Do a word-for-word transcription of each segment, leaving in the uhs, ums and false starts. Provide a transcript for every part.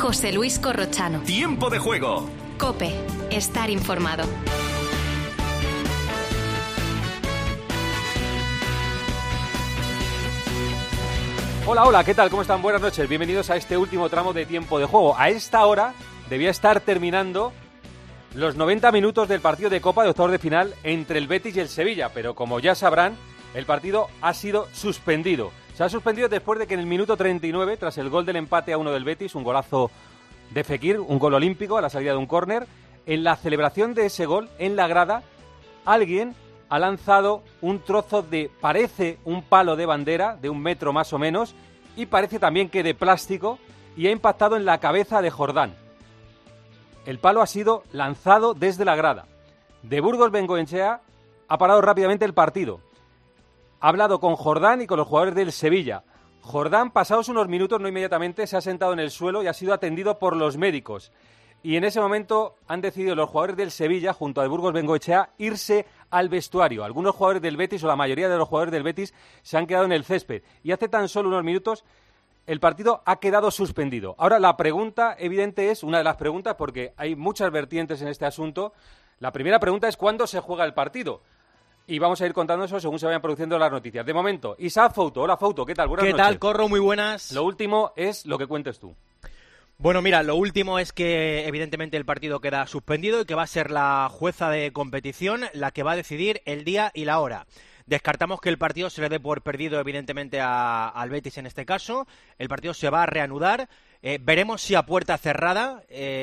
José Luis Corrochano. Tiempo de juego. COPE. Estar informado. Hola, hola, ¿qué tal? ¿Cómo están? Buenas noches. Bienvenidos a este último tramo de Tiempo de Juego. A esta hora debía estar terminando los noventa minutos del partido de Copa de octavos de final entre el Betis y el Sevilla, pero como ya sabrán, el partido ha sido suspendido. Se ha suspendido después de que en el minuto treinta y nueve, tras el gol del empate a uno del Betis, un golazo de Fekir, un gol olímpico a la salida de un córner, en la celebración de ese gol, en la grada, alguien ha lanzado un trozo de, parece un palo de bandera, de un metro más o menos, y parece también que de plástico, y ha impactado en la cabeza de Jordán. El palo ha sido lanzado desde la grada. De Burgos Bengoechea ha parado rápidamente el partido. Ha hablado con Jordán y con los jugadores del Sevilla. Jordán, pasados unos minutos, no inmediatamente, se ha sentado en el suelo y ha sido atendido por los médicos. Y en ese momento han decidido los jugadores del Sevilla, junto a de Burgos Bengoechea, irse al vestuario. Algunos jugadores del Betis, o la mayoría de los jugadores del Betis, se han quedado en el césped. Y hace tan solo unos minutos el partido ha quedado suspendido. Ahora, la pregunta evidente es, una de las preguntas, porque hay muchas vertientes en este asunto. La primera pregunta es ¿cuándo se juega el partido? Y vamos a ir contando eso según se vayan produciendo las noticias. De momento, Isaac Fouto. Hola, Fouto, ¿qué tal? Buenas ¿Qué noches. tal, Corro? Muy buenas. Lo último es lo que cuentes tú. Bueno, mira, lo último es que evidentemente el partido queda suspendido y que va a ser la jueza de competición la que va a decidir el día y la hora. Descartamos que el partido se le dé por perdido, evidentemente, a, al Betis en este caso. El partido se va a reanudar. Eh, veremos si a puerta cerrada.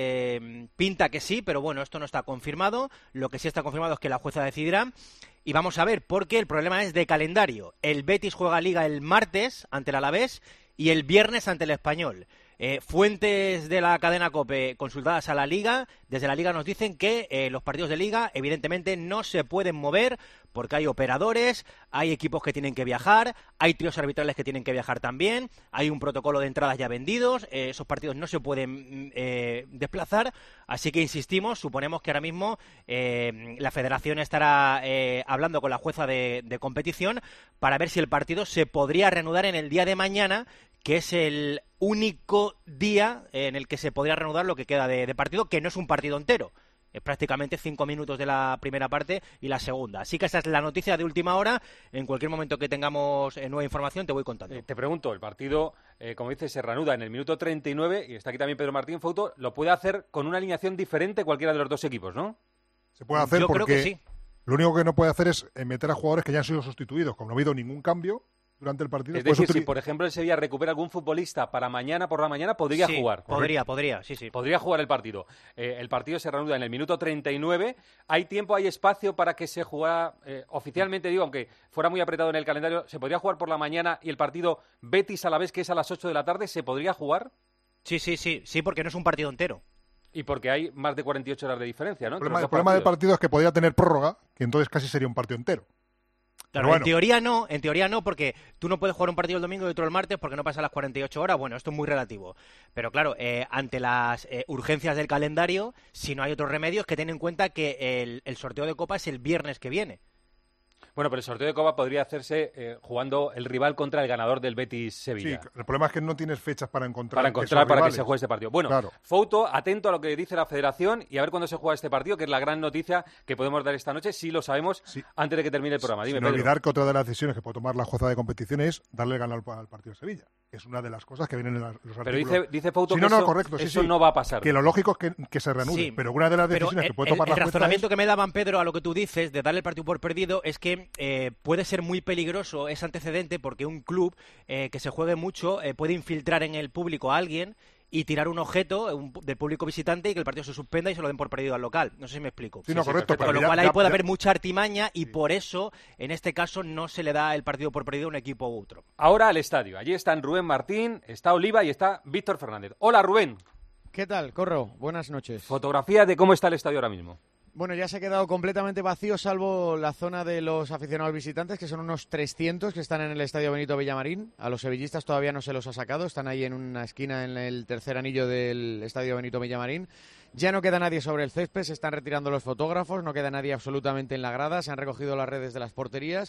Eh, pinta que sí, pero bueno, esto no está confirmado. Lo que sí está confirmado es que la jueza decidirá. Y vamos a ver, porque el problema es de calendario. El Betis juega Liga el martes ante el Alavés y el viernes ante el Español. Eh, fuentes de la cadena COPE consultadas a la Liga, desde la Liga nos dicen que eh, los partidos de Liga evidentemente no se pueden mover porque hay operadores, hay equipos que tienen que viajar, hay tríos arbitrales que tienen que viajar también, hay un protocolo de entradas ya vendidos, eh, esos partidos no se pueden eh, desplazar, así que insistimos, suponemos que ahora mismo eh, la Federación estará eh, hablando con la jueza de, de competición para ver si el partido se podría reanudar en el día de mañana, que es el único día en el que se podría reanudar lo que queda de, de partido, que no es un partido entero. Es prácticamente cinco minutos de la primera parte y la segunda. Así que esa es la noticia de última hora. En cualquier momento que tengamos eh, nueva información te voy contando. Eh, te pregunto, el partido, eh, como dices, se reanuda en el minuto treinta y nueve y está aquí también Pedro Martín Fouto. Lo puede hacer con una alineación diferente cualquiera de los dos equipos, ¿no? Se puede hacer Yo porque creo que sí. Lo único que no puede hacer es meter a jugadores que ya han sido sustituidos. Como no ha habido ningún cambio durante el partido. Es decir, si por ejemplo el Sevilla recupera algún futbolista para mañana por la mañana, podría sí, jugar. Podría, podría, sí, sí. Podría jugar el partido. Eh, el partido se reanuda en el minuto treinta y nueve. ¿Hay tiempo, hay espacio para que se jugara eh, oficialmente, digo, aunque fuera muy apretado en el calendario, se podría jugar por la mañana y el partido Betis a la vez que es a las ocho de la tarde, ¿se podría jugar? Sí, sí, sí, sí, porque no es un partido entero. Y porque hay más de cuarenta y ocho horas de diferencia, ¿no? El problema, el problema del partido es que podría tener prórroga, que entonces casi sería un partido entero. Claro, bueno. en teoría no, en teoría no, porque tú no puedes jugar un partido el domingo y otro el martes porque no pasan las cuarenta y ocho horas. Bueno, esto es muy relativo. Pero claro, eh, ante las eh, urgencias del calendario, si no hay otros remedios, que ten en cuenta que el, el sorteo de Copa es el viernes que viene. Bueno, pero el sorteo de Copa podría hacerse eh, jugando el rival contra el ganador del Betis-Sevilla. Sí, el problema es que no tienes fechas para encontrar Para encontrar esos para rivales. que se juegue este partido. Bueno, claro. Fouto, atento a lo que dice la Federación y a ver cuándo se juega este partido, que es la gran noticia que podemos dar esta noche, si lo sabemos, sí. antes de que termine el programa. Dime, Sin Pedro. olvidar que otra de las decisiones que puede tomar la jueza de competición es darle el ganado al partido de Sevilla. Es una de las cosas que vienen en los artículos. Pero dice, dice Fouto sí, que no, no, eso, correcto, sí, eso sí. no va a pasar. Que lo lógico es que, que se reanude. Sí, pero una de las decisiones el, que puede el, tomar la el jueza... El razonamiento es... que me daban, Pedro, a lo que tú dices, de darle el partido por perdido, es que eh, puede ser muy peligroso ese antecedente porque un club eh, que se juegue mucho eh, puede infiltrar en el público a alguien y tirar un objeto un, del público visitante y que el partido se suspenda y se lo den por perdido al local. No sé si me explico. Sí, no, sí, correcto. Sí, Con lo ya, cual ahí ya, puede ya. haber mucha artimaña y por eso, en este caso, no se le da el partido por perdido a un equipo u otro. Ahora al estadio. Allí están Rubén Martín, está Oliva y está Víctor Fernández. Hola, Rubén. ¿Qué tal, Corro? Buenas noches. Fotografía de cómo está el estadio ahora mismo. Bueno, ya se ha quedado completamente vacío, salvo la zona de los aficionados visitantes, que son unos trescientos que están en el Estadio Benito Villamarín. A los sevillistas todavía no se los ha sacado, están ahí en una esquina en el tercer anillo del Estadio Benito Villamarín. Ya no queda nadie sobre el césped, se están retirando los fotógrafos, no queda nadie absolutamente en la grada, se han recogido las redes de las porterías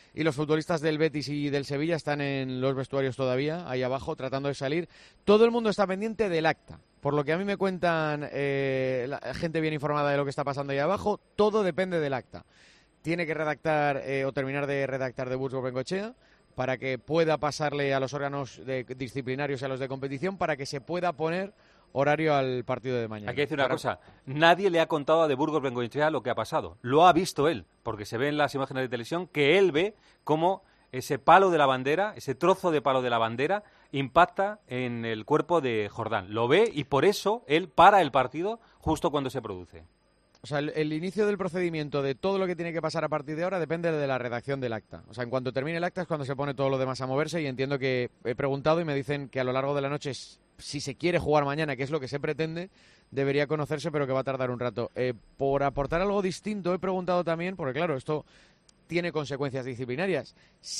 y los futbolistas del Betis y del Sevilla están en los vestuarios todavía, ahí abajo, tratando de salir. Todo el mundo está pendiente del acta. Por lo que a mí me cuentan eh, la gente bien informada de lo que está pasando ahí abajo, todo depende del acta. Tiene que redactar eh, o terminar de redactar de Burgos-Bengoechea para que pueda pasarle a los órganos de, disciplinarios y a los de competición para que se pueda poner horario al partido de mañana. Hay que decir una para... cosa, nadie le ha contado a de Burgos-Bengoechea lo que ha pasado. Lo ha visto él, porque se ve en las imágenes de televisión que él ve cómo ese palo de la bandera, ese trozo de palo de la bandera, impacta en el cuerpo de Jordán. Lo ve y por eso él para el partido justo cuando se produce. O sea, el, el inicio del procedimiento de todo lo que tiene que pasar a partir de ahora depende de la redacción del acta. O sea, en cuanto termine el acta es cuando se pone todo lo demás a moverse y entiendo que he preguntado y me dicen que a lo largo de la noche, si se quiere jugar mañana, que es lo que se pretende, debería conocerse, pero que va a tardar un rato. Eh, por aportar algo distinto, he preguntado también, porque claro, esto tiene consecuencias disciplinarias,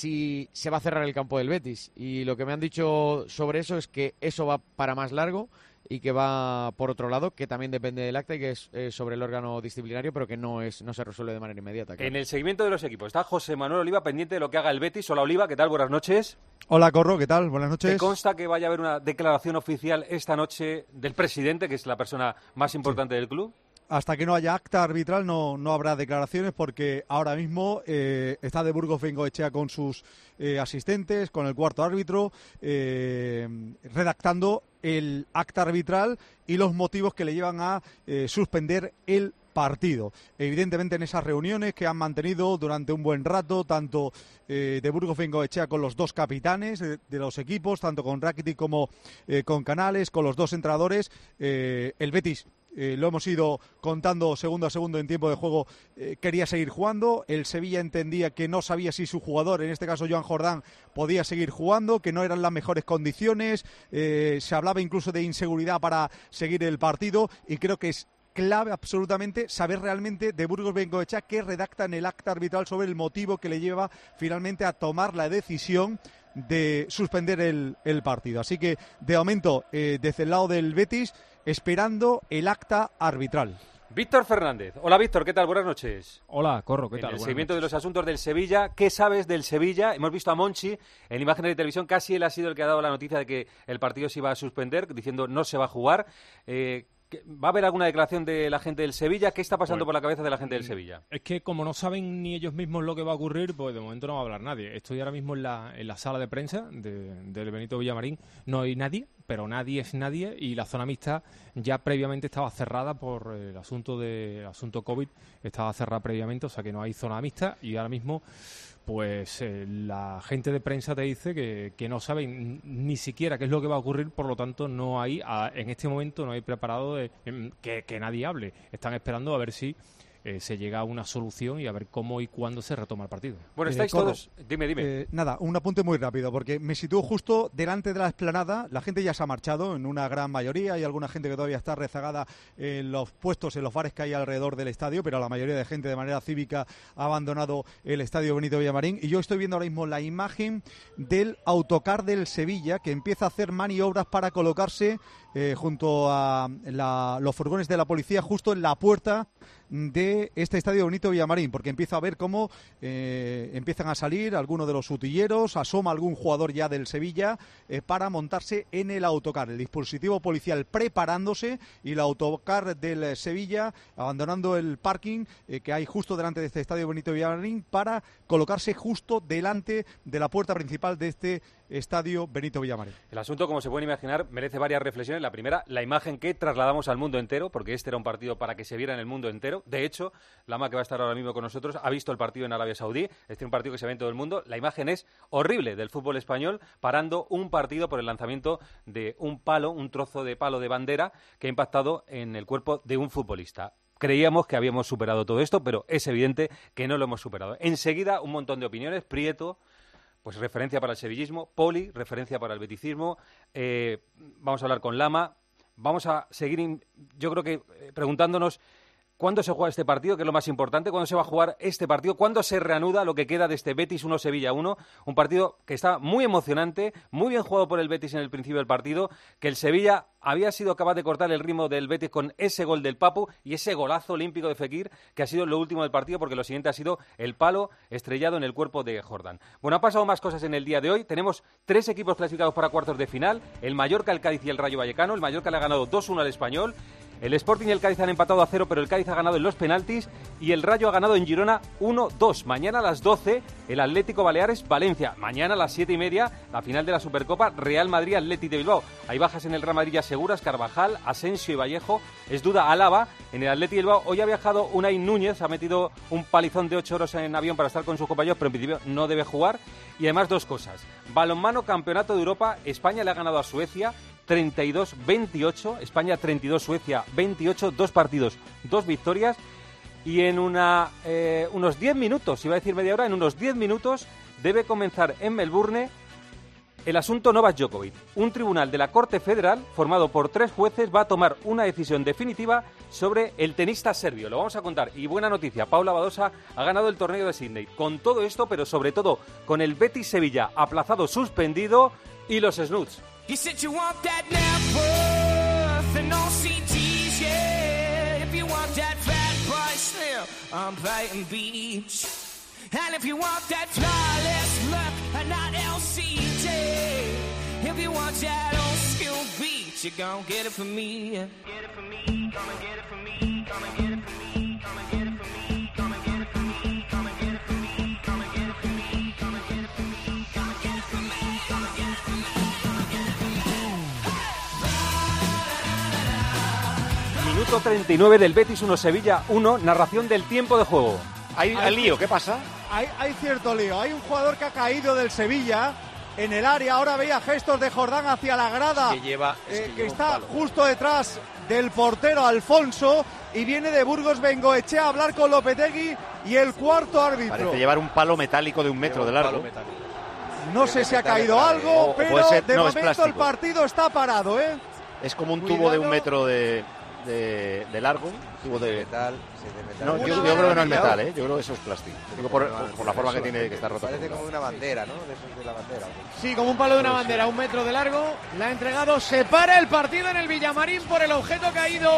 si se va a cerrar el campo del Betis. Y lo que me han dicho sobre eso es que eso va para más largo y que va por otro lado, que también depende del acta y que es eh, sobre el órgano disciplinario, pero que no es no se resuelve de manera inmediata. Claro. En el seguimiento de los equipos está José Manuel Oliva pendiente de lo que haga el Betis. Hola Oliva, ¿qué tal? Buenas noches. Hola Corro, ¿qué tal? Buenas noches. ¿Te consta que vaya a haber una declaración oficial esta noche del presidente, que es la persona más importante sí. del club? Hasta que no haya acta arbitral no, no habrá declaraciones porque ahora mismo eh, está de Burgos-Bengoechea con sus eh, asistentes, con el cuarto árbitro, eh, redactando el acta arbitral y los motivos que le llevan a eh, suspender el partido. Evidentemente en esas reuniones que han mantenido durante un buen rato, tanto eh, de Burgos-Bengoechea con los dos capitanes de, de los equipos, tanto con Rakitic como eh, con Canales, con los dos entrenadores, eh, el Betis Eh, lo hemos ido contando segundo a segundo en tiempo de juego, eh, quería seguir jugando, el Sevilla entendía que no sabía si su jugador, en este caso Joan Jordán, podía seguir jugando, que no eran las mejores condiciones, eh, se hablaba incluso de inseguridad para seguir el partido y creo que es clave absolutamente saber realmente de Burgos-Bengoechea qué redacta en el acta arbitral sobre el motivo que le lleva finalmente a tomar la decisión de suspender el, el partido. Así que de momento eh, desde el lado del Betis esperando el acta arbitral. Víctor Fernández. Hola Víctor, ¿qué tal? Buenas noches. Hola, Corro, ¿qué en tal? En el Buenas seguimiento noches. de los asuntos del Sevilla, ¿qué sabes del Sevilla? Hemos visto a Monchi en imágenes de televisión, casi él ha sido el que ha dado la noticia de que el partido se iba a suspender, diciendo no se va a jugar. Eh, ¿Va a haber alguna declaración de la gente del Sevilla? ¿Qué está pasando Bueno, por la cabeza de la gente del Sevilla? Es que como no saben ni ellos mismos lo que va a ocurrir, pues de momento no va a hablar nadie. Estoy ahora mismo en la, en la sala de prensa de, del Benito Villamarín. No hay nadie, pero nadie es nadie y la zona mixta ya previamente estaba cerrada por el asunto de el asunto COVID. Estaba cerrada previamente, o sea que no hay zona mixta y ahora mismo pues eh, la gente de prensa te dice que, que no saben ni siquiera qué es lo que va a ocurrir, por lo tanto no hay, a, en este momento no hay preparado de, que, que nadie hable. Están esperando a ver si eh, se llega a una solución y a ver cómo y cuándo se retoma el partido. Bueno, Eh, estáis Corro, todos... Dime, dime. Eh, nada, un apunte muy rápido, porque me sitúo justo delante de la explanada. La gente ya se ha marchado en una gran mayoría. Hay alguna gente que todavía está rezagada en los puestos, en los bares que hay alrededor del estadio, pero la mayoría de gente de manera cívica ha abandonado el estadio Benito Villamarín. Y yo estoy viendo ahora mismo la imagen del autocar del Sevilla, que empieza a hacer maniobras para colocarse eh, junto a la, los furgones de la policía justo en la puerta de este estadio Benito Villamarín, porque empieza a ver cómo eh, empiezan a salir algunos de los utilleros, asoma algún jugador ya del Sevilla eh, para montarse en el autocar, el dispositivo policial preparándose y el autocar del Sevilla abandonando el parking eh, que hay justo delante de este estadio Benito Villamarín para colocarse justo delante de la puerta principal de este estadio Benito Villamarín. El asunto, como se pueden imaginar, merece varias reflexiones. La primera, la imagen que trasladamos al mundo entero, porque este era un partido para que se viera en el mundo entero. De hecho, Lama, que va a estar ahora mismo con nosotros, ha visto el partido en Arabia Saudí. Este es un partido que se ve en todo el mundo. La imagen es horrible del fútbol español, parando un partido por el lanzamiento de un palo, un trozo de palo de bandera que ha impactado en el cuerpo de un futbolista. Creíamos que habíamos superado todo esto, pero es evidente que no lo hemos superado. Enseguida, un montón de opiniones. Prieto, pues referencia para el sevillismo. Poli, referencia para el beticismo. Eh, vamos a hablar con Lama. Vamos a seguir, in, yo creo que eh, preguntándonos ¿Cuándo se juega este partido? Que es lo más importante. ¿Cuándo se va a jugar este partido? ¿Cuándo se reanuda lo que queda de este Betis uno Sevilla uno? Un partido que está muy emocionante, muy bien jugado por el Betis en el principio del partido, que el Sevilla había sido capaz de cortar el ritmo del Betis con ese gol del Papu y ese golazo olímpico de Fekir, que ha sido lo último del partido, porque lo siguiente ha sido el palo estrellado en el cuerpo de Jordán. Bueno, han pasado más cosas en el día de hoy. Tenemos tres equipos clasificados para cuartos de final: el Mallorca, el Cádiz y el Rayo Vallecano. El Mallorca le ha ganado dos uno al Español. El Sporting y el Cádiz han empatado a cero, pero el Cádiz ha ganado en los penaltis y el Rayo ha ganado en Girona uno dos. Mañana a las doce, el Atlético Baleares-Valencia. Mañana a las siete y media, la final de la Supercopa, Real Madrid-Athletic de Bilbao. Hay bajas en el Real Madrid ya seguras: Carvajal, Asensio y Vallejo. Es duda Álava. En el Athletic de Bilbao hoy ha viajado Unai Núñez, ha metido un palizón de ocho horas en avión para estar con sus compañeros, pero en principio no debe jugar. Y además dos cosas: balonmano, Campeonato de Europa. España le ha ganado a Suecia treinta y dos veintiocho, España treinta y dos, Suecia veintiocho, dos partidos, dos victorias, y en una, eh, unos diez minutos, iba a decir media hora, en unos diez minutos debe comenzar en Melbourne el asunto Novak Djokovic. Un tribunal de la Corte Federal, formado por tres jueces, va a tomar una decisión definitiva sobre el tenista serbio. Lo vamos a contar. Y buena noticia, Paula Badosa ha ganado el torneo de Sydney. Con todo esto, pero sobre todo con el Betis Sevilla aplazado, suspendido, y los snoots. You said you want that Napworth and no C Ts, yeah. If you want that fat boy slim, I'm Brighton Beach. And if you want that flawless look and not L C J, if you want that old school beat, you gon' get it from me. Get it from me, come and get it from me, come and get it from me, come and get it from me, come and get it from me, come and get it from me, come and get it from me, come and get it from me, come and get it from me, come and get it from me. Minuto treinta y nueve del Betis uno Sevilla uno, narración del tiempo de juego. ¿Hay, hay lío? ¿Qué pasa? Hay, hay cierto lío. Hay un jugador que ha caído del Sevilla en el área. Ahora veía gestos de Jordán hacia la grada, que, lleva, es eh, que, que lleva está justo detrás del portero Alfonso, y viene de Burgos Bengoechea a hablar con Lopetegui y el cuarto árbitro. Parece llevar un palo metálico de un metro de largo. No sé si ha caído algo, o, pero ser, de no, momento el partido está parado, ¿eh? Es como un Cuidado. tubo de un metro de, de, de largo. Tubo de metal. De metal. No, yo, yo creo que no es metal, ¿eh? Yo creo que eso es plástico. Digo por, por, por la forma que tiene que estar roto. Parece como una bandera, ¿no? De esos de la bandera. Sí, como un palo de una bandera, un metro de largo. La ha entregado. Se para el partido en el Villamarín por el objeto caído.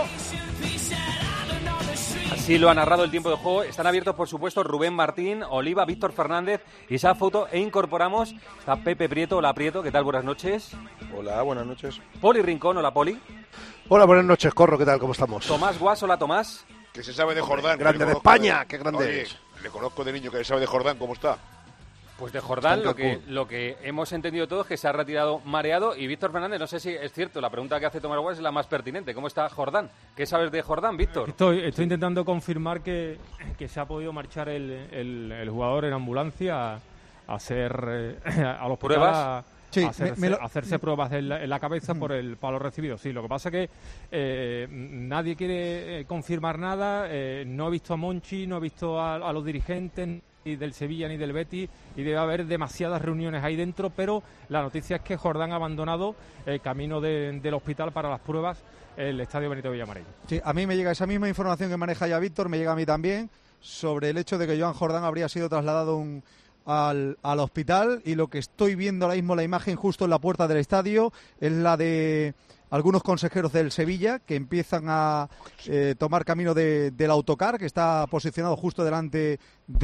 Así lo ha narrado el tiempo de juego. Están abiertos, por supuesto, Rubén Martín, Oliva, Víctor Fernández y esa foto. E incorporamos, está Pepe Prieto. Hola, Prieto, ¿qué tal? Buenas noches. Hola, buenas noches. Poli Rincón, hola, Poli. Hola, buenas noches, Corro, ¿qué tal? ¿Cómo estamos? Tomás Guas, hola, Tomás. Que se sabe de Jordán. Grande de España, de... qué grande Oye, es. Le conozco de niño, que sabe de Jordán, ¿cómo está? Pues de Jordán lo que, lo que hemos entendido todos es que se ha retirado mareado. Y Víctor Fernández, no sé si es cierto, la pregunta que hace Tomás Guas es la más pertinente. ¿Cómo está Jordán? ¿Qué sabes de Jordán, Víctor? Estoy, estoy intentando confirmar que, que se ha podido marchar el, el, el jugador en ambulancia a, a hacer eh, a los pruebas. A, Sí, a hacerse, me, me lo... hacerse pruebas en la, en la cabeza por el palo recibido. Sí, lo que pasa es que eh, nadie quiere confirmar nada. Eh, no he visto a Monchi, no he visto a, a los dirigentes ni del Sevilla ni del Betis, y debe haber demasiadas reuniones ahí dentro, pero la noticia es que Jordán ha abandonado el camino de, del hospital para las pruebas, el Estadio Benito Villamarín. Sí, a mí me llega esa misma información que maneja ya Víctor, me llega a mí también, sobre el hecho de que Joan Jordán habría sido trasladado un, al, al hospital, y lo que estoy viendo ahora mismo, la imagen justo en la puerta del estadio, es la de algunos consejeros del Sevilla que empiezan a eh, tomar camino de, del autocar, que está posicionado justo delante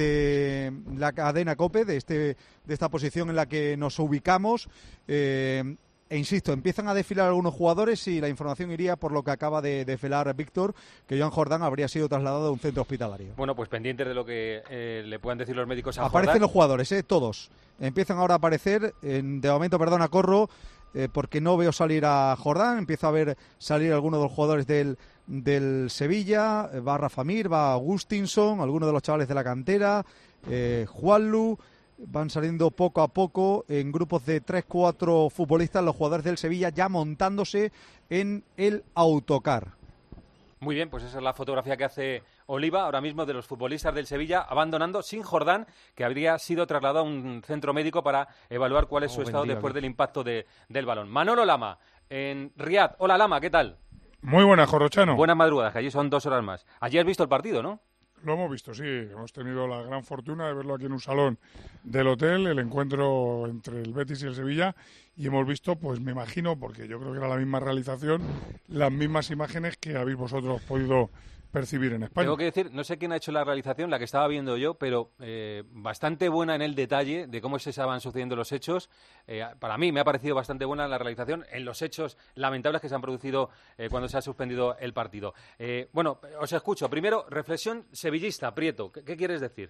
de la cadena COPE, de, este, de esta posición en la que nos ubicamos. Eh, E insisto, empiezan a desfilar algunos jugadores y la información iría por lo que acaba de desvelar Víctor, que Joan Jordán habría sido trasladado a un centro hospitalario. Bueno, pues pendientes de lo que eh, le puedan decir los médicos a Jordán. Aparecen los jugadores, eh, todos. Empiezan ahora a aparecer, en, de momento, perdona, corro, eh, porque no veo salir a Jordán, empiezo a ver salir algunos de los jugadores del, del Sevilla, va Rafa Mir, va Agustinson, algunos de los chavales de la cantera, eh, Juanlu. Van saliendo poco a poco en grupos de tres cuatro futbolistas los jugadores del Sevilla ya montándose en el autocar. Muy bien, pues esa es la fotografía que hace Oliva ahora mismo de los futbolistas del Sevilla abandonando sin Jordán, que habría sido trasladado a un centro médico para evaluar cuál es oh, su estado día, después bien. del impacto de, del balón. Manolo Lama, en Riad. Hola, Lama, ¿qué tal? Muy buenas, Corrochano. Buenas madrugadas, que allí son dos horas más. Allí has visto el partido, ¿no? Lo hemos visto, sí. Hemos tenido la gran fortuna de verlo aquí en un salón del hotel, el encuentro entre el Betis y el Sevilla, y hemos visto, pues me imagino, porque yo creo que era la misma realización, las mismas imágenes que habéis vosotros podido percibir en España. Tengo que decir, no sé quién ha hecho la realización, la que estaba viendo yo, pero eh, bastante buena en el detalle de cómo se estaban sucediendo los hechos. Eh, para mí me ha parecido bastante buena la realización en los hechos lamentables que se han producido eh, cuando se ha suspendido el partido. Eh, bueno, os escucho. Primero, reflexión sevillista, Prieto. ¿Qué, qué quieres decir?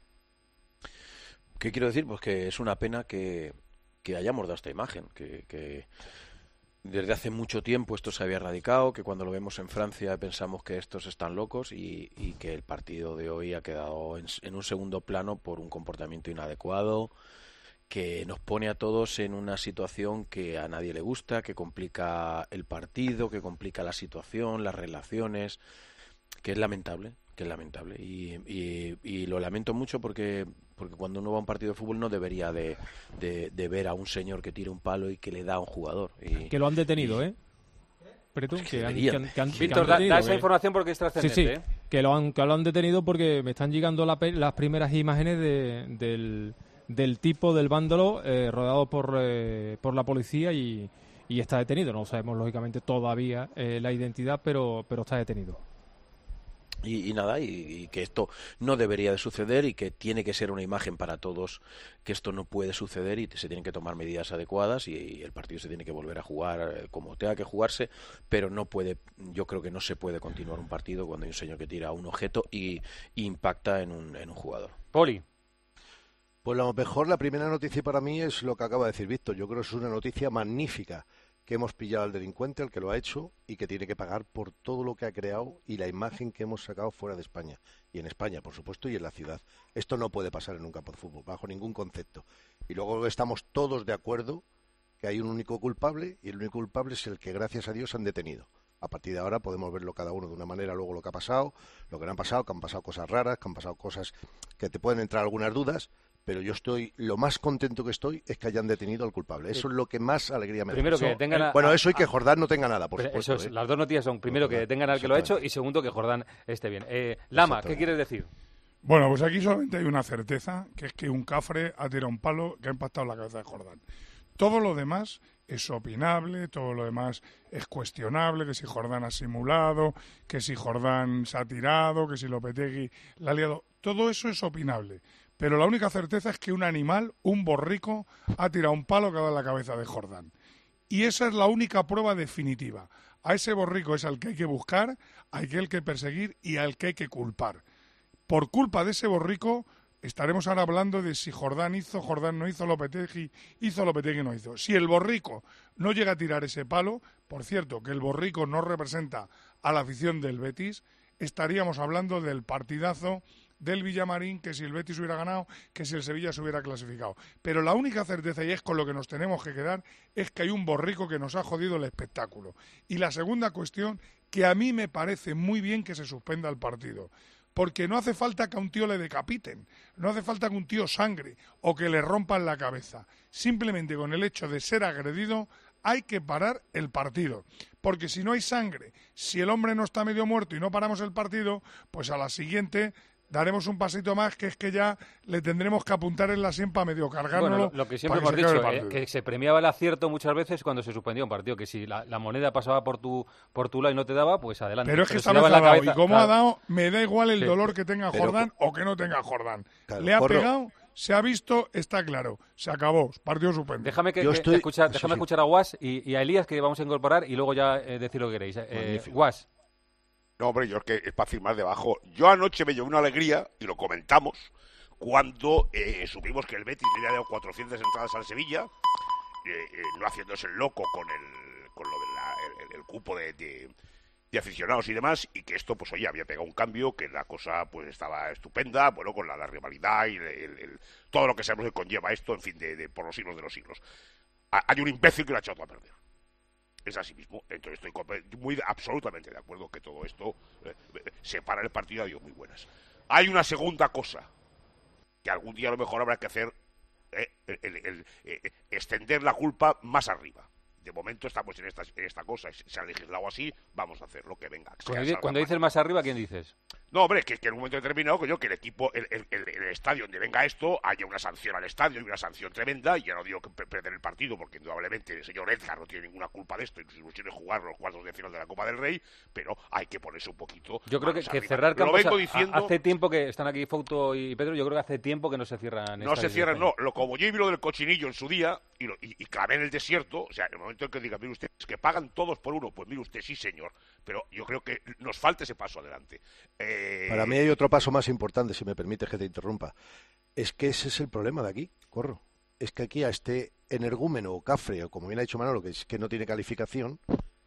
¿Qué quiero decir? Pues que es una pena que, que hayamos dado esta imagen, que... que... Desde hace mucho tiempo esto se había erradicado, que cuando lo vemos en Francia pensamos que estos están locos y, y que el partido de hoy ha quedado en, en un segundo plano por un comportamiento inadecuado, que nos pone a todos en una situación que a nadie le gusta, que complica el partido, que complica la situación, las relaciones, que es lamentable, que es lamentable. Y, y, y lo lamento mucho porque... porque cuando uno va a un partido de fútbol no debería de, de, de ver a un señor que tira un palo y que le da a un jugador. Y, que lo han detenido, y, ¿eh? Pero tú, que que, han, que, han, que, han, Víctor, que han da, detenido, da esa ¿eh? información porque es trascendente. Sí, sí, ¿eh? que, lo han, que lo han detenido porque me están llegando la, las primeras imágenes de, del, del tipo del vándalo eh, rodeado por, eh, por la policía y, y está detenido. No sabemos, lógicamente, todavía eh, la identidad, pero, pero está detenido. Y, y nada, y, y que esto no debería de suceder y que tiene que ser una imagen para todos que esto no puede suceder y se tienen que tomar medidas adecuadas y, y el partido se tiene que volver a jugar como tenga que jugarse, pero no puede, yo creo que no se puede continuar un partido cuando hay un señor que tira un objeto y, y impacta en un, en un jugador. Poli. Pues a lo mejor la primera noticia para mí es lo que acaba de decir Víctor. Yo creo que es una noticia magnífica, que hemos pillado al delincuente, al que lo ha hecho, y que tiene que pagar por todo lo que ha creado y la imagen que hemos sacado fuera de España. Y en España, por supuesto, y en la ciudad. Esto no puede pasar en un campo de fútbol, bajo ningún concepto. Y luego estamos todos de acuerdo que hay un único culpable, y el único culpable es el que, gracias a Dios, han detenido. A partir de ahora podemos verlo cada uno de una manera, luego lo que ha pasado, lo que no ha pasado, que han pasado cosas raras, que han pasado cosas que te pueden entrar algunas dudas, pero yo estoy, lo más contento que estoy es que hayan detenido al culpable. Eso es lo que más alegría me da. Primero que tengan a, bueno, eso y a, que Jordán no tenga nada, por pero supuesto. Eso es, ¿eh? Las dos noticias son, primero, que detengan al que lo ha hecho y segundo, que Jordán esté bien. Eh, Lama, ¿qué quieres decir? Bueno, pues aquí solamente hay una certeza, que es que un cafre ha tirado un palo que ha impactado en la cabeza de Jordán. Todo lo demás es opinable, todo lo demás es cuestionable, que si Jordán ha simulado, que si Jordán se ha tirado, que si Lopetegui la ha liado. Todo eso es opinable. Pero la única certeza es que un animal, un borrico, ha tirado un palo que ha dado en la cabeza de Jordán. Y esa es la única prueba definitiva. A ese borrico es al que hay que buscar, al que hay que perseguir y al que hay que culpar. Por culpa de ese borrico estaremos ahora hablando de si Jordán hizo, Jordán no hizo, Lopetegui hizo, Lopetegui no hizo. Si el borrico no llega a tirar ese palo, por cierto, que el borrico no representa a la afición del Betis, estaríamos hablando del partidazo del Villamarín, que si el Betis hubiera ganado, que si el Sevilla se hubiera clasificado. Pero la única certeza, y es con lo que nos tenemos que quedar, es que hay un borrico que nos ha jodido el espectáculo. Y la segunda cuestión, que a mí me parece muy bien que se suspenda el partido. Porque no hace falta que a un tío le decapiten, no hace falta que un tío sangre o que le rompan la cabeza. Simplemente con el hecho de ser agredido hay que parar el partido. Porque si no hay sangre, si el hombre no está medio muerto y no paramos el partido, pues a la siguiente daremos un pasito más, que es que ya le tendremos que apuntar en la sien para medio cargárnoslo. Bueno, lo, lo que siempre hemos dicho, eh, que se premiaba el acierto muchas veces cuando se suspendía un partido, que si la, la moneda pasaba por tu por tu lado y no te daba, pues adelante. Pero es que Pero esta si vez daba ha en la dado, cabeza, y como claro. ha dado, me da igual el Sí. dolor que tenga Pero- Jordán o que no tenga Jordán. Claro, Le ha Corro. pegado, se ha visto, está claro, se acabó, partido suspendido. Déjame que, Yo que- estoy- que escuchar, sí, déjame sí. escuchar a Guas y, y a Elías, que vamos a incorporar, y luego ya eh, decir lo que queréis. Eh, Magnífico. Guas. No, hombre, yo es que es para firmar debajo. Yo anoche me llevé una alegría, y lo comentamos, cuando eh, supimos que el Betis le había dado cuatrocientas entradas al Sevilla, eh, eh, no haciéndose el loco con el con lo del el, el cupo de, de, de aficionados y demás, y que esto, pues oye, había pegado un cambio, que la cosa pues estaba estupenda, bueno, con la, la rivalidad y el, el- el- todo lo que sabemos que conlleva esto, en fin, de, de por los siglos de los siglos. Ha- hay un imbécil que lo ha echado todo a perder. Es así mismo. Entonces estoy comple- muy absolutamente de acuerdo que todo esto eh, eh, separa el partido a Dios muy buenas. Hay una segunda cosa que algún día a lo mejor habrá que hacer, eh, el, el- el, eh, extender la culpa más arriba de momento estamos en esta, en esta cosa, se ha legislado así, vamos a hacer lo que venga. Cuando, dice, cuando dices más arriba, ¿quién dices? No, hombre, que, que en un momento determinado, que yo, que el equipo, el, el, el, el estadio donde venga esto, haya una sanción al estadio y una sanción tremenda, y ya no digo que perder el partido, porque indudablemente el señor Edgar no tiene ninguna culpa de esto, y su ilusión es jugar los cuartos de final de la Copa del Rey, pero hay que ponerse un poquito. Yo creo que, que arriba. cerrar campos, lo vengo diciendo, hace tiempo que están aquí Fouto y Pedro, yo creo que hace tiempo que no se cierran. No se cierran, no, lo, como yo vi lo del cochinillo en su día, y, lo, y, y clavé en el desierto, o sea, en el momento en que diga, mire usted, es que pagan todos por uno, pues mire usted, sí señor, pero yo creo que nos falta ese paso adelante. Eh... Para mí hay otro paso más importante, si me permites que te interrumpa. Es que ese es el problema de aquí, Corro. Es que aquí a este energúmeno o cafre, o como bien ha dicho Manolo, que es que no tiene calificación,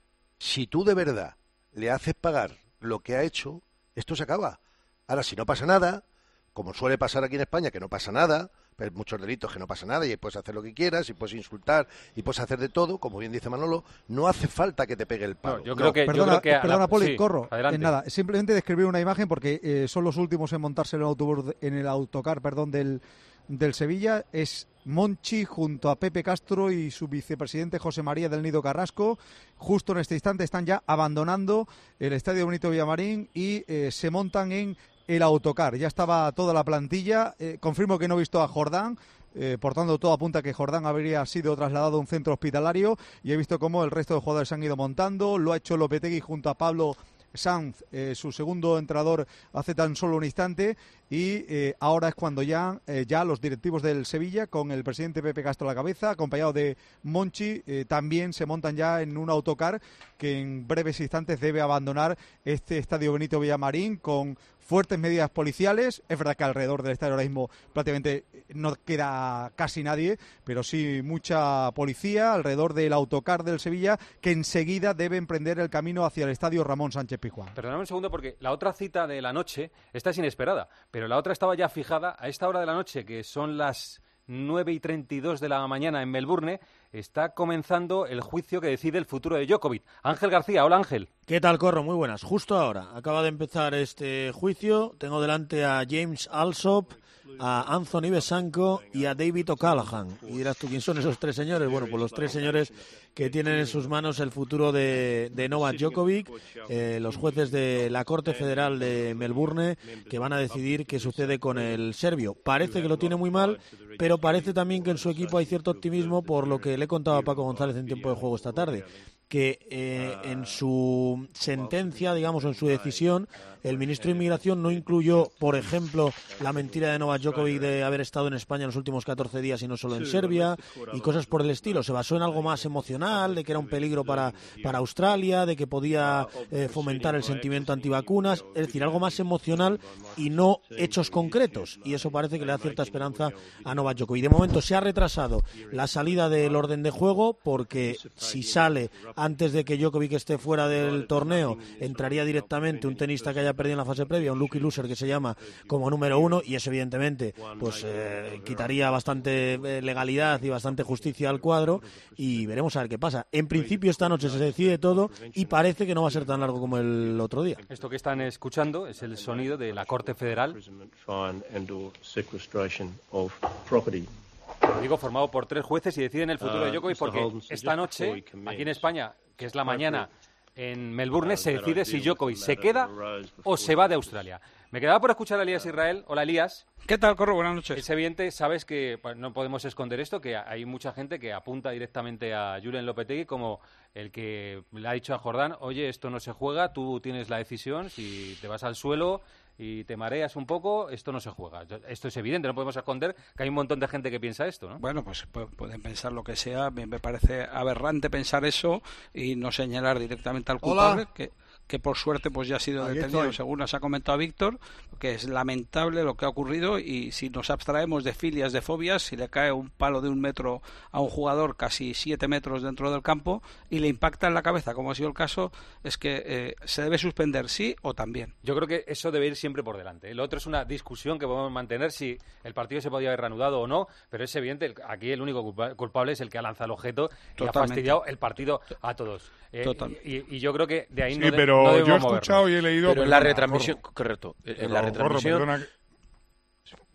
si tú de verdad le haces pagar lo que ha hecho, esto se acaba. Ahora, si no pasa nada, como suele pasar aquí en España, que no pasa nada, hay muchos delitos que no pasa nada y puedes hacer lo que quieras y puedes insultar y puedes hacer de todo, como bien dice Manolo, no hace falta que te pegue el palo. No, yo creo no, que, perdona, yo creo que perdona la... Poli, sí, corro. Adelante. En nada, simplemente describir una imagen porque eh, son los últimos en montarse en el autobús, en el autocar, perdón, del, del Sevilla. Es Monchi junto a Pepe Castro y su vicepresidente José María del Nido Carrasco. Justo en este instante están ya abandonando el Estadio Benito Villamarín y eh, se montan en el autocar. Ya estaba toda la plantilla. Eh, confirmo que no he visto a Jordán. Eh, por tanto, todo apunta a que Jordán habría sido trasladado a un centro hospitalario y he visto cómo el resto de jugadores se han ido montando. Lo ha hecho Lopetegui junto a Pablo Sanz, eh, su segundo entrenador, hace tan solo un instante, y eh, ahora es cuando ya, eh, ya los directivos del Sevilla, con el presidente Pepe Castro a la cabeza, acompañado de Monchi, eh, también se montan ya en un autocar que en breves instantes debe abandonar este Estadio Benito Villamarín con fuertes medidas policiales. Es verdad que alrededor del estadio ahora mismo prácticamente no queda casi nadie, pero sí mucha policía alrededor del autocar del Sevilla, que enseguida debe emprender el camino hacia el estadio Ramón Sánchez Pizjuán. Perdóname un segundo, porque la otra cita de la noche, esta es inesperada, pero la otra estaba ya fijada a esta hora de la noche, que son las nueve y treinta y dos de la mañana en Melbourne. Está comenzando el juicio que decide el futuro de Djokovic. Ángel García, hola Ángel. ¿Qué tal, Corro? Muy buenas. Justo ahora acaba de empezar este juicio. Tengo delante a James Alsop, a Anthony Besanko y a David O'Callaghan. Y dirás tú, ¿quién son esos tres señores? Bueno, pues los tres señores que tienen en sus manos el futuro de, de Novak Djokovic, eh, los jueces de la Corte Federal de Melbourne, que van a decidir qué sucede con el serbio. Parece que lo tiene muy mal, pero parece también que en su equipo hay cierto optimismo, por lo que le he contado a Paco González en tiempo de juego esta tarde, que eh, en su sentencia, digamos, en su decisión, el ministro de Inmigración no incluyó, por ejemplo, la mentira de Novak Djokovic de haber estado en España en los últimos catorce días y no solo en Serbia, y cosas por el estilo. Se basó en algo más emocional, de que era un peligro para, para Australia, de que podía eh, fomentar el sentimiento antivacunas, es decir, algo más emocional y no hechos concretos. Y eso parece que le da cierta esperanza a Novak Djokovic. De momento se ha retrasado la salida del orden de juego, porque si sale antes de que Djokovic esté fuera del torneo, entraría directamente un tenista que haya perdido en la fase previa, un lucky loser que se llama, como número uno, y eso evidentemente pues eh, quitaría bastante eh, legalidad y bastante justicia al cuadro, y veremos a ver qué pasa. En principio esta noche se decide todo y parece que no va a ser tan largo como el otro día. Esto que están escuchando es el sonido de la Corte Federal. Lo digo, formado por tres jueces, y deciden el futuro de Djokovic, porque esta noche, aquí en España, que es la mañana en Melbourne, se decide si Djokovic se queda o se va de Australia. Me quedaba por escuchar a Elías Israel. Hola, Elías. ¿Qué tal, Corro? Buenas noches. Es evidente, sabes que pues, no podemos esconder esto, que hay mucha gente que apunta directamente a Julen Lopetegui como el que le ha dicho a Jordán: oye, esto no se juega, tú tienes la decisión, si te vas al suelo y te mareas un poco, esto no se juega. Esto es evidente, no podemos esconder que hay un montón de gente que piensa esto, ¿no? Bueno, pues pueden pensar lo que sea. Me parece aberrante pensar eso y no señalar directamente al culpable, que, que por suerte pues ya ha sido Aquí detenido, estoy. según nos ha comentado Víctor, que es lamentable lo que ha ocurrido. Y si nos abstraemos de filias, de fobias, si le cae un palo de un metro a un jugador casi siete metros dentro del campo y le impacta en la cabeza, como ha sido el caso, es que eh, se debe suspender sí o también. Yo creo que eso debe ir siempre por delante. Lo otro es una discusión que podemos mantener si el partido se podía haber reanudado o no, pero es evidente, aquí el único culpa- culpable es el que ha lanzado el objeto y Totalmente. ha fastidiado el partido a todos. Eh, y, y yo creo que de ahí Sí, no, de, pero no yo he debemos escuchado movernos. y he leído... Pero en la perdona, retransmisión, Corro. correcto, en Pero, la Corro, retransmisión... perdona que-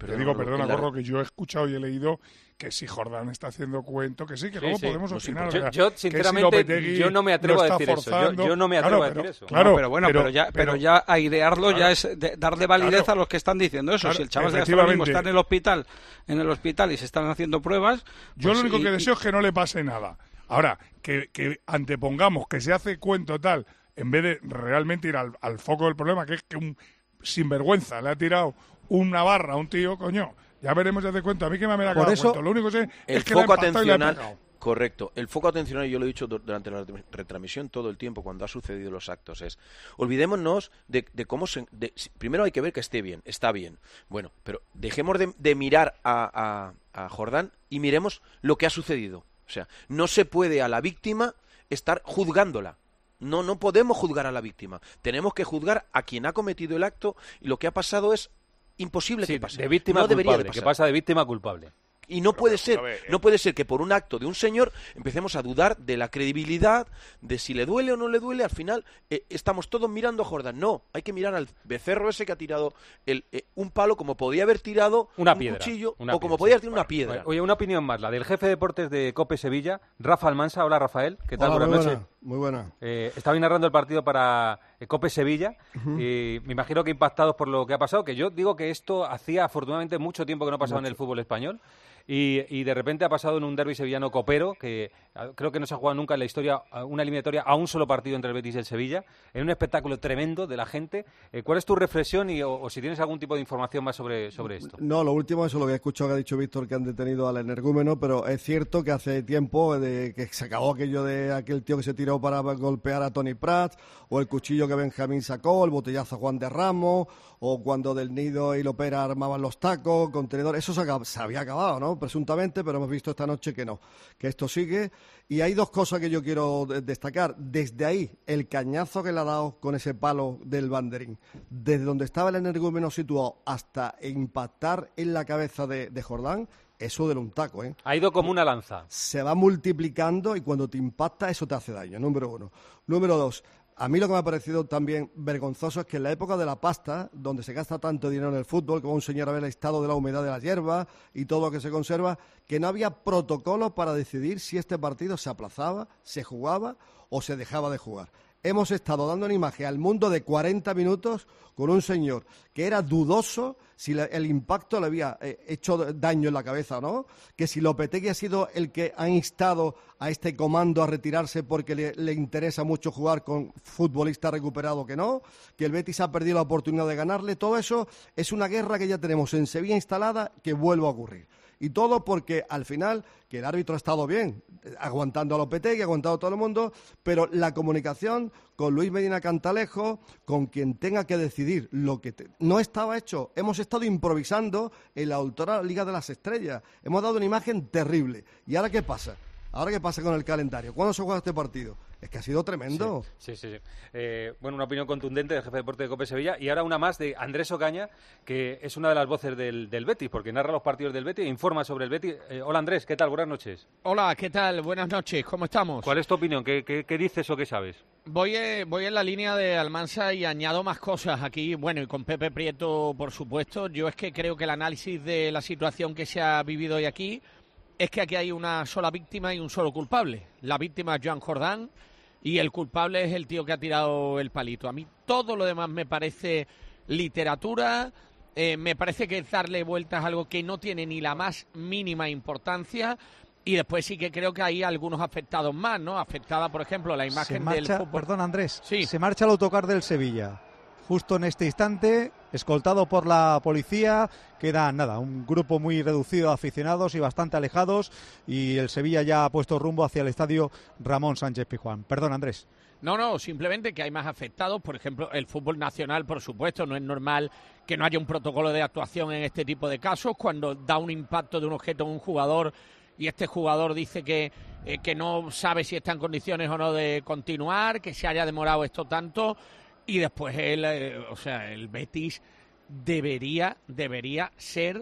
Pero Te digo, no, perdona, la... Corro, que yo he escuchado y he leído que si Jordán está haciendo cuento, que sí, que sí, luego sí. podemos no, opinar. Sí, yo, yo, sinceramente, si yo no me atrevo a decir forzando. eso. Yo, yo no me atrevo claro, a decir pero, eso. Claro, no, pero bueno, pero, pero ya, pero, pero ya airearlo claro, ya es de, darle validez claro, a los que están diciendo eso. Claro, si el chaval de ahora mismo está en el hospital, en el hospital y se están haciendo pruebas. Yo pues, lo único y, que deseo es que no le pase nada. Ahora, que, que antepongamos que se hace cuento tal, en vez de realmente ir al, al foco del problema, que es que un sinvergüenza le ha tirado una barra a un tío, coño. Ya veremos si hace cuenta. A mí que me ha Por eso, cuento. Lo único que sé el es que foco la atencional, correcto. El foco atencional, yo lo he dicho durante la retransmisión todo el tiempo cuando ha sucedido los actos, es olvidémonos de, de cómo se... De, primero hay que ver que esté bien, está bien. Bueno, pero dejemos de, de mirar a, a, a Jordán y miremos lo que ha sucedido. O sea, no se puede a la víctima estar juzgándola. No, no podemos juzgar a la víctima. Tenemos que juzgar a quien ha cometido el acto y lo que ha pasado es imposible sí, que pase. De víctima no culpable, debería de pasar. que pasa de víctima a culpable. Y no puede ser, no puede ser que por un acto de un señor empecemos a dudar de la credibilidad, de si le duele o no le duele. Al final eh, estamos todos mirando a Jordán. No, hay que mirar al becerro ese que ha tirado el, eh, un palo como podía haber tirado una un piedra, cuchillo una o como piedra, podía haber sí. tirado una piedra. Oye, una opinión más, la del jefe de deportes de COPE Sevilla, Rafa Almansa. Hola, Rafael. ¿Qué tal? Hola, Buenas muy noches. Buena, muy buena. Eh, estaba narrando el partido para eh, COPE Sevilla uh-huh. y me imagino que impactados por lo que ha pasado, que yo digo que esto hacía afortunadamente mucho tiempo que no pasaba mucho. en el fútbol español. Y, y de repente ha pasado en un derbi sevillano copero, que creo que no se ha jugado nunca en la historia una eliminatoria a un solo partido entre el Betis y el Sevilla, en un espectáculo tremendo de la gente. Eh, ¿Cuál es tu reflexión y, o, o si tienes algún tipo de información más sobre, sobre esto? No, lo último, eso lo que he escuchado que ha dicho Víctor, que han detenido al energúmeno, pero es cierto que hace tiempo de que se acabó aquello de aquel tío que se tiró para golpear a Tony Prat, o el cuchillo que Benjamín sacó, el botellazo a Juan de Ramos, o cuando Del Nido y Lopera armaban los tacos, contenedores, eso se, acab- se había acabado, ¿no? Presuntamente, pero hemos visto esta noche que no, que esto sigue. Y hay dos cosas que yo quiero de- destacar. Desde ahí, el cañazo que le ha dado con ese palo del banderín, desde donde estaba el energúmeno situado hasta impactar en la cabeza de, de Jordán, eso de un taco, ¿eh? Ha ido como una lanza. Se va multiplicando y cuando te impacta eso te hace daño, número uno. Número dos, a mí lo que me ha parecido también vergonzoso es que en la época de la pasta, donde se gasta tanto dinero en el fútbol, como un señor a ver el estado de la humedad de las hierbas y todo lo que se conserva, que no había protocolo para decidir si este partido se aplazaba, se jugaba o se dejaba de jugar. Hemos estado dando una imagen al mundo de cuarenta minutos con un señor que era dudoso si la, el impacto le había eh, hecho daño en la cabeza o no, que si Lopetegui ha sido el que ha instado a este comando a retirarse porque le, le interesa mucho jugar con futbolista recuperado que no, que el Betis ha perdido la oportunidad de ganarle. Todo eso es una guerra que ya tenemos en Sevilla instalada que vuelve a ocurrir. Y todo porque al final, que el árbitro ha estado bien, aguantando a Lopetegui, aguantando a todo el mundo, pero la comunicación con Luis Medina Cantalejo, con quien tenga que decidir lo que te... no estaba hecho. Hemos estado improvisando en la Ultra Liga de las Estrellas. Hemos dado una imagen terrible. ¿Y ahora qué pasa? ¿Ahora qué pasa con el calendario? ¿Cuándo se juega este partido? Es que ha sido tremendo. Sí, sí, sí. sí. Eh, bueno, una opinión contundente del jefe de deporte de COPE Sevilla. Y ahora una más de Andrés Ocaña, que es una de las voces del, del Betis, porque narra los partidos del Betis e informa sobre el Betis. Eh, hola Andrés, ¿qué tal? Buenas noches. Hola, ¿qué tal? Buenas noches, ¿cómo estamos? ¿Cuál es tu opinión? ¿Qué, qué, qué dices o qué sabes? Voy, eh, voy en la línea de Almansa y añado más cosas aquí. Bueno, y con Pepe Prieto, por supuesto. Yo es que creo que el análisis de la situación que se ha vivido hoy aquí es que aquí hay una sola víctima y un solo culpable. La víctima es Joan Jordán y el culpable es el tío que ha tirado el palito. A mí todo lo demás me parece literatura, eh, me parece que es darle vueltas a algo que no tiene ni la más mínima importancia. Y después sí que creo que hay algunos afectados más, ¿no? Afectada, por ejemplo, la imagen se marcha, del fútbol. Perdón, Andrés. Sí. Se marcha el autocar del Sevilla. Justo en este instante, escoltado por la policía, queda nada, un grupo muy reducido de aficionados y bastante alejados, y el Sevilla ya ha puesto rumbo hacia el estadio Ramón Sánchez Pizjuán. Perdón, Andrés. No, no, simplemente que hay más afectados. Por ejemplo, el fútbol nacional, por supuesto, no es normal que no haya un protocolo de actuación en este tipo de casos. Cuando da un impacto de un objeto en un jugador y este jugador dice que, eh, que no sabe si está en condiciones o no de continuar, que se haya demorado esto tanto, y después el, eh, o sea, el Betis debería, debería ser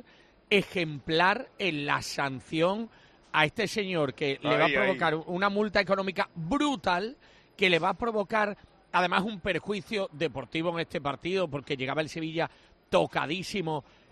ejemplar en la sanción a este señor que ahí, le va a provocar ahí. una multa económica brutal, que le va a provocar además un perjuicio deportivo en este partido, porque llegaba el Sevilla tocadísimo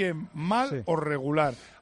bien, mal Sí. o regular.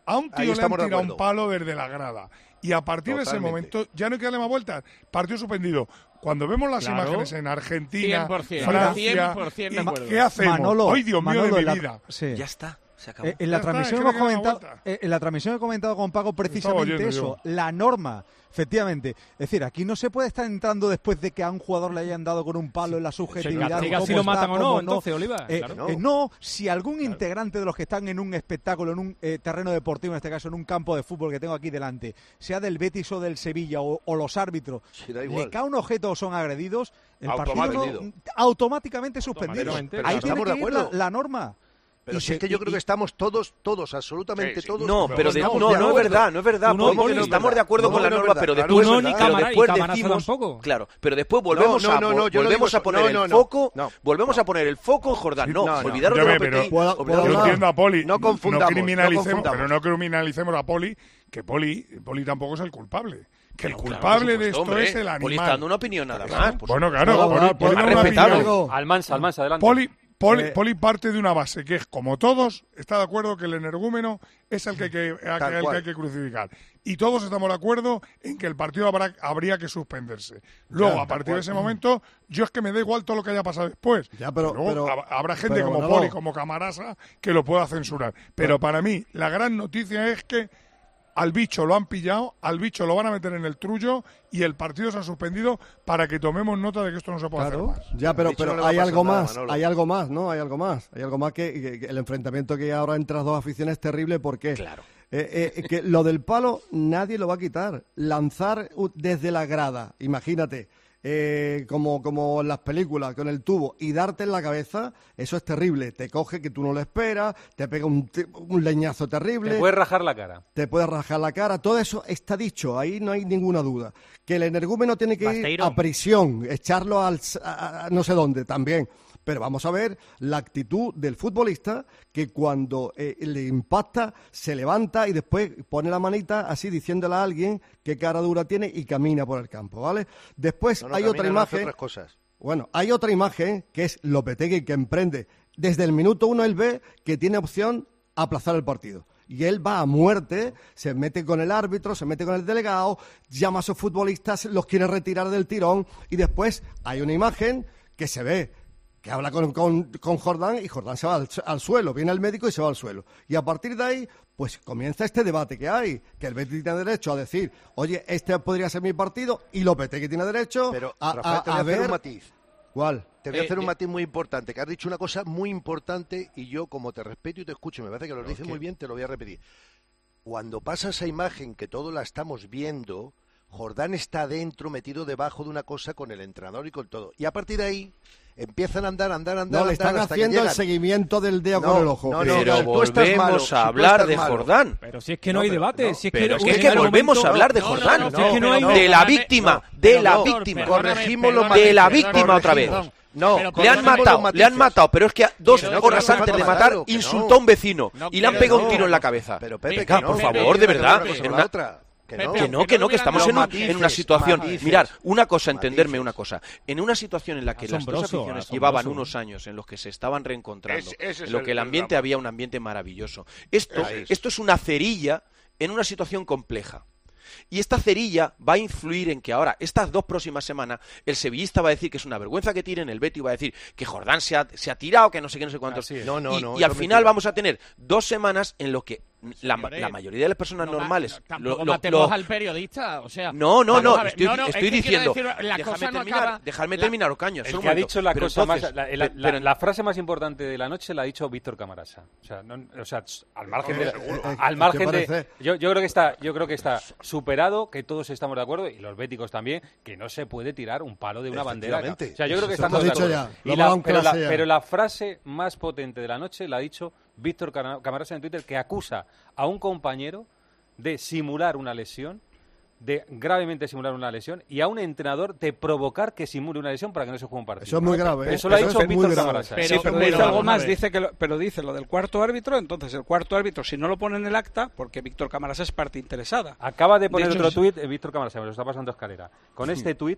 A un Ahí tío le han estamos de tirado un acuerdo. palo desde la grada. Y a partir de ese Totalmente. momento ya no hay que darle más vueltas. Partido suspendido. Cuando vemos las Claro. imágenes en Argentina, cien por ciento, Francia, cien por ciento de ¿y acuerdo. ¿qué hacemos? Manolo, ¡Ay, Dios mío Manolo, de en la- mi vida! sí. Ya está, se acabó. Eh, en la Ya está, transmisión es que hemos no hay que dar comentado, vuelta. eh, en la transmisión he comentado con Paco precisamente oyendo eso, yo. la norma, efectivamente. Es decir, aquí no se puede estar entrando después de que a un jugador le hayan dado con un palo en la subjetividad. castiga cómo si lo está, matan o no, cómo entonces, Oliva, Eh, claro. eh, no, si algún integrante de los que están en un espectáculo, en un eh, terreno deportivo, en este caso en un campo de fútbol que tengo aquí delante, sea del Betis o del Sevilla o, o los árbitros, Sí, da le igual. cae un objeto o son agredidos, el partido Automático. no- automáticamente suspendido. Automáticamente, Ahí claro. tiene Estamos que de ir acuerdo. la, la norma. Pero Y si se- es que yo y- creo y- que estamos todos, todos, absolutamente Sí, sí. todos. No, pero de- estamos no, de no es acuerdo. verdad, no es verdad. Tú no, Podemos- Poli, no es estamos verdad. de acuerdo No, con la no es norma, verdad. pero Claro, después, Tú no, es ni verdad. pero Camara- y después Camarasa decimos, tampoco. claro, pero después volvemos no, a no, no, po- yo no volvemos digo a poner eso. No, el no, no. foco, No. volvemos a poner el foco en Jordán. No, no, no. olvidaros de Escúchame, Lopetegui, pero- Puedo- olvidaros Yo de hablar. entiendo a Poli, No confundamos, criminalicemos, no confundamos. pero no criminalicemos a Poli, que Poli, Poli tampoco es el culpable. Que el Claro, claro, culpable por de supuesto, esto hombre. es el animal. Poli está dando una opinión nada Claro. más. por Bueno, supuesto. claro, Puedo Poli, hablar, Poli puedo da una respetable. opinión. Algo. Almansa, Almansa, adelante. Poli, Poli, Eh, Poli parte de una base que es, como todos, está de acuerdo que el energúmeno es el que, hay que, Tal el que cual. hay que crucificar. Y todos estamos de acuerdo en que el partido habrá, habría que suspenderse. Luego, Ya, a partir tal de ese momento, yo es que me da igual todo lo que haya pasado después. Ya, pero- Luego, pero- hab- habrá gente pero, como Manolo. Poli, como Camarasa, que lo pueda censurar. Pero para mí, la gran noticia es que al bicho lo han pillado, al bicho lo van a meter en el trullo y el partido se ha suspendido para que tomemos nota de que esto no se puede Claro. hacer más. Ya, pero, Al bicho no pero le va a hay pasar algo nada, más, Manolo. hay algo más, ¿no? Hay algo más, hay algo más que, que- que el enfrentamiento que hay ahora entre las dos aficiones es terrible porque Claro. eh, eh, que lo del palo nadie lo va a quitar. Lanzar u- desde la grada, imagínate, eh, como, como en las películas, con el tubo, y darte en la cabeza, eso es terrible. Te coge que tú no lo esperas, te pega un, te- un leñazo terrible. Te puedes rajar la cara. Te puede rajar la cara, todo eso está dicho, ahí no hay ninguna duda. Que el energúmeno tiene que ir Basteiro. a prisión, echarlo al, s- a- a no sé dónde también. Pero vamos a ver la actitud del futbolista que cuando eh, le impacta se levanta y después pone la manita así diciéndole a alguien qué cara dura tiene y camina por el campo, ¿vale? Después No, no, hay camina, otra no hace imagen. otras cosas. Bueno, hay otra imagen que es Lopetegui que emprende. Desde el minuto uno él ve que tiene opción a aplazar el partido. Y él va a muerte, se mete con el árbitro, se mete con el delegado, llama a sus futbolistas, los quiere retirar del tirón y después hay una imagen que se ve que habla con, con, con Jordán y Jordán se va al, al suelo, viene el médico y se va al suelo. Y a partir de ahí, pues comienza este debate que hay, que el Betis tiene derecho a decir, oye, este podría ser mi partido, y Lopetegui tiene derecho Pero, a, Rafael, a- te voy a a hacer ver... un matiz. ¿Cuál? Te voy a Eh, hacer un eh, matiz muy importante, que has dicho una cosa muy importante y yo, como te respeto y te escucho, y me parece que lo dices muy bien, te lo voy a repetir. Cuando pasa esa imagen que todos la estamos viendo, Jordán está dentro, metido debajo de una cosa con el entrenador y con todo. Y a partir de ahí empiezan a andar, andar, andar, No, le andar están hasta que haciendo el llegan. seguimiento del dedo No, con el ojo. no, no, Pero si tú estás malo, volvemos si tú a hablar estás de malo. Jordán. Pero si es que no, No, hay pero debate, no, si es que, Pero si es en que el volvemos momento- a hablar de No, no, Jordán. no, si es que no hay- de la perdóname, víctima, no, de no, la no, víctima. perdóname, Corregimos los perdóname, de la matices, víctima otra vez. corregimos. No, Pero Le han corregimos los matado, le han matices. matado, pero es que dos Pero no, horas que no antes de falta matar claro, que insultó no. a un vecino No, y le han que pegado no. un tiro en la cabeza. Pero Pepe, Venga, que no, por Pepe, favor, que de no, verdad. que no, en la una- otra, que no. Pepe, Que no, aunque que no no, que hubieran estamos dado en, un- matices, en una situación. matices. Mirad, una cosa, entenderme Matices. una cosa. En una situación en la que las dos Asombroso, aficiones asombroso. llevaban unos años en los que se estaban reencontrando, Ese- ese es en lo el- que el el ambiente drama. había un ambiente maravilloso. Esto, Ahí es. esto es una cerilla en una situación compleja. Y esta cerilla va a influir en que ahora, estas dos próximas semanas, el sevillista va a decir que es una vergüenza que tiren, el Betis va a decir que Jordán se ha, se ha tirado, que no sé qué, no sé cuántos. Así es. No, no, y no, y al eso es final mentira. vamos a tener dos semanas en lo que la, Señores, la mayoría de las personas no ma- normales... no, lo- tampoco lo- matemos lo- al periodista, o sea... no, no, vamos no, a ver, estoy, no, no, es estoy que quiero diciendo... decir, la Déjame cosa no terminar, acaba- dejadme la- terminar, Ocaño. El solo un que ha momento. dicho la Pero cosa entonces, más, la, la- pe- la- pero- la frase más importante de la noche la ha dicho Víctor Camarasa. O sea, no- o sea, al margen de, seguro. al ¿Qué margen de, parece? yo, yo creo que está, yo creo que está superado, que todos estamos de acuerdo y los béticos también, que no se puede tirar un palo de una bandera. Efectivamente. O sea, yo creo que Eso lo estamos hemos de dicho acuerdo. ya, lo Y hemos la- dado en pero, la, clase ya. pero la frase más potente de la noche la ha dicho Víctor Cana- Camarasa en Twitter, que acusa a un compañero de simular una lesión, de gravemente simular una lesión, y a un entrenador de provocar que simule una lesión para que no se juegue un partido. Eso es muy grave, ¿eh? Eso lo ha Eso dicho es muy Víctor grave. Camarasa. Pero, Sí, pero pero- dice algo vamos a más, ver. dice que lo- pero dice lo del cuarto árbitro, entonces el cuarto árbitro, si no lo pone en el acta, porque Víctor Camarasa es parte interesada. Acaba de poner De hecho, otro sí. tuit, eh, Víctor Camarasa, me lo está pasando a escalera. Con este tuit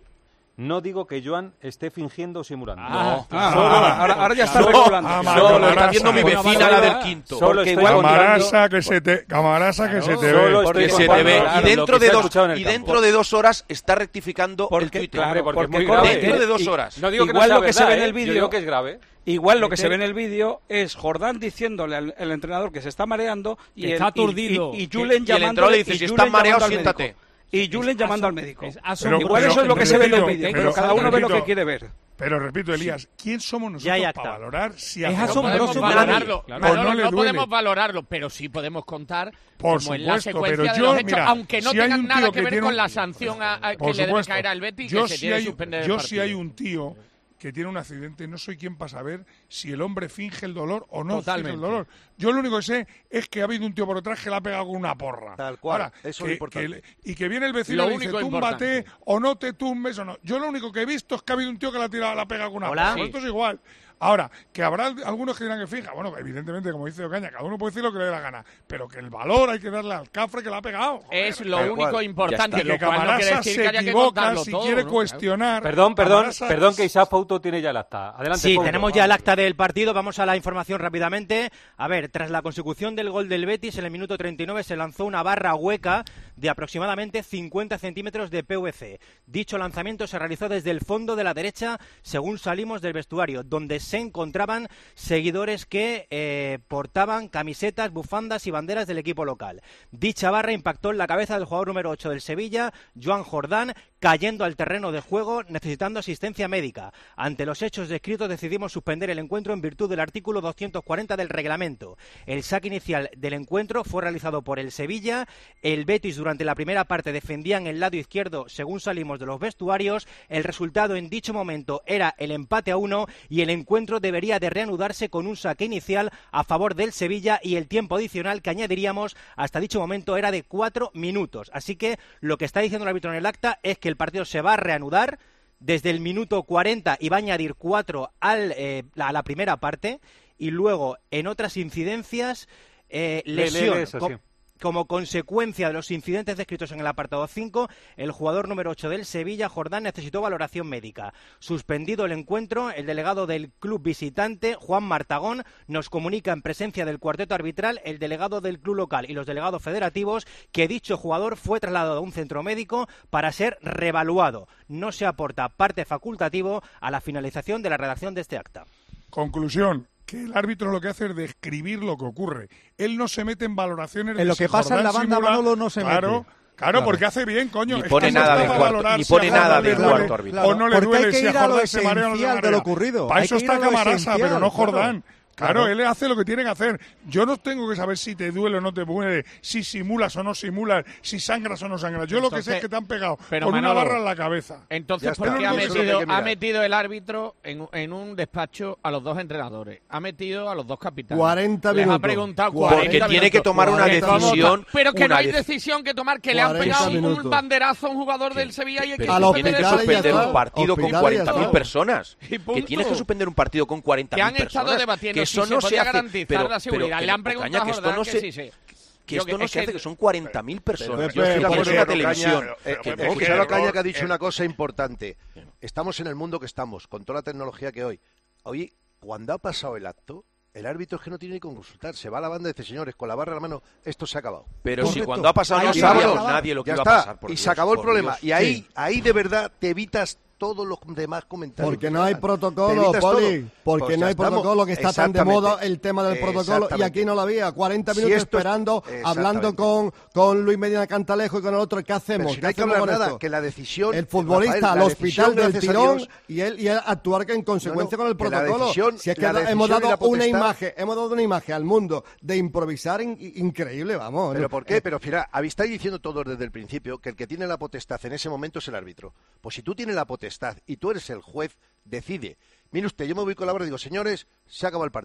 No digo que Joan esté fingiendo o simulando. Ah, no. ah, Solo- ahora, ahora ya está solo- regulando. Ah, No, solo lo está está haciendo mi Bueno, vecina, solo- la del quinto. solo Porque estoy igual- Camarasa que se te, camarasa que se te ve. Solo Porque estoy se te comparando ve lo y dentro que de se ha dos escuchado en el y campo. dentro de dos horas está rectificando Porque, el Twitter. claro, porque porque es muy corre- grave. Dentro de dos y- horas. No digo que igual no sea lo que se ve verdad, en el ¿eh? Yo vídeo, digo que es grave. igual lo que Meter- se ve en el vídeo es Jordán diciéndole al, al entrenador que se está mareando y Que el- está y- aturdido. Y, y, Que- Julen y el llamando entrenador le dice, si estás mareado, siéntate. Y Julen llamando al médico. Es Pero- asombroso. Igual pero- eso es lo que se ve en el repito, vídeo, pero- pero cada uno ve lo que repito, quiere ver. Pero repito, Elías, ¿quién somos Ya hay nosotros para acta. valorar si Es a Jordán asombroso le podemos duele valorarlo. Claro. o Manolo, no no, le duele? podemos valorarlo, pero sí podemos contar Por como en la supuesto, secuencia pero de yo, los hechos, mira, aunque no si hay tengan un nada tío que que ver tiene con un- la sanción a- a- que Por le debe supuesto. caer al Betis y Yo que se si tiene hay, que suspender el yo partido. si hay un tío que tiene un accidente, no soy quien para saber si el hombre finge el dolor o no Totalmente. finge el dolor. Yo lo único que sé es que ha habido un tío por detrás que le ha pegado con una porra. Tal cual, Ahora, eso es que- lo importante. que le- y que viene el vecino Lo y dice, único túmbate importante. o no te tumbes o no. Yo lo único que he visto es que ha habido un tío que le ha tirado, le ha pegado con una Hola. porra. Pues Sí. esto es igual. Ahora, que habrá algunos que dirán que finja. Bueno, evidentemente, como dice Ocaña, cada uno puede decir lo que le dé la gana. Pero que el valor hay que darle al cafre que le ha pegado. Joder. Es lo Tal único cual. importante, Y que lo cual no quiere Camarasa decir se que haya que equivoca contarlo si todo, quiere ¿no? cuestionar. Perdón, perdón, Camarasa- perdón que Isaac Fauto tiene ya el acta. Adelante. Sí, Fauto. tenemos ya el acta del partido. Vamos a la información rápidamente. A ver, tras la consecución del gol del Betis en el minuto treinta y nueve se lanzó una barra hueca de aproximadamente cincuenta centímetros de P V C. Dicho lanzamiento se realizó desde el fondo de la derecha, según salimos del vestuario, donde se encontraban seguidores que eh, portaban camisetas, bufandas y banderas del equipo local. Dicha barra impactó en la cabeza del jugador número ocho del Sevilla, Joan Jordán, cayendo al terreno de juego necesitando asistencia médica. Ante los hechos descritos decidimos suspender el encuentro en virtud del artículo doscientos cuarenta del reglamento. El saque inicial del encuentro fue realizado por el Sevilla. El Betis durante la primera parte defendía en el lado izquierdo según salimos de los vestuarios. El resultado en dicho momento era el empate a uno y el encuentro debería de reanudarse con un saque inicial a favor del Sevilla y el tiempo adicional que añadiríamos hasta dicho momento era de cuatro minutos. Así que lo que está diciendo el árbitro en el acta es que el partido se va a reanudar desde el minuto cuarenta y va a añadir cuatro al, eh, a la primera parte y luego en otras incidencias eh, Lee, lee, lesión. lee eso, co- sí. Como consecuencia de los incidentes descritos en el apartado cinco, el jugador número ocho del Sevilla, Jordán, necesitó valoración médica. Suspendido el encuentro, el delegado del club visitante, Juan Martagón, nos comunica en presencia del cuarteto arbitral, el delegado del club local y los delegados federativos, que dicho jugador fue trasladado a un centro médico para ser reevaluado. No se aporta parte facultativo a la finalización de la redacción de este acta. Conclusión, que el árbitro lo que hace es describir lo que ocurre. Él no se mete en valoraciones de En lo si que pasa en la Jordán banda, simula- Manolo no se claro, mete. Claro, Claro. porque hace bien, coño. Ni Es pone que no nada está de para cuarto- valorar ni si a pone Jordán nada le de duele cuarto árbitro. O no le Porque duele hay que si a ir a lo Jordán se marea o no se esencial de marea. lo ocurrido. Para Hay eso que ir está a lo Camarasa, esencial, pero no claro. Jordán. Claro, Claro. él hace lo que tiene que hacer. Yo no tengo que saber si te duele o no te duele, si simulas o no simulas, si sangras o no sangras. Yo lo que sé Entonces, es que te han pegado pero con una Manolo, barra en la cabeza. Entonces, Ya ¿por está. qué ha Eso es lo que hay metido, que ha mirar. metido el árbitro en, en un despacho a los dos entrenadores? Ha metido a los dos capitanes. cuarenta Les ha minutos. preguntado Porque cuarenta tiene minutos. que tomar una cuarenta decisión, minutos. Pero que una no hay dec- decisión que tomar, que le han cuarenta pegado un minutos. banderazo a un jugador del Sevilla y hay que Pero A que los tienes que hospitales ya suspender está. un partido con Hospitales ya cuarenta mil está. personas. Y Que punto. tienes que suspender un partido con cuarenta Que mil han personas. estado debatiendo que si eso se no podía se hace. garantizar pero, la seguridad. pero que Le han no, preguntado Ocaña, a que esto Jordán no que se, sí, sí. que Yo esto que- no es se hace, que- que son cuarenta mil personas. Pepe, Yo estoy Pepe, hablando de Pepe, una Ocaña, televisión. eh, Pero, que Pepe, escuchar que a Ocaña error, que ha dicho eh. una cosa importante. Estamos en el mundo que estamos, con toda la tecnología que hoy. Oye, cuando ha pasado el acto, el árbitro es que no tiene ni que consultar. Se va a la banda y dice, señores, con la barra en la mano, esto se ha acabado. Pero si Correcto. cuando ha pasado no Ahí sabía acabado. nadie lo que Ya iba a está. pasar. por Y Dios, se acabó el por problema. Dios. Y ahí, Sí. ahí de verdad te evitas todos los demás comentarios. Porque no hay Te protocolo, evitas Poli. todo. Porque Pues no ya hay estamos. protocolo, que está tan de Exactamente. moda el tema del protocolo. Y Exactamente. aquí no lo había. cuarenta Si minutos esto- esperando, hablando Exactamente. con, con Luis Medina Cantalejo y con el otro. ¿Qué hacemos? Pero si ¿Qué no hay que hacemos hablar con nada, esto? que la decisión... El futbolista Rafael, al la hospital decisión, del gracias a tirón Dios, y él, y él actuar que en consecuencia No, no, con el que la protocolo. decisión- si es que la da- hemos decisión y dado la una potestad- imagen, hemos dado una imagen al mundo de improvisar in- increíble, vamos. ¿Pero ¿no? por qué? Pero mira, estáis diciendo todos desde el principio que el que tiene la potestad en ese momento es el árbitro. Pues si tú tienes la potestad y tú eres el juez, decide. Mire usted, yo me voy con la barra y digo, señores, se acaba el partido.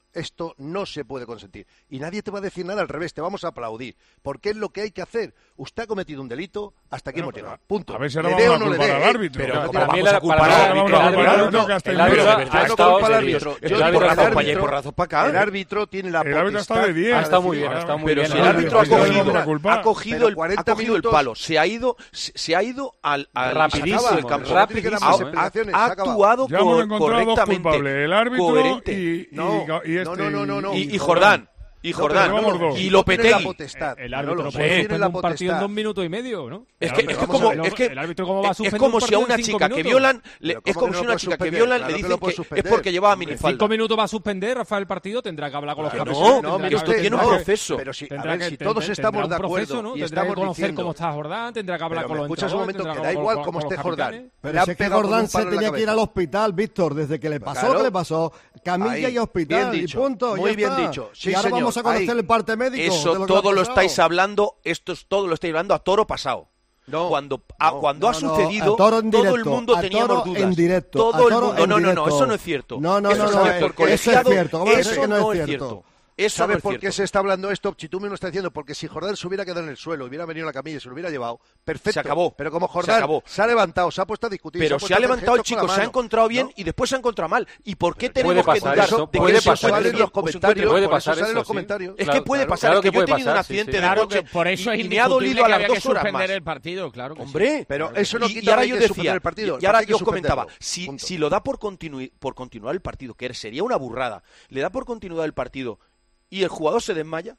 Esto no se puede consentir. Y nadie te va a decir nada, al revés, te vamos a aplaudir. Porque es lo que hay que hacer. Usted ha cometido un delito, hasta aquí Bueno, hemos pero, llegado. Punto. a ver si ahora ¿Le vamos dé a o no le culpar dé? al eh? árbitro. Pero Claro, ¿cómo para mí vamos a la- culpar para al mí árbitro? vamos a culpar al El árbitro, árbitro- que hasta el ahí árbitro- no. yo no Ha estado culpo al de árbitro. diez. Yo El digo árbitro al ha estado para allá y árbitro- por razón para acá. El árbitro tiene la El árbitro ha estado de potestad diez. para Ha estado muy decidir. bien, ha estado muy Pero bien. si el árbitro ha Pues yo cogido, tengo la culpa. ha cogido, Pero el, cuarenta ha cogido el minutos- palo, se ha ido, se, se ha ido al, al Rapidísimo, al campo. rapidísimo, Ha- ¿eh? explicaciones, ha, se ha acabado. actuado Ya hemos cor- encontrado dos correctamente, culpables, el árbitro coherente. y, y, No, y este, no, no, no, no. y, y Jordán. Y No, Jordán. pero vamos dos. Y No tiene la Lopetegui. potestad. El No árbitro lo no sé. puede Tiene suspender la un partido en potestad. dos minutos y medio, ¿no? Es El que, árbitro- es que vamos a como, ver, es que, el árbitro cómo va a es suspender como un si a partido una en cinco chica que minutos. violan, le- Pero es ¿cómo como que si no una puede chica que suspender? violan Claro le que dicen lo que puede es suspender. porque llevaba En minifalda. cinco minutos va a suspender Rafael el partido, tendrá que hablar con los Claro, profesionales. no, tendrá mire que usted, hablar- tiene un tendrá que- proceso. Pero si, a tendrá ver, que- si todos tendrá- estamos tendrá de un acuerdo proceso, ¿no? y Tendrá estamos que conocer diciendo... cómo está Jordán, tendrá que hablar Pero con me los escuchas un entrenadores, momento, tendrá que que da hablar igual con- cómo con esté los Jordán. capitanes. Le Pero han si es que pegado con Jordán un se palo en la tenía que ir al cabeza. hospital, Víctor, desde que le pasó, Claro. que le pasó. Camilla Ahí, y hospital, bien dicho, y punto. muy ya bien está. dicho. Sí, y ahora señor, vamos a conocer ahí. el parte médico. Eso de lo que le ha todo lo pasado. estáis hablando, esto es todo lo estáis hablando a toro pasado. No, cuando a- no, cuando No, ha no, sucedido, a toro en todo el directo, mundo a teníamos toro dudas. en directo, todo a el toro mundo, en no, no, no, directo. eso no es cierto. No, no, eso no, es no, cierto, eso el colegiado, es cierto. ¿Cómo va a decir eso que no es no es cierto? cierto. Eso ¿Sabes no es por cierto. qué se está hablando esto? Si tú me lo estás diciendo, porque si Jordán se hubiera quedado en el suelo, hubiera venido a la camilla y se lo hubiera llevado, perfecto. Se acabó. Pero como Se Jordán acabó. se, ha levantado, se ha puesto a discutir. Pero se se ha puesto a hacer levantado el gestos con chico, la se ha mano. encontrado bien ¿No? y después se ha encontrado mal. ¿Y por qué Puede tenemos que pasar dudar eso, de que puede eso pasar sale eso. en los comentarios? Puede por pasar eso salen eso, los sí. comentarios. Es Claro, que puede claro, pasar, claro es que, que yo he puede tenido un pasar, sí, accidente sí. de Claro coche que por eso y, es y me ha dolido indiscutible a que las había que dos horas suspender más. el partido, claro que sí. Hombre, Pero eso no y, quita y ahora que yo hay que decía, suspender el partido. y ahora Hay que yo os comentaba, suspenderlo. si, Punto. si lo da por, continui- por continuar el partido, que sería una burrada, le da por continuar el partido y el jugador se desmaya,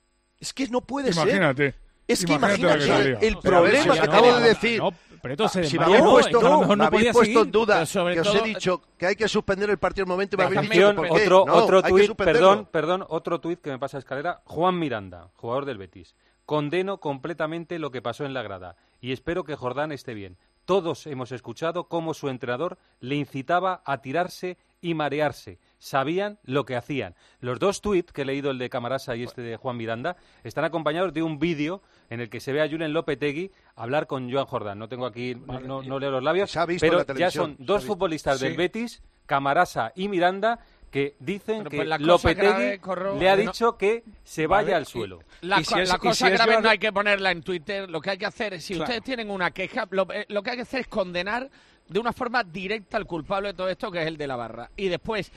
es que no puede Imagínate. ser. Es que Imagínate la que imagínate salía. el Pero a ver, problema si que acabo tenemos. de decir, No, pero entonces si me no, habéis no, puesto, es que a lo mejor me no habéis podía puesto seguir. en duda, Pero sobre que os he todo- dicho que hay que suspender el partido al momento y me habéis Déjame- dicho Atención, por qué. otro, No, otro hay que tuit, suspenderlo. perdón, perdón, otro tuit que me pasa a escalera. Juan Miranda, jugador del Betis. Condeno completamente lo que pasó en la grada y espero que Jordán esté bien. Todos hemos escuchado cómo su entrenador le incitaba a tirarse y marearse. Sabían lo que hacían. Los dos tuits que he leído, el de Camarasa y este de Juan Miranda, están acompañados de un vídeo en el que se ve a Julen Lopetegui hablar con Joan Jordán. No tengo aquí, no, no- no leo los labios, Se ha visto en pero la ya televisión, son se ha dos visto. futbolistas del Sí. Betis, Camarasa y Miranda, que dicen Bueno, que pues la cosa Lopetegui grave, Corro, le ha que no- dicho que se Vale, vaya al y- suelo. La, Y si co- es- la y cosa si es grave Joan- no hay que ponerla en Twitter. Lo que hay que hacer es, si Claro. ustedes tienen una queja, lo, eh, lo que hay que hacer es condenar de una forma directa al culpable de todo esto, que es el de la barra. Y después,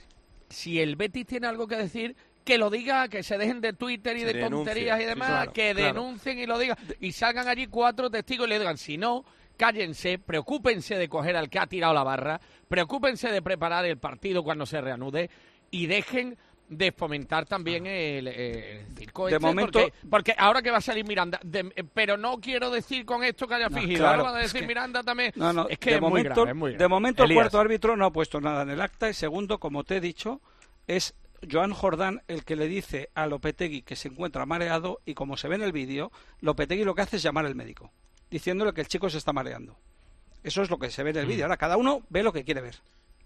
si el Betis tiene algo que decir, que lo diga, que se dejen de Twitter y Se de denuncie, tonterías y sí, demás, claro, que claro. denuncien y lo digan. Y salgan allí cuatro testigos y le digan, si no, cállense, preocúpense de coger al que ha tirado la barra, preocúpense de preparar el partido cuando se reanude y dejen de fomentar también el, el circo De este, momento- porque, porque ahora que va a salir Miranda, de- eh, pero no quiero decir con esto que haya No, fingido, claro, ahora va a es decir que- Miranda también, No, no, es que de es muy momento, grave, es muy grave. de momento el Elías. cuarto árbitro no ha puesto nada en el acta y segundo, como te he dicho, es Joan Jordán el que le dice a Lopetegui que se encuentra mareado y como se ve en el vídeo, Lopetegui lo que hace es llamar al médico, diciéndole que el chico se está mareando. Eso es lo que se ve en el vídeo. Ahora cada uno ve lo que quiere ver,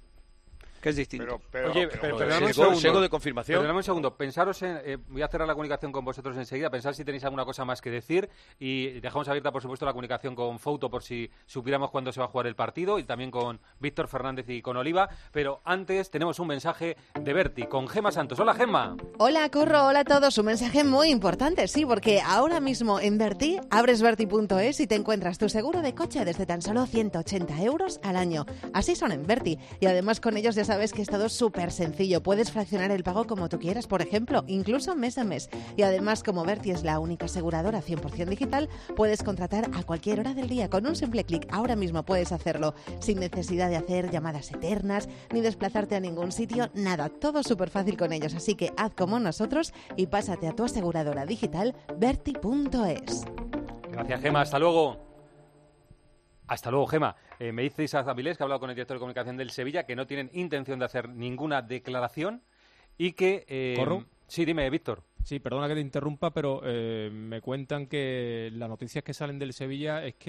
que es distinto. Pero, pero, Oye, pero, pero, joder, perdóname un Sego- segundo. sego de confirmación. Perdóname un segundo. Pensaros en... eh, voy a cerrar la comunicación con vosotros enseguida. Pensad si tenéis alguna cosa más que decir. Y dejamos abierta, por supuesto, la comunicación con Fouto por si supiéramos cuándo se va a jugar el partido. Y también con Víctor Fernández y con Oliva. Pero antes tenemos un mensaje de Berti con Gema Santos. Hola, Gema. Hola, Corro, hola a todos. Un mensaje muy importante, sí, porque ahora mismo en Berti, abres berti punto es y te encuentras tu seguro de coche desde tan solo ciento ochenta euros al año. Así son en Berti. Y además con ellos ya sabes que es todo súper sencillo. Puedes fraccionar el pago como tú quieras, por ejemplo, incluso mes a mes. Y además, como Berti es la única aseguradora cien por ciento digital, puedes contratar a cualquier hora del día. Con un simple clic, ahora mismo puedes hacerlo sin necesidad de hacer llamadas eternas ni desplazarte a ningún sitio. Nada, todo súper fácil con ellos. Así que haz como nosotros y pásate a tu aseguradora digital berti punto es. Gracias, Gema. Hasta luego. Hasta luego, Gema. Eh, me dice Isa Zabilés, que ha hablado con el director de comunicación del Sevilla, que no tienen intención de hacer ninguna declaración y que... Eh, ¿Corro? Sí, dime, Víctor. Sí, perdona que te interrumpa, pero eh, me cuentan que las noticias que salen del Sevilla es que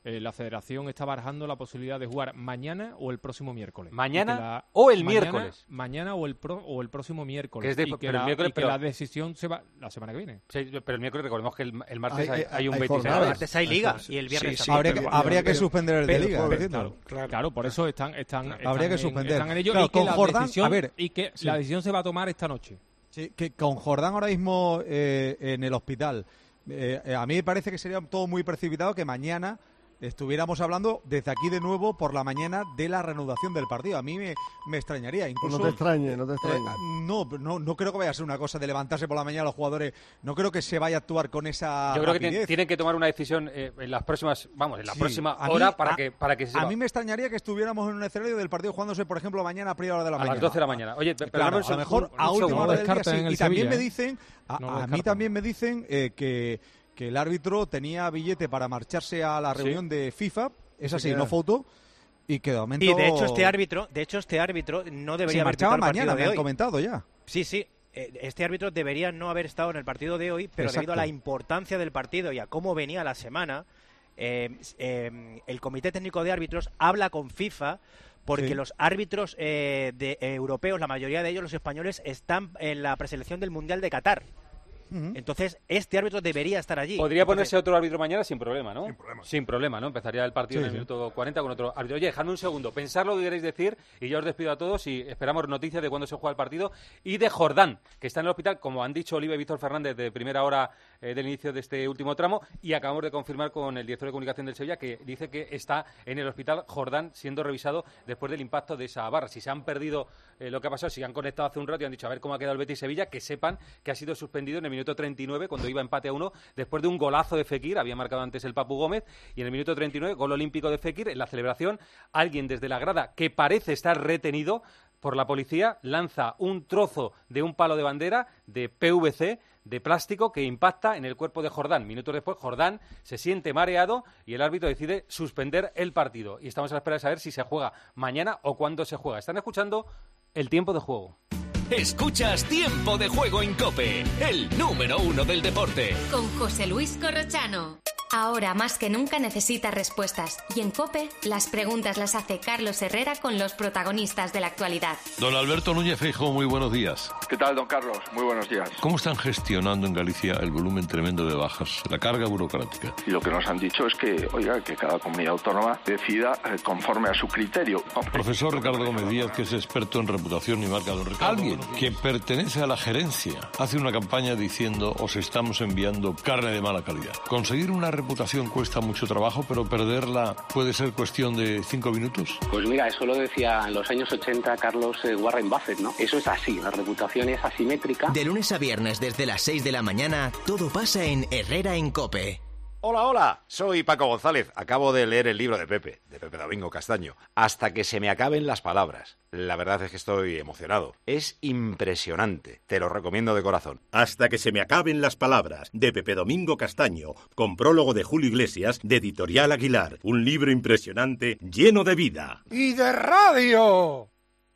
eh, la Federación está barajando la posibilidad de jugar mañana o el próximo miércoles. ¿Mañana la, o el mañana, miércoles? Mañana o el pro, o el próximo miércoles. Que es de, y que, pero la, el miércoles, y que pero, la decisión se va la semana que viene. Sí, pero el miércoles recordemos que el, el martes hay, Hay- hay un hay Betis. jornadas. El martes hay liga y el viernes Sí, sí, también. habría que, habría que suspender el de Pero, liga. pero, entiendo. claro, claro, claro, por eso están, están, Habría están que en- suspender. están en ello Claro, y que con la Jordán, decisión, a ver, y que sí. la decisión se va a tomar esta noche. Sí, que con Jordán ahora mismo eh, en el hospital, eh, eh, a mí me parece que sería todo muy precipitado que mañana estuviéramos hablando desde aquí de nuevo por la mañana de la reanudación del partido. A mí me, me extrañaría. Incluso, No te extrañe, no te extrañe. Eh, no, no, no creo que vaya a ser una cosa de levantarse por la mañana los jugadores. No creo que se vaya a actuar con esa Yo creo que rapidez. tien- tienen que tomar una decisión eh, en las próximas, vamos, en la Sí. próxima A mí- hora para a- que para que se A sepa. mí me extrañaría que estuviéramos en un escenario del partido jugándose, por ejemplo, mañana a primera hora de la A mañana. las doce de la mañana. Oye, Claro, perdóname un a lo mejor segundo, a un última segundo. hora del día descarten sí. en el Y también Sevilla, me ¿eh? dicen, a, No lo a mí descarten. también me dicen eh, que, que el árbitro tenía billete para marcharse a la Sí. reunión de FIFA, es se así, queda. no foto, y que de momento... Y de hecho este árbitro, de hecho este árbitro no debería se haber pitado marchaba el partido mañana, me de han hoy. comentado ya. Sí, sí. eh, Este árbitro debería no haber estado en el partido de hoy, pero Exacto. debido a la importancia del partido y a cómo venía la semana, eh, eh, el Comité Técnico de Árbitros habla con FIFA porque Sí. los árbitros eh, de, eh, europeos, la mayoría de ellos, los españoles, están en la preselección del Mundial de Qatar. Entonces, este árbitro debería estar allí. Podría Entonces, ponerse otro árbitro mañana sin problema, ¿no? Sin problema. Sin problema, ¿no? Empezaría el partido Sí, en el sí. minuto cuarenta con otro árbitro. Oye, dejadme un segundo. Pensar lo que queréis decir y yo os despido a todos y esperamos noticias de cuándo se juega el partido. Y de Jordán, que está en el hospital, como han dicho Oliva y Víctor Fernández de primera hora eh, del inicio de este último tramo. Y acabamos de confirmar con el director de comunicación del Sevilla que dice que está en el hospital Jordán siendo revisado después del impacto de esa barra. Si se han perdido eh, lo que ha pasado, si han conectado hace un rato y han dicho a ver cómo ha quedado el Betis Sevilla, que sepan que ha sido suspendido en el minuto treinta y nueve cuando iba empate a uno después de un golazo de Fekir, había marcado antes el Papu Gómez, y en el minuto treinta y nueve, gol olímpico de Fekir, en la celebración, alguien desde la grada, que parece estar retenido por la policía, lanza un trozo de un palo de bandera de P V C, de plástico, que impacta en el cuerpo de Jordán. Minutos después, Jordán se siente mareado y el árbitro decide suspender el partido. Y estamos a la espera de saber si se juega mañana o cuándo se juega. Están escuchando el tiempo de juego. Escuchas Tiempo de Juego en COPE, el número uno del deporte. Con José Luis Corrochano. Ahora más que nunca necesitas respuestas. Y en COPE, las preguntas las hace Carlos Herrera con los protagonistas de la actualidad. Don Alberto Núñez Feijóo, muy buenos días. ¿Qué tal, don Carlos? Muy buenos días. ¿Cómo están gestionando en Galicia el volumen tremendo de bajas, la carga burocrática? Y lo que nos han dicho es que, oiga, que cada comunidad autónoma decida eh, conforme a su criterio. Profesor Ricardo Gómez Díaz, que es experto en reputación y marca. Don Ricardo, alguien que pertenece a la gerencia hace una campaña diciendo os estamos enviando carne de mala calidad. Conseguir una reputación cuesta mucho trabajo, pero perderla puede ser cuestión de cinco minutos. Pues mira, eso lo decía en los años ochenta Carlos eh, Warren Buffett, ¿no? Eso es así, la reputación es asimétrica. De lunes a viernes desde las seis de la mañana, todo pasa en Herrera en COPE. Hola, hola, soy Paco González. Acabo de leer el libro de Pepe, de Pepe Domingo Castaño. Hasta que se me acaben las palabras. La verdad es que estoy emocionado. Es impresionante. Te lo recomiendo de corazón. Hasta que se me acaben las palabras, de Pepe Domingo Castaño, con prólogo de Julio Iglesias, de Editorial Aguilar. Un libro impresionante, lleno de vida. ¡Y de radio!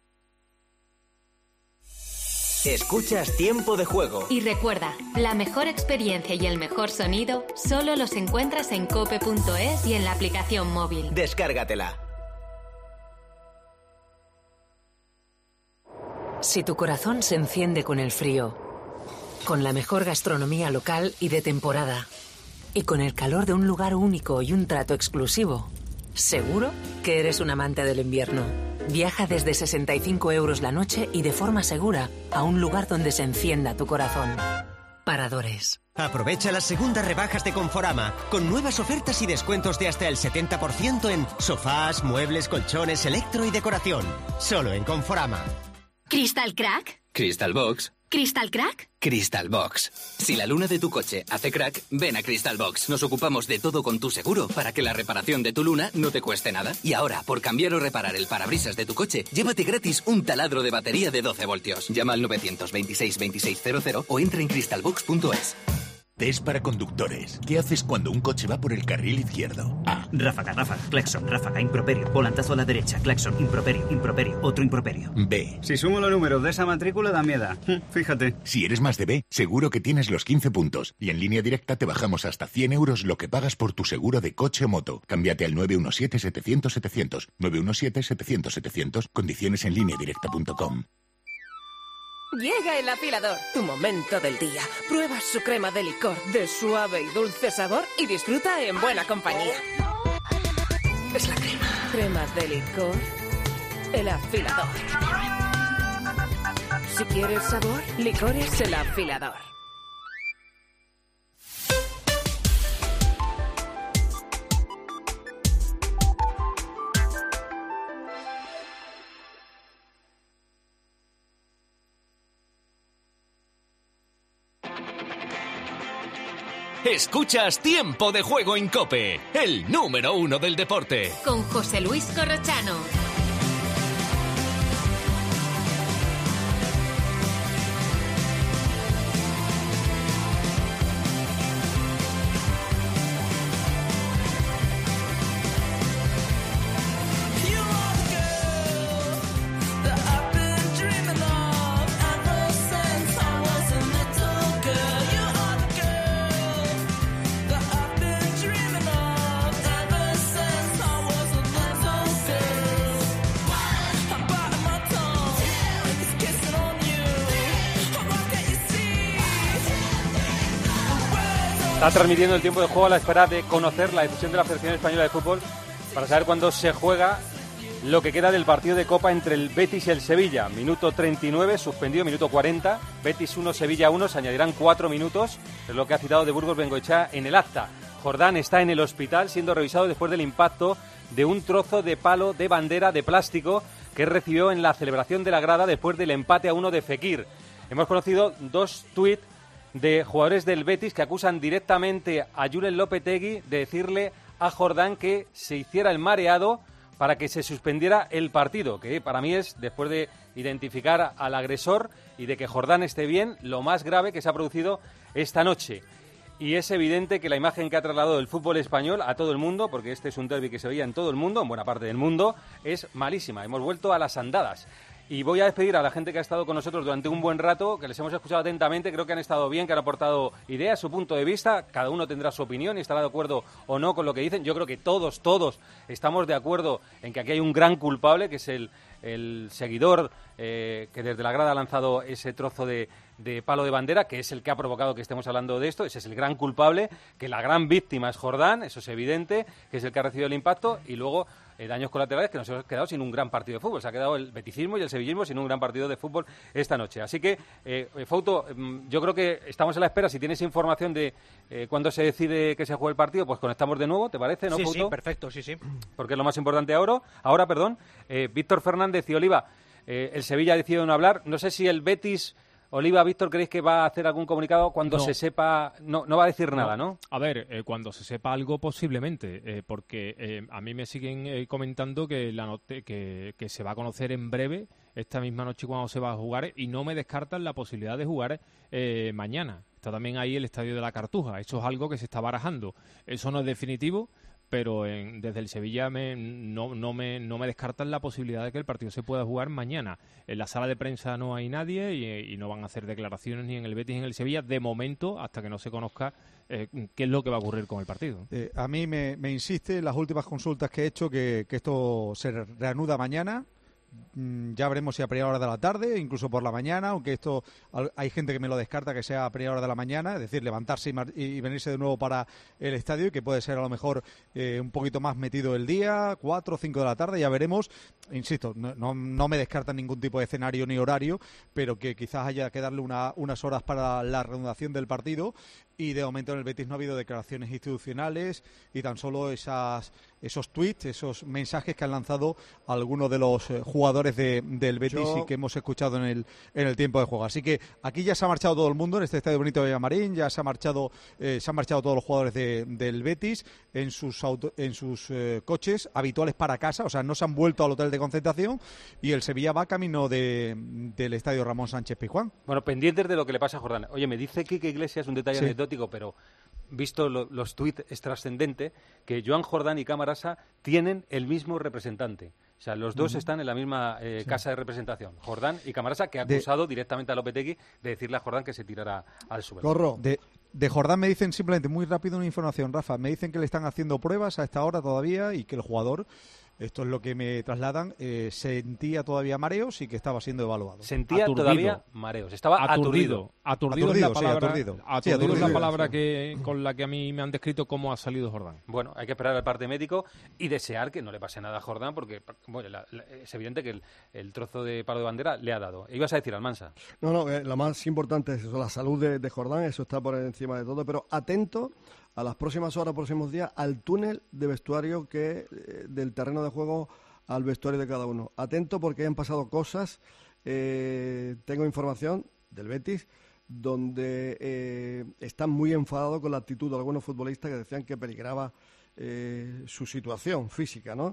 Escuchas Tiempo de Juego. Y recuerda, la mejor experiencia y el mejor sonido solo los encuentras en cope punto es y en la aplicación móvil. Descárgatela. Si tu corazón se enciende con el frío, con la mejor gastronomía local y de temporada, y con el calor de un lugar único y un trato exclusivo, seguro que eres un amante del invierno. Viaja desde sesenta y cinco euros la noche y de forma segura a un lugar donde se encienda tu corazón. Paradores. Aprovecha las segundas rebajas de Conforama, con nuevas ofertas y descuentos de hasta el setenta por ciento en sofás, muebles, colchones, electro y decoración. Solo en Conforama. ¿Crystal Crack? Crystal Box. ¿Crystal Crack? Crystal Box. Si la luna de tu coche hace crack, ven a Crystal Box. Nos ocupamos de todo con tu seguro para que la reparación de tu luna no te cueste nada. Y ahora, por cambiar o reparar el parabrisas de tu coche, llévate gratis un taladro de batería de doce voltios. Llama al nueve dos seis, veintiséis, veintiséis cero cero o entra en crystal box punto es. Test para conductores. ¿Qué haces cuando un coche va por el carril izquierdo? A. Ráfaga, ráfaga, claxon, ráfaga, improperio, volantazo a la derecha, claxon, improperio, improperio, otro improperio. B. Si sumo los números de esa matrícula da miedo. Fíjate. Si eres más de B, seguro que tienes los quince puntos. Y en Línea Directa te bajamos hasta cien euros lo que pagas por tu seguro de coche o moto. Cámbiate al nueve uno siete setecientos setecientos. nueve uno siete setecientos setecientos. Condiciones en línea directa punto com. Llega el afilador, tu momento del día. Prueba su crema de licor de suave y dulce sabor y disfruta en buena compañía. Es la crema. Cremas de licor, el afilador. Si quieres sabor, licores el afilador. Escuchas Tiempo de Juego en COPE, el número uno del deporte. Con José Luis Corrochano. Está transmitiendo el tiempo de juego a la espera de conocer la decisión de la Federación Española de Fútbol para saber cuándo se juega lo que queda del partido de Copa entre el Betis y el Sevilla. Minuto treinta y nueve, suspendido, minuto cuarenta. Betis uno, Sevilla uno, se añadirán cuatro minutos. Es lo que ha citado de Burgos Bengoechea en el acta. Jordán está en el hospital siendo revisado después del impacto de un trozo de palo de bandera de plástico que recibió en la celebración de la grada después del empate a uno de Fekir. Hemos conocido dos tuits de jugadores del Betis que acusan directamente a Julen Lopetegui de decirle a Jordán que se hiciera el mareado para que se suspendiera el partido, que para mí es, después de identificar al agresor y de que Jordán esté bien, lo más grave que se ha producido esta noche. Y es evidente que la imagen que ha trasladado el fútbol español a todo el mundo, porque este es un derbi que se veía en todo el mundo, en buena parte del mundo, es malísima. Hemos vuelto a las andadas. Y voy a despedir a la gente que ha estado con nosotros durante un buen rato, que les hemos escuchado atentamente, creo que han estado bien, que han aportado ideas, su punto de vista, cada uno tendrá su opinión y estará de acuerdo o no con lo que dicen. Yo creo que todos, todos estamos de acuerdo en que aquí hay un gran culpable, que es el, el seguidor eh, que desde la grada ha lanzado ese trozo de, de palo de bandera, que es el que ha provocado que estemos hablando de esto. Ese es el gran culpable, que la gran víctima es Jordán, eso es evidente, que es el que ha recibido el impacto, y luego Eh, daños colaterales, que nos hemos quedado sin un gran partido de fútbol. Se ha quedado el beticismo y el sevillismo sin un gran partido de fútbol esta noche. Así que, eh, Fouto, yo creo que estamos a la espera. Si tienes información de eh, cuándo se decide que se juegue el partido, pues conectamos de nuevo, ¿te parece, no, Sí, Fouto? sí, perfecto, sí, sí. Porque es lo más importante ahora. Ahora, perdón, eh, Víctor Fernández y Oliva, eh, el Sevilla ha decidido no hablar. No sé si el Betis... Oliva, Víctor, ¿creéis que va a hacer algún comunicado cuando No. se sepa? No, no va a decir nada, ¿no? A ver, eh, cuando se sepa algo, posiblemente, eh, porque eh, a mí me siguen eh, comentando que, la note, que, que se va a conocer en breve, esta misma noche, cuando se va a jugar, y no me descartan la posibilidad de jugar eh, mañana. Está también ahí el Estadio de la Cartuja. Eso es algo que se está barajando. Eso no es definitivo, pero en, desde el Sevilla me, no, no, me, no me descartan la posibilidad de que el partido se pueda jugar mañana. En la sala de prensa no hay nadie y, y no van a hacer declaraciones ni en el Betis ni en el Sevilla, de momento, hasta que no se conozca eh, qué es lo que va a ocurrir con el partido. Eh, a mí me, me insiste en las últimas consultas que he hecho que, que esto se reanuda mañana. Mm, ya veremos si a primera hora de la tarde, incluso por la mañana, aunque esto hay gente que me lo descarta que sea a primera hora de la mañana, es decir, levantarse y, mar- y venirse de nuevo para el estadio, y que puede ser a lo mejor eh, un poquito más metido el día, cuatro o cinco de la tarde, ya veremos. Insisto, no, no, no me descartan ningún tipo de escenario ni horario, pero que quizás haya que darle una, unas horas para la reanudación del partido. Y de momento en el Betis no ha habido declaraciones institucionales y tan solo esas esos tweets, esos mensajes que han lanzado algunos de los eh, jugadores de, del Betis Yo... y que hemos escuchado en el, en el tiempo de juego. Así que aquí ya se ha marchado todo el mundo en este estadio Benito Villamarín, ya se ha marchado, eh, se han marchado todos los jugadores de, del Betis en sus auto, en sus eh, coches habituales para casa, o sea, no se han vuelto al hotel de concentración y el Sevilla va camino de, del estadio Ramón Sánchez Pizjuán. Bueno, pendientes de lo que le pasa a Jordán. Oye, me dice Quique Iglesias, un detalle sí. anecdótico, pero visto lo, los tuits, es trascendente que Joan Jordán y Camarasa tienen el mismo representante. O sea, los dos uh-huh. están en la misma eh, sí. casa de representación, Jordán y Camarasa, que ha acusado de... directamente a Lopetegui de decirle a Jordán que se tirara al suelo. Corro. De, de Jordán me dicen simplemente, muy rápido una información, Rafa, me dicen que le están haciendo pruebas a esta hora todavía y que el jugador, esto es lo que me trasladan, eh, sentía todavía mareos y que estaba siendo evaluado. Sentía aturdido. todavía mareos, estaba aturdido. Aturdido, aturdido, aturdido es la palabra, sí, aturdido. Aturdido sí, aturdido es la palabra sí. que, con la que a mí me han descrito cómo ha salido Jordán. Bueno, hay que esperar al parte médico y desear que no le pase nada a Jordán, porque bueno, la, la, es evidente que el, el trozo de palo de bandera le ha dado. ¿Ibas a decir, Almansa? No, no, eh, lo más importante es eso, la salud de, de Jordán, eso está por encima de todo, pero atento a las próximas horas, próximos días, al túnel de vestuario que eh, del terreno de juego al vestuario de cada uno. Atento porque han pasado cosas, eh, tengo información del Betis, donde eh, están muy enfadados con la actitud de algunos futbolistas que decían que peligraba eh, su situación física, ¿no?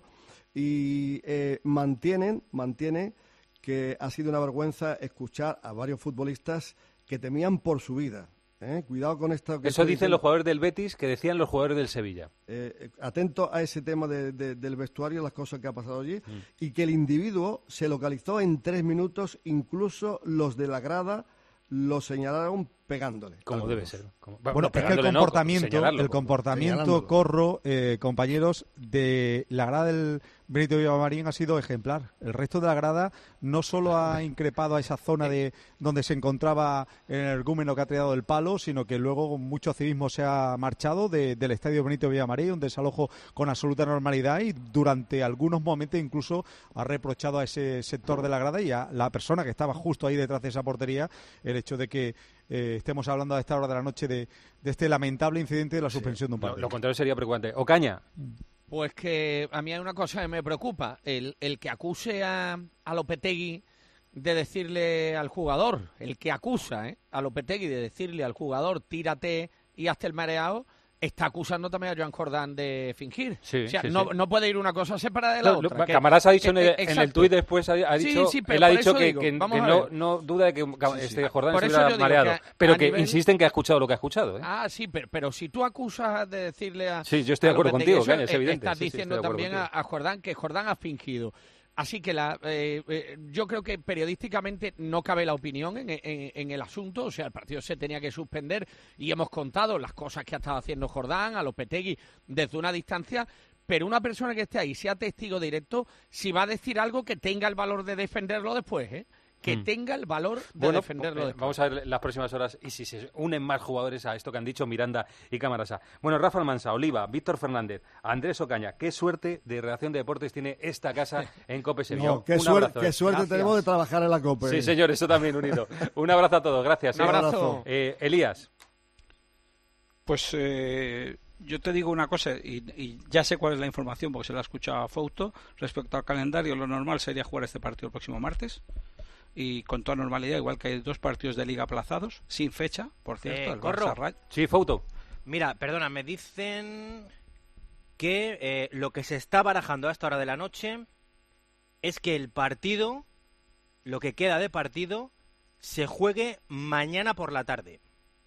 Y eh, mantienen, mantienen que ha sido una vergüenza escuchar a varios futbolistas que temían por su vida. ¿Eh? Cuidado con esto. Que Eso dicen diciendo. los jugadores del Betis que decían los jugadores del Sevilla. Eh, atento a ese tema de, de, del vestuario, las cosas que ha pasado allí, mm. y que el individuo se localizó en tres minutos, incluso los de la grada lo señalaron pegándole. Como debe ser. Como, bueno, es que el comportamiento, no, el comportamiento, Corro, eh, compañeros, de la grada del Benito Villamarín ha sido ejemplar. El resto de la grada no solo ha increpado a esa zona de donde se encontraba el energúmeno que ha tirado el palo, sino que luego con mucho civismo se ha marchado de, del estadio Benito Villamarín, un desalojo con absoluta normalidad, y durante algunos momentos incluso ha reprochado a ese sector de la grada y a la persona que estaba justo ahí detrás de esa portería el hecho de que Eh, estemos hablando a esta hora de la noche de, de este lamentable incidente de la suspensión sí, de un partido. Lo, lo contrario sería preocupante. Ocaña. Pues que a mí hay una cosa que me preocupa, el, el que acuse a, a Lopetegui de decirle al jugador, el que acusa ¿eh? a Lopetegui de decirle al jugador tírate y hazte el mareado, está acusando también a Joan Jordán de fingir. Sí, o sea, sí, no, sí. no puede ir una cosa separada de la no, otra. Camarasa ha dicho que, en, el, en el tuit después, ha, ha dicho, sí, sí, él ha dicho que, digo, que, que no, no duda de que sí, este, sí. Jordán se hubiera mareado, que pero que nivel... insiste en que ha escuchado lo que ha escuchado. ¿eh? Ah, sí, pero, pero si tú acusas de decirle a... Sí, yo estoy de acuerdo contigo, Caña, es evidente. Estás sí, diciendo sí, también a, a Jordán que Jordán ha fingido. Así que la, eh, eh, yo creo que periodísticamente no cabe la opinión en, en, en el asunto. O sea, el partido se tenía que suspender y hemos contado las cosas que ha estado haciendo Jordán, a Lopetegui, desde una distancia. Pero una persona que esté ahí, sea testigo directo, si va a decir algo que tenga el valor de defenderlo después, ¿eh? que mm. tenga el valor de bueno, defenderlo eh, después. Vamos a ver las próximas horas y si se unen más jugadores a esto que han dicho Miranda y Camarasa. Bueno, Rafa Almansa, Oliva, Víctor Fernández, Andrés Ocaña, qué suerte de Redacción de Deportes tiene esta casa en COPE Sevilla. No, qué, suer qué suerte gracias. tenemos de trabajar en la COPE. Sí, señor, eso también unido. Un abrazo a todos, gracias. Un ¿eh? abrazo. Eh, Elías. Pues eh, yo te digo una cosa, y, y ya sé cuál es la información porque se la he escuchado a Fouto, respecto al calendario, lo normal sería jugar este partido el próximo martes. Y con toda normalidad, igual que hay dos partidos de liga aplazados, sin fecha, por cierto. Eh, el corro. Barça... Sí, Fouto. Mira, perdona, me dicen que eh, lo que se está barajando a esta hora de la noche es que el partido, lo que queda de partido, se juegue mañana por la tarde.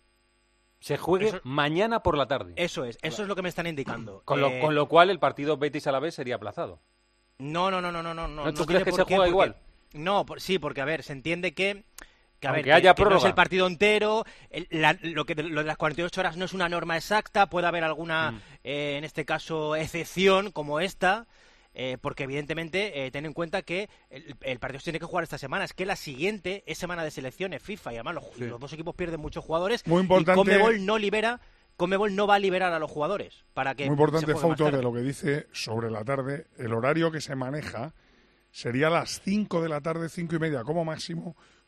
Se juegue eso, mañana por la tarde. Eso es, eso es lo que me están indicando. Con, eh, lo, con lo cual el partido Betis-Alavés sería aplazado. No, no, no, no, no, no. ¿No ¿Tú no crees que se juega porque... igual? No, por, sí, porque a ver, se entiende que, que a Aunque ver, haya que, que prórroga. no es el partido entero, el, la, lo que lo de las cuarenta y ocho horas no es una norma exacta, puede haber alguna, mm. eh, en este caso, excepción como esta, eh, porque evidentemente eh, ten en cuenta que el, el partido se tiene que jugar esta semana, es que la siguiente es semana de selecciones FIFA y además los, sí. los dos equipos pierden muchos jugadores. Muy importante. Y Conmebol no libera. Conmebol no va a liberar a los jugadores para que muy importante foto de lo que dice sobre la tarde, el horario que se maneja sería a las cinco de la tarde, cinco y media como máximo,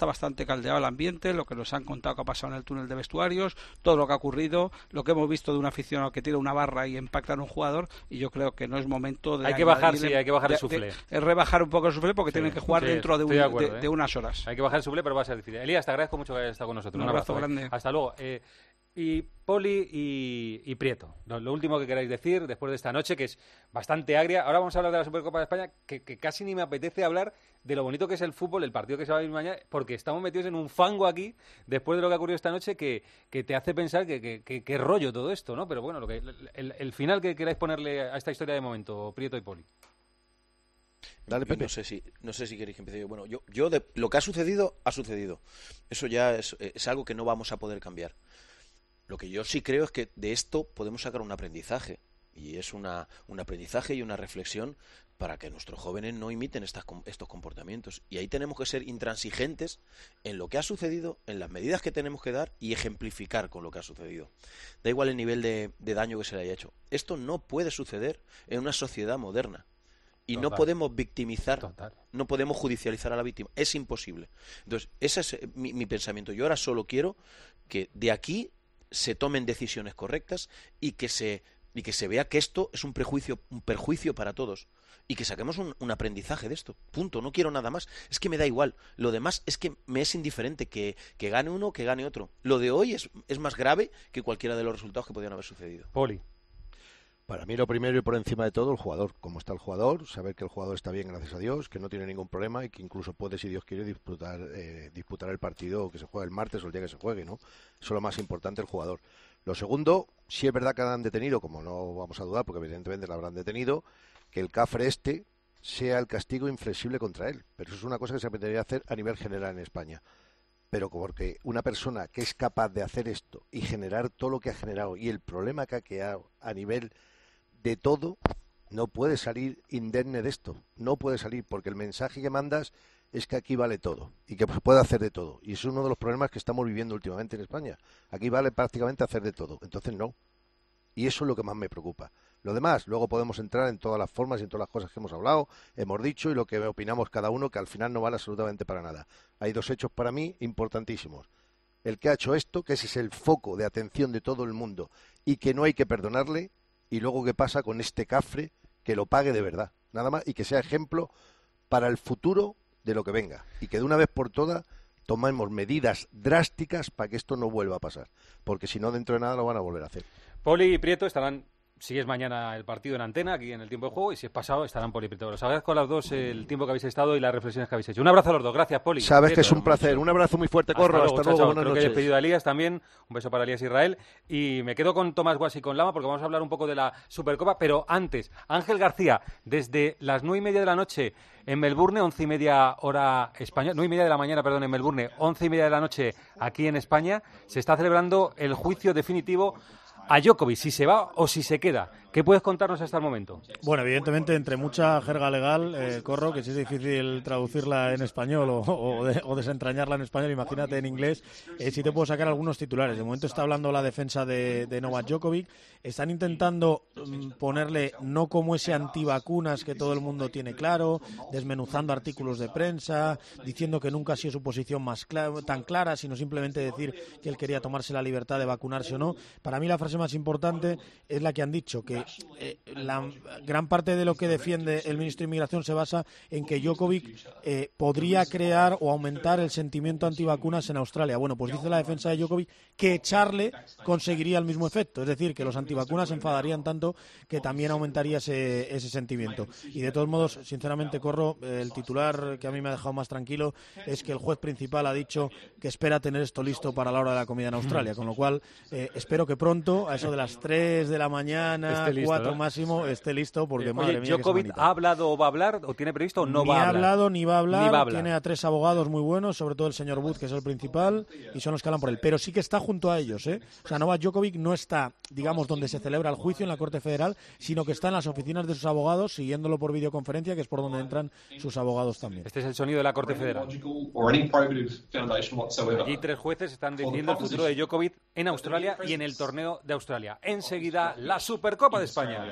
está bastante caldeado el ambiente, lo que nos han contado que ha pasado en el túnel de vestuarios, todo lo que ha ocurrido, lo que hemos visto de un aficionado que tira una barra y impacta en un jugador, y yo creo que no es momento de... Hay que bajar, sí, hay que bajar el suflé. Es rebajar un poco el suflé porque Sí, tienen que jugar sí, dentro de un, de, acuerdo, de, ¿eh? de unas horas. Hay que bajar el suple, pero va a ser difícil. Elías, te agradezco mucho que hayas estado con nosotros. Un abrazo grande. ¿eh? Hasta luego. Eh, y Poli y, y Prieto, lo, lo último que queráis decir después de esta noche, que es bastante agria. Ahora vamos a hablar de la Supercopa de España, que, que casi ni me apetece hablar de lo bonito que es el fútbol, el partido que se va a vivir mañana, porque estamos metidos en un fango aquí, después de lo que ha ocurrido esta noche, que, que te hace pensar que, que, que, que rollo todo esto, ¿no? Pero bueno, lo que, el, el final que queráis ponerle a esta historia de momento, Prieto y Poli. Dale, Pepe. No sé si, no sé si queréis que empiece yo. Bueno, yo, yo de, lo que ha sucedido, ha sucedido. Eso ya es, es algo que no vamos a poder cambiar. Lo que yo sí creo es que de esto podemos sacar un aprendizaje. Y es una, un aprendizaje y una reflexión para que nuestros jóvenes no imiten estas, estos comportamientos. Y ahí tenemos que ser intransigentes en lo que ha sucedido, en las medidas que tenemos que dar y ejemplificar con lo que ha sucedido. Da igual el nivel de, de daño que se le haya hecho. Esto no puede suceder en una sociedad moderna. Y Total. no podemos victimizar, Total. no podemos judicializar a la víctima. Es imposible. Entonces, ese es mi, mi pensamiento. Yo ahora solo quiero que de aquí se tomen decisiones correctas y que se, y que se vea que esto es un prejuicio, un perjuicio para todos. Y que saquemos un, un aprendizaje de esto. Punto. No quiero nada más. Es que me da igual. Lo demás es que me es indiferente que, que gane uno o que gane otro. Lo de hoy es, es más grave que cualquiera de los resultados que podían haber sucedido. Poli. Para mí lo primero y por encima de todo el jugador, cómo está el jugador, saber que el jugador está bien, gracias a Dios, que no tiene ningún problema y que incluso puede, si Dios quiere, disputar, eh, disputar el partido que se juegue el martes o el día que se juegue, ¿no? Eso es lo más importante, el jugador. Lo segundo, sí es verdad que han detenido, como no vamos a dudar, porque evidentemente lo habrán detenido, que el cafre este sea el castigo inflexible contra él. Pero eso es una cosa que se debería hacer a nivel general en España. Pero porque una persona que es capaz de hacer esto y generar todo lo que ha generado y el problema que ha creado a nivel de todo, no puede salir indemne de esto, no puede salir, porque el mensaje que mandas es que aquí vale todo y que puede hacer de todo, y es uno de los problemas que estamos viviendo últimamente en España. Aquí vale prácticamente hacer de todo, entonces no, y eso es lo que más me preocupa. Lo demás, luego podemos entrar en todas las formas y en todas las cosas que hemos hablado, hemos dicho y lo que opinamos cada uno, que al final no vale absolutamente para nada. Hay dos hechos para mí importantísimos: el que ha hecho esto, que ese es el foco de atención de todo el mundo y que no hay que perdonarle, y luego qué pasa con este cafre, que lo pague de verdad, nada más, y que sea ejemplo para el futuro de lo que venga, y que de una vez por todas tomemos medidas drásticas para que esto no vuelva a pasar, porque si no, dentro de nada lo van a volver a hacer. Poli y Prieto estarán, si es mañana el partido en antena, aquí en el tiempo de juego, y si es pasado, estarán Poli y Prieto. Os agradezco a los dos el tiempo que habéis estado y las reflexiones que habéis hecho. Un abrazo a los dos, gracias, Poli. Sabes Prieto, que es un placer, un abrazo muy fuerte, Corro, hasta luego, hasta luego, chao, chao. buenas Creo noches. que he despedido a Elías también, un beso para Elías Israel, y me quedo con Tomás Guas y con Lama, porque vamos a hablar un poco de la Supercopa, pero antes, Ángel García, desde las nueve y media de la noche en Melbourne, once y media hora española, nueve y media de la mañana, perdón, en Melbourne, once y media de la noche aquí en España, se está celebrando el juicio definitivo a Djokovic, si se va o si se queda. ¿Qué puedes contarnos hasta el momento? Bueno, evidentemente, entre mucha jerga legal, eh, Corro, que si es difícil traducirla en español o, o, de, o desentrañarla en español, imagínate en inglés, eh, sí te puedo sacar algunos titulares. De momento está hablando la defensa de, de Novak Djokovic. Están intentando mm, ponerle no como ese antivacunas que todo el mundo tiene claro, desmenuzando artículos de prensa, diciendo que nunca ha sido su posición más clara, tan clara, sino simplemente decir que él quería tomarse la libertad de vacunarse o no. Para mí la frase más importante es la que han dicho, que eh, la gran parte de lo que defiende el ministro de Inmigración se basa en que Djokovic eh, podría crear o aumentar el sentimiento antivacunas en Australia. Bueno, pues dice la defensa de Djokovic que echarle conseguiría el mismo efecto, es decir, que los antivacunas se enfadarían tanto que también aumentaría ese, ese sentimiento. Y de todos modos, sinceramente, Corro, el titular que a mí me ha dejado más tranquilo es que el juez principal ha dicho que espera tener esto listo para la hora de la comida en Australia, con lo cual eh, espero que pronto, a eso de las tres de la mañana, listo, cuatro ¿no? máximo, esté listo, porque eh, madre oye, mía, ¿Djokovic ha hablado o va a hablar, o tiene previsto o no ni va a hablar? Ni ha hablado ni va a hablar, ni va a hablar. Tiene a tres abogados muy buenos, sobre todo el señor Wood, que es el principal, y son los que hablan por él, pero sí que está junto a ellos, ¿eh? O sea, Novak Djokovic no está, digamos, donde se celebra el juicio en la Corte Federal, sino que está en las oficinas de sus abogados, siguiéndolo por videoconferencia, que es por donde entran sus abogados también. Este es el sonido de la Corte Federal. Allí tres jueces están decidiendo el futuro de Djokovic en Australia y en el torneo de Australia. Enseguida, la Supercopa de España.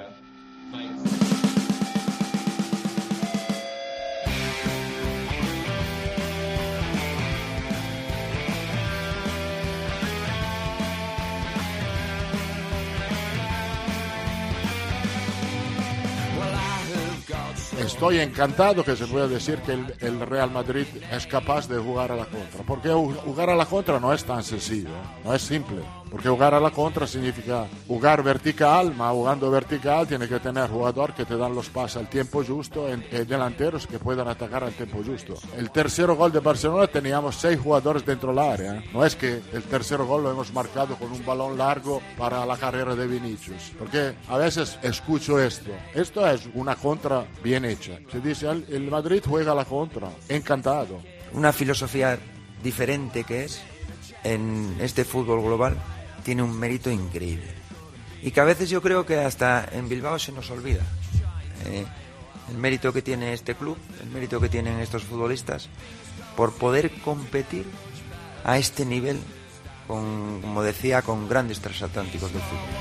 El estoy encantado que se pueda decir que el, el Real Madrid es capaz de jugar a la contra, porque jugar a la contra no es tan sencillo, no es simple. Porque jugar a la contra significa jugar vertical, mas jugando vertical tiene que tener jugador que te dan los pases al tiempo justo, en, en delanteros que puedan atacar al tiempo justo. El tercer gol de Barcelona teníamos seis jugadores dentro del área, ¿eh? No es que el tercer gol lo hemos marcado con un balón largo para la carrera de Vinicius, porque a veces escucho esto, esto es una contra bien hecha. Se dice, el, el Madrid juega a la contra, encantado. Una filosofía diferente que es, en este fútbol global, tiene un mérito increíble y que a veces yo creo que hasta en Bilbao se nos olvida eh, el mérito que tiene este club, el mérito que tienen estos futbolistas por poder competir a este nivel con, como decía, con grandes transatlánticos del fútbol.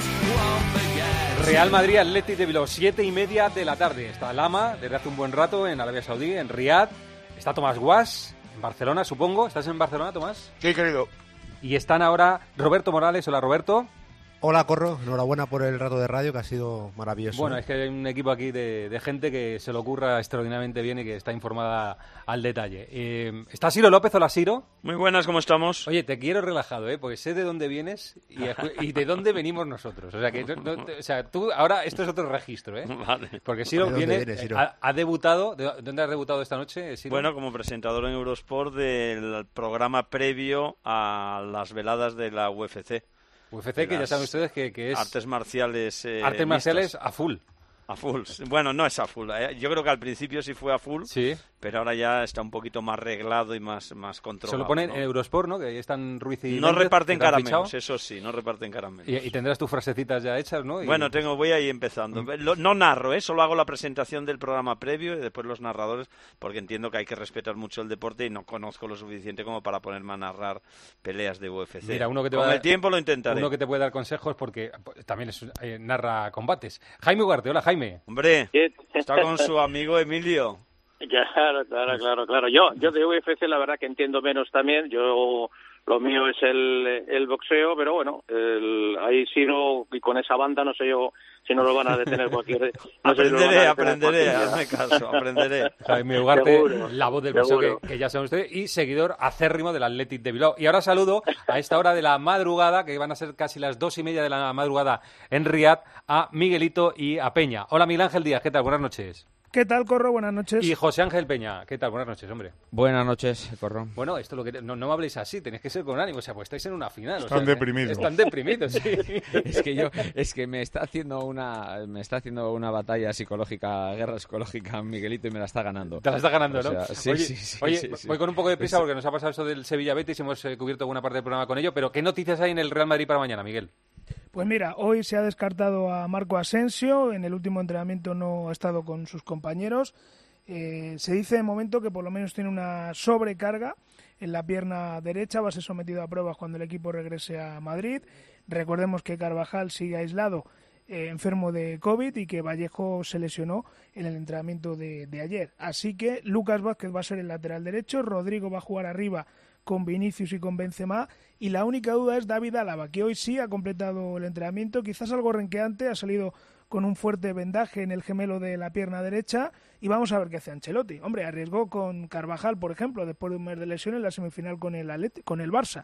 Real Madrid Athletic de Bilbao, siete y media de la tarde. Está Lama desde hace un buen rato en Arabia Saudí, en Riad. Está Tomás Guas en Barcelona, supongo. ¿Estás en Barcelona, Tomás? Sí, querido. Y están ahora Roberto Morales. Hola, Roberto. Hola, Corro. Enhorabuena por el rato de radio, que ha sido maravilloso. Bueno, es que hay un equipo aquí de, de gente que se lo ocurra extraordinariamente bien y que está informada al detalle. Eh, ¿Está Siro López? Hola, Siro. Muy buenas, ¿cómo estamos? Oye, te quiero relajado, ¿eh? Porque sé de dónde vienes y, y de dónde venimos nosotros. O sea, que no, no, o sea, tú ahora esto es otro registro, ¿eh? Vale. Porque Siro viene, viene, Siro? Ha, ha debutado. ¿De dónde has debutado esta noche, Siro? Bueno, como presentador en Eurosport del programa previo a las veladas de la U F C. U F C, que ya saben ustedes que, que es... Artes marciales eh, Artes marciales mixtas. a full. A full. Bueno, no es a full. ¿eh? Yo creo que al principio sí fue a full, sí, pero ahora ya está un poquito más reglado y más, más controlado. Se lo ponen ¿no? en Eurosport, ¿no? Que ahí están Ruiz y No Méndez, reparten que te han caramelos, fichado. eso sí, no reparten caramelos. Y, y tendrás tus frasecitas ya hechas, ¿no? Y... Bueno, tengo, voy ahí empezando. Lo- no narro, ¿eh? Solo hago la presentación del programa previo y después los narradores, porque entiendo que hay que respetar mucho el deporte y no conozco lo suficiente como para ponerme a narrar peleas de U F C. Mira, uno que te Con va a el dar- tiempo lo intentaré. Uno que te puede dar consejos porque pues, también es, eh, narra combates. Jaime Ugarte, hola Jaime. Hombre, está con su amigo Emilio. Claro, claro, claro, claro. Yo, yo de U F C la verdad que entiendo menos también. Yo lo mío es el, el boxeo, pero bueno, el, ahí sí no, y con esa banda no sé yo si no lo van a detener cualquier. No sé si lo van aprenderé, a detener aprenderé, cualquier hazme día. caso, aprenderé. Jaime Ugarte, Seguro, la voz del boxeo seguro. que, que ya saben ustedes, y seguidor acérrimo del Athletic de Bilbao. Y ahora saludo a esta hora de la madrugada, que van a ser casi las dos y media de la madrugada en Riad, a Miguelito y a Peña. Hola Miguel Ángel Díaz, ¿qué tal? Buenas noches. ¿Qué tal, Corro? Buenas noches. Y José Ángel Peña, ¿qué tal? Buenas noches, hombre. Buenas noches, Corro. Bueno, esto lo que no, no me habléis así, tenéis que ser con ánimo, o sea, pues estáis en una final. Están o sea, deprimidos. Están deprimidos, sí. Es que yo, es que me está haciendo una, me está haciendo una batalla psicológica, guerra psicológica Miguelito y me la está ganando. Te la está ganando, O ¿no? sea, sí, oye, sí, sí, oye, sí, sí. voy con un poco de prisa Es- porque nos ha pasado eso del Sevilla Betis y hemos eh, cubierto buena parte del programa con ello, pero ¿qué noticias hay en el Real Madrid para mañana, Miguel? Pues mira, hoy se ha descartado a Marco Asensio, en el último entrenamiento no ha estado con sus compañeros. Eh, se dice de momento que por lo menos tiene una sobrecarga en la pierna derecha, va a ser sometido a pruebas cuando el equipo regrese a Madrid. Recordemos que Carvajal sigue aislado, eh, enfermo de COVID, y que Vallejo se lesionó en el entrenamiento de, de ayer. Así que Lucas Vázquez va a ser el lateral derecho, Rodrigo va a jugar arriba con Vinicius y con Benzema, y la única duda es David Álava, que hoy sí ha completado el entrenamiento, quizás algo renqueante, ha salido con un fuerte vendaje en el gemelo de la pierna derecha, y vamos a ver qué hace Ancelotti. Hombre, arriesgó con Carvajal, por ejemplo, después de un mes de lesión en la semifinal con el Atleti- con el Barça.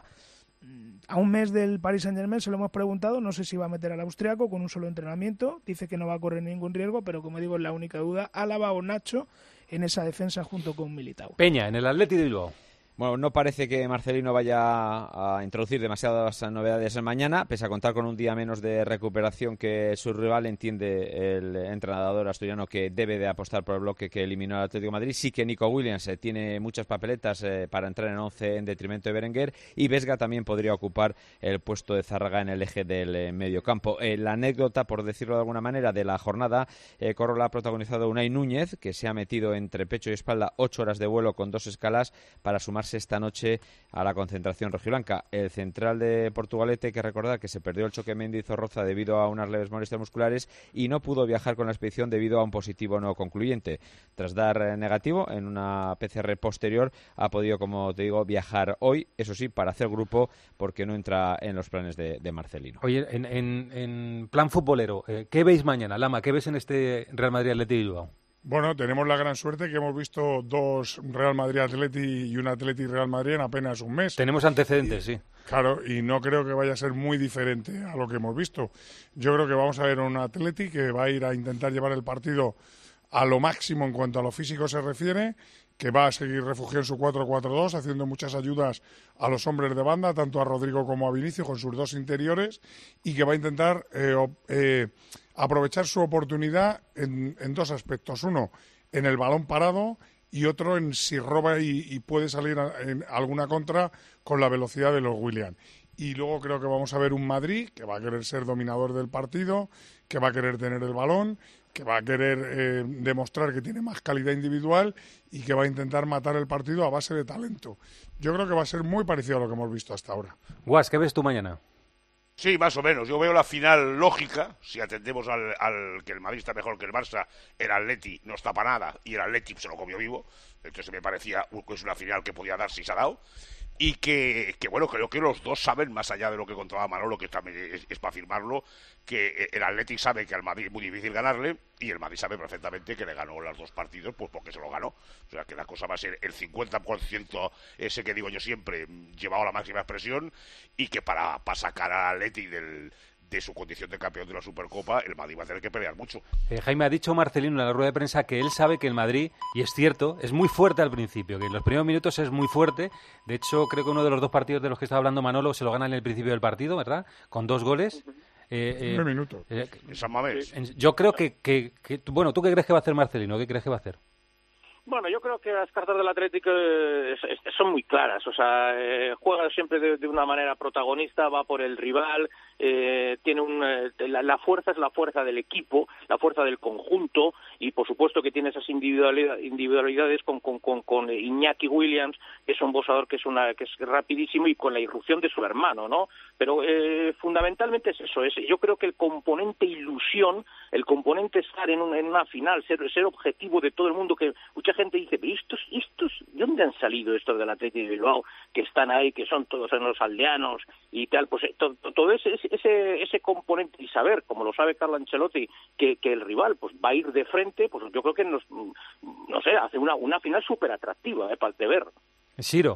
A un mes del Paris Saint-Germain se lo hemos preguntado, no sé si va a meter al austriaco con un solo entrenamiento, dice que no va a correr ningún riesgo, pero como digo, es la única duda, Álava o Nacho en esa defensa junto con Militao. Peña, en el Athletic de Bilbao. Bueno, no parece que Marcelino vaya a introducir demasiadas novedades mañana, pese a contar con un día menos de recuperación que su rival. Entiende el entrenador asturiano que debe de apostar por el bloque que eliminó al Atlético de Madrid. Sí que Nico Williams eh, tiene muchas papeletas eh, para entrar en once en detrimento de Berenguer, y Vesga también podría ocupar el puesto de Zárraga en el eje del eh, mediocampo. Eh, la anécdota, por decirlo de alguna manera, de la jornada, eh, Corro la ha protagonizado Unai Núñez, que se ha metido entre pecho y espalda ocho horas de vuelo con dos escalas para sumarse esta noche a la concentración rojiblanca. El central de Portugalete, hay que recordar que se perdió el choque Mendy-Zorroza debido a unas leves molestias musculares y no pudo viajar con la expedición debido a un positivo no concluyente. Tras dar eh, negativo en una P C R posterior, ha podido, como te digo, viajar hoy, eso sí, para hacer grupo, porque no entra en los planes de, de Marcelino. Oye, en, en, en plan futbolero, eh, ¿qué veis mañana, Lama? ¿Qué ves en este Real Madrid Athletic de Bilbao? Bueno, tenemos la gran suerte que hemos visto dos Real Madrid-Atleti y un Atleti-Real Madrid en apenas un mes. Tenemos antecedentes, y, sí. Claro, y no creo que vaya a ser muy diferente a lo que hemos visto. Yo creo que vamos a ver un Atleti que va a ir a intentar llevar el partido a lo máximo en cuanto a lo físico se refiere, que va a seguir refugiado en su cuatro cuatro dos, haciendo muchas ayudas a los hombres de banda, tanto a Rodrigo como a Vinicius, con sus dos interiores, y que va a intentar eh, eh, aprovechar su oportunidad en, en dos aspectos. Uno, en el balón parado, y otro en si roba y, y puede salir a, en alguna contra con la velocidad de los Williams. Y luego creo que vamos a ver un Madrid que va a querer ser dominador del partido, que va a querer tener el balón, que va a querer eh, demostrar que tiene más calidad individual y que va a intentar matar el partido a base de talento. Yo creo que va a ser muy parecido a lo que hemos visto hasta ahora. Guas, ¿qué ves tú mañana? Sí, más o menos. Yo veo la final lógica, si atendemos al, al que el Madrid está mejor que el Barça, el Atleti no está para nada y el Atleti se lo comió vivo. Entonces me parecía que es una final que podía dar si se ha dado. Y que, que, bueno, creo que los dos saben, más allá de lo que contaba Manolo, que también es, es para afirmarlo, que el Atleti sabe que al Madrid es muy difícil ganarle y el Madrid sabe perfectamente que le ganó los dos partidos pues porque se lo ganó. O sea, que la cosa va a ser el cincuenta por ciento ese que digo yo siempre, llevado a la máxima expresión, y que para, para sacar al Atleti del... de su condición de campeón de la Supercopa, el Madrid va a tener que pelear mucho. Eh, Jaime, ha dicho Marcelino en la rueda de prensa que él sabe que el Madrid, y es cierto, es muy fuerte al principio, que en los primeros minutos es muy fuerte. De hecho, creo que uno de los dos partidos de los que estaba hablando Manolo se lo gana en el principio del partido, ¿verdad? Con dos goles. Eh, eh, Un minuto. Eh, en San Mamés. Yo creo que, que, que... Bueno, ¿tú qué crees que va a hacer Marcelino? ¿Qué crees que va a hacer? Bueno, yo creo que las cartas del Atlético es, es, son muy claras, o sea, eh, juega siempre de, de una manera protagonista, va por el rival, eh, tiene un, eh, la, la fuerza es la fuerza del equipo, la fuerza del conjunto, y por supuesto que tiene esas individualidad, individualidades con, con, con, con Iñaki Williams, que es un boxeador que es una que es rapidísimo, y con la irrupción de su hermano, ¿no? Pero eh, fundamentalmente es eso, es, yo creo que el componente ilusión, el componente estar en, un, en una final, ser, ser objetivo de todo el mundo, que mucha gente dice, pero estos, estos, ¿de dónde han salido estos del Athletic de Bilbao? Que están ahí, que son todos los aldeanos y tal, pues todo, todo ese, ese, ese componente y saber, como lo sabe Carlo Ancelotti, que, que el rival pues va a ir de frente, pues yo creo que nos, no sé, hace una, una final súper atractiva, eh, para de ver. Ciro.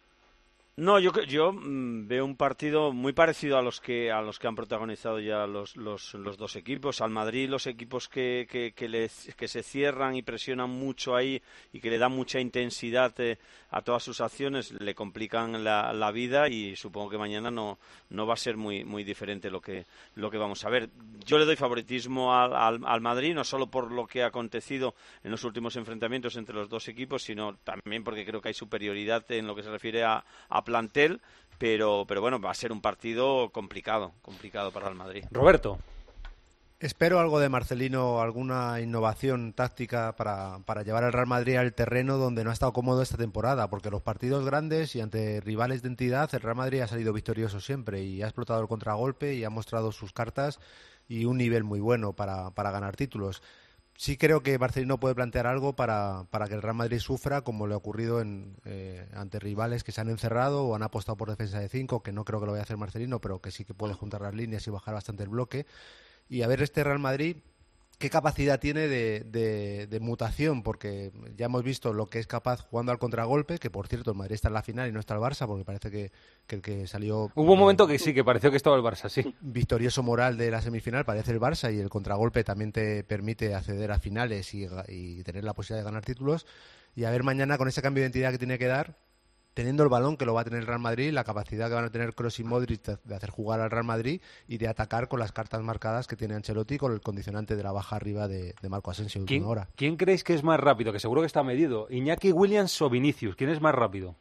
No, yo yo mmm, veo un partido muy parecido a los que a los que han protagonizado ya los los, los dos equipos. Al Madrid, los equipos que que, que, les, que se cierran y presionan mucho ahí y que le dan mucha intensidad eh, a todas sus acciones, le complican la, la vida, y supongo que mañana no no va a ser muy muy diferente lo que lo que vamos a ver. Yo le doy favoritismo al, al, al Madrid, no solo por lo que ha acontecido en los últimos enfrentamientos entre los dos equipos, sino también porque creo que hay superioridad en lo que se refiere a, a plantel, pero pero bueno, va a ser un partido complicado, complicado para el Madrid. Roberto. Espero algo de Marcelino, alguna innovación táctica para, para llevar al Real Madrid al terreno donde no ha estado cómodo esta temporada, porque los partidos grandes y ante rivales de entidad, el Real Madrid ha salido victorioso siempre y ha explotado el contragolpe y ha mostrado sus cartas y un nivel muy bueno para, para ganar títulos. Sí creo que Marcelino puede plantear algo para, para que el Real Madrid sufra, como le ha ocurrido en, eh, ante rivales que se han encerrado o han apostado por defensa de cinco, que no creo que lo vaya a hacer Marcelino, pero que sí que puede juntar las líneas y bajar bastante el bloque. Y a ver este Real Madrid qué capacidad tiene de, de, de mutación, porque ya hemos visto lo que es capaz jugando al contragolpe, que por cierto el Madrid está en la final y no está el Barça, porque parece que, que el que salió... Hubo un momento que sí, que pareció que estaba el Barça, sí. Victorioso moral de la semifinal parece el Barça, y el contragolpe también te permite acceder a finales y, y tener la posibilidad de ganar títulos. Y a ver mañana con ese cambio de identidad que tiene que dar, teniendo el balón, que lo va a tener el Real Madrid, la capacidad que van a tener Kroos y Modric de hacer jugar al Real Madrid y de atacar con las cartas marcadas que tiene Ancelotti, con el condicionante de la baja arriba de, de Marco Asensio de última hora. ¿Quién creéis que es más rápido? Que seguro que está medido. ¿Iñaki Williams o Vinicius? ¿Quién es más rápido?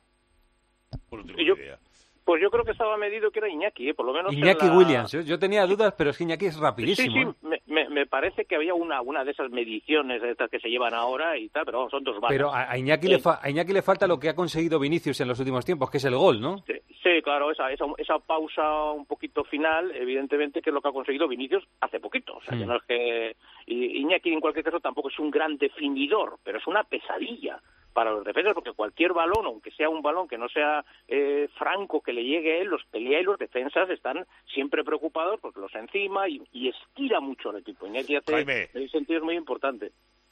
Yo, pues yo creo que estaba medido que era Iñaki, ¿eh? Por lo menos Iñaki la... Williams. Yo, yo tenía dudas, pero es que Iñaki es rapidísimo. Sí, sí, me, me, me parece que había una, una de esas mediciones de estas que se llevan ahora y tal, pero vamos, son dos balas. Pero a, a, Iñaki sí. le fa, a Iñaki le falta lo que ha conseguido Vinicius en los últimos tiempos, que es el gol, ¿no? Sí, sí, claro, esa, esa, esa pausa un poquito final, evidentemente, que es lo que ha conseguido Vinicius hace poquito. O sea, mm. que no es que... Y Iñaki, en cualquier caso, tampoco es un gran definidor, pero es una pesadilla para los defensas, porque cualquier balón, aunque sea un balón que no sea eh, franco, que le llegue a él, los pelea y los defensas están siempre preocupados porque los encima y, y estira mucho el equipo. Iñaki hace, en ese sentido, es muy importante.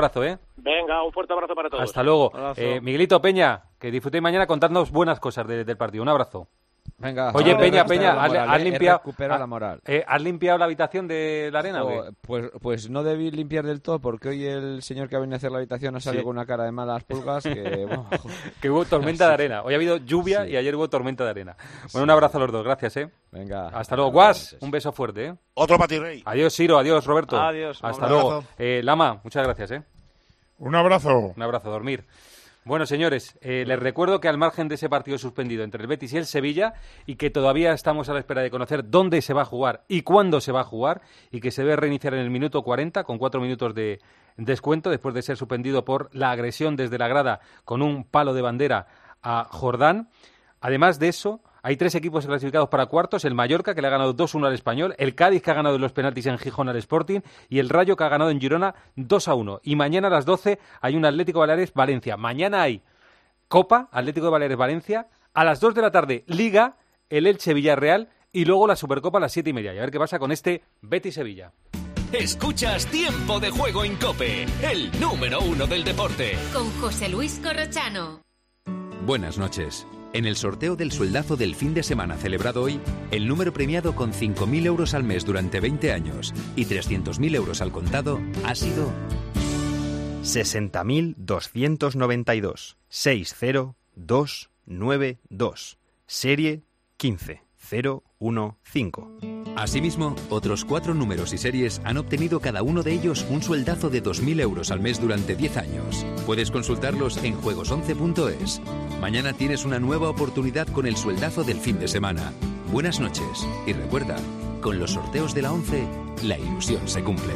abrazo, ¿eh? Venga, un fuerte abrazo para todos. Hasta luego. Abrazo. Eh, Miguelito Peña, que disfrutéis mañana contándonos buenas cosas de, del partido. Un abrazo. Venga. Oye, ahora, Peña, recupera Peña, la ¿has, moral, has eh, limpiado, recupera ha- la moral. eh, ¿has limpiado la habitación de la arena o qué? Jo, pues, pues no debí limpiar del todo porque hoy el señor que ha venido a hacer la habitación ha salido Sí. con una cara de malas pulgas que... bueno, Que hubo tormenta de arena. Hoy ha habido lluvia Sí. y ayer hubo tormenta de arena. Bueno, un abrazo a los dos, gracias, ¿eh? Venga. Hasta luego. Guas, un beso fuerte, ¿eh? Otro para ti, Rey. Adiós, Siro, adiós, Roberto. Adiós, un Hasta abrazo. luego. Eh, Lama, muchas gracias, ¿eh? Un abrazo. Un abrazo, a dormir. Bueno, señores, eh, les recuerdo que al margen de ese partido suspendido entre el Betis y el Sevilla, y que todavía estamos a la espera de conocer dónde se va a jugar y cuándo se va a jugar, y que se debe reiniciar en el minuto cuarenta, con cuatro minutos de descuento, después de ser suspendido por la agresión desde la grada con un palo de bandera a Jordán. Además de eso, hay tres equipos clasificados para cuartos: el Mallorca, que le ha ganado dos uno al Español, el Cádiz, que ha ganado en los penaltis en Gijón al Sporting, y el Rayo, que ha ganado en Girona dos a uno. Y mañana a las doce hay un Atlético Baleares-Valencia. Mañana hay Copa, Atlético de Baleares-Valencia. A las dos de la tarde, Liga, el Elche-Villarreal, y luego la Supercopa a las siete y media. Y a ver qué pasa con este Betis-Sevilla. Escuchas Tiempo de Juego en COPE, el número uno del deporte. Con José Luis Corrochano. Buenas noches. En el sorteo del sueldazo del fin de semana celebrado hoy, el número premiado con cinco mil euros al mes durante veinte años y trescientos mil euros al contado ha sido sesenta mil doscientos noventa y dos, seis cero dos nueve dos, serie quince cero uno cinco. Asimismo, otros cuatro números y series han obtenido cada uno de ellos un sueldazo de dos mil euros al mes durante diez años. Puedes consultarlos en juegos once punto es. Mañana tienes una nueva oportunidad con el sueldazo del fin de semana. Buenas noches y recuerda, con los sorteos de la once, la ilusión se cumple.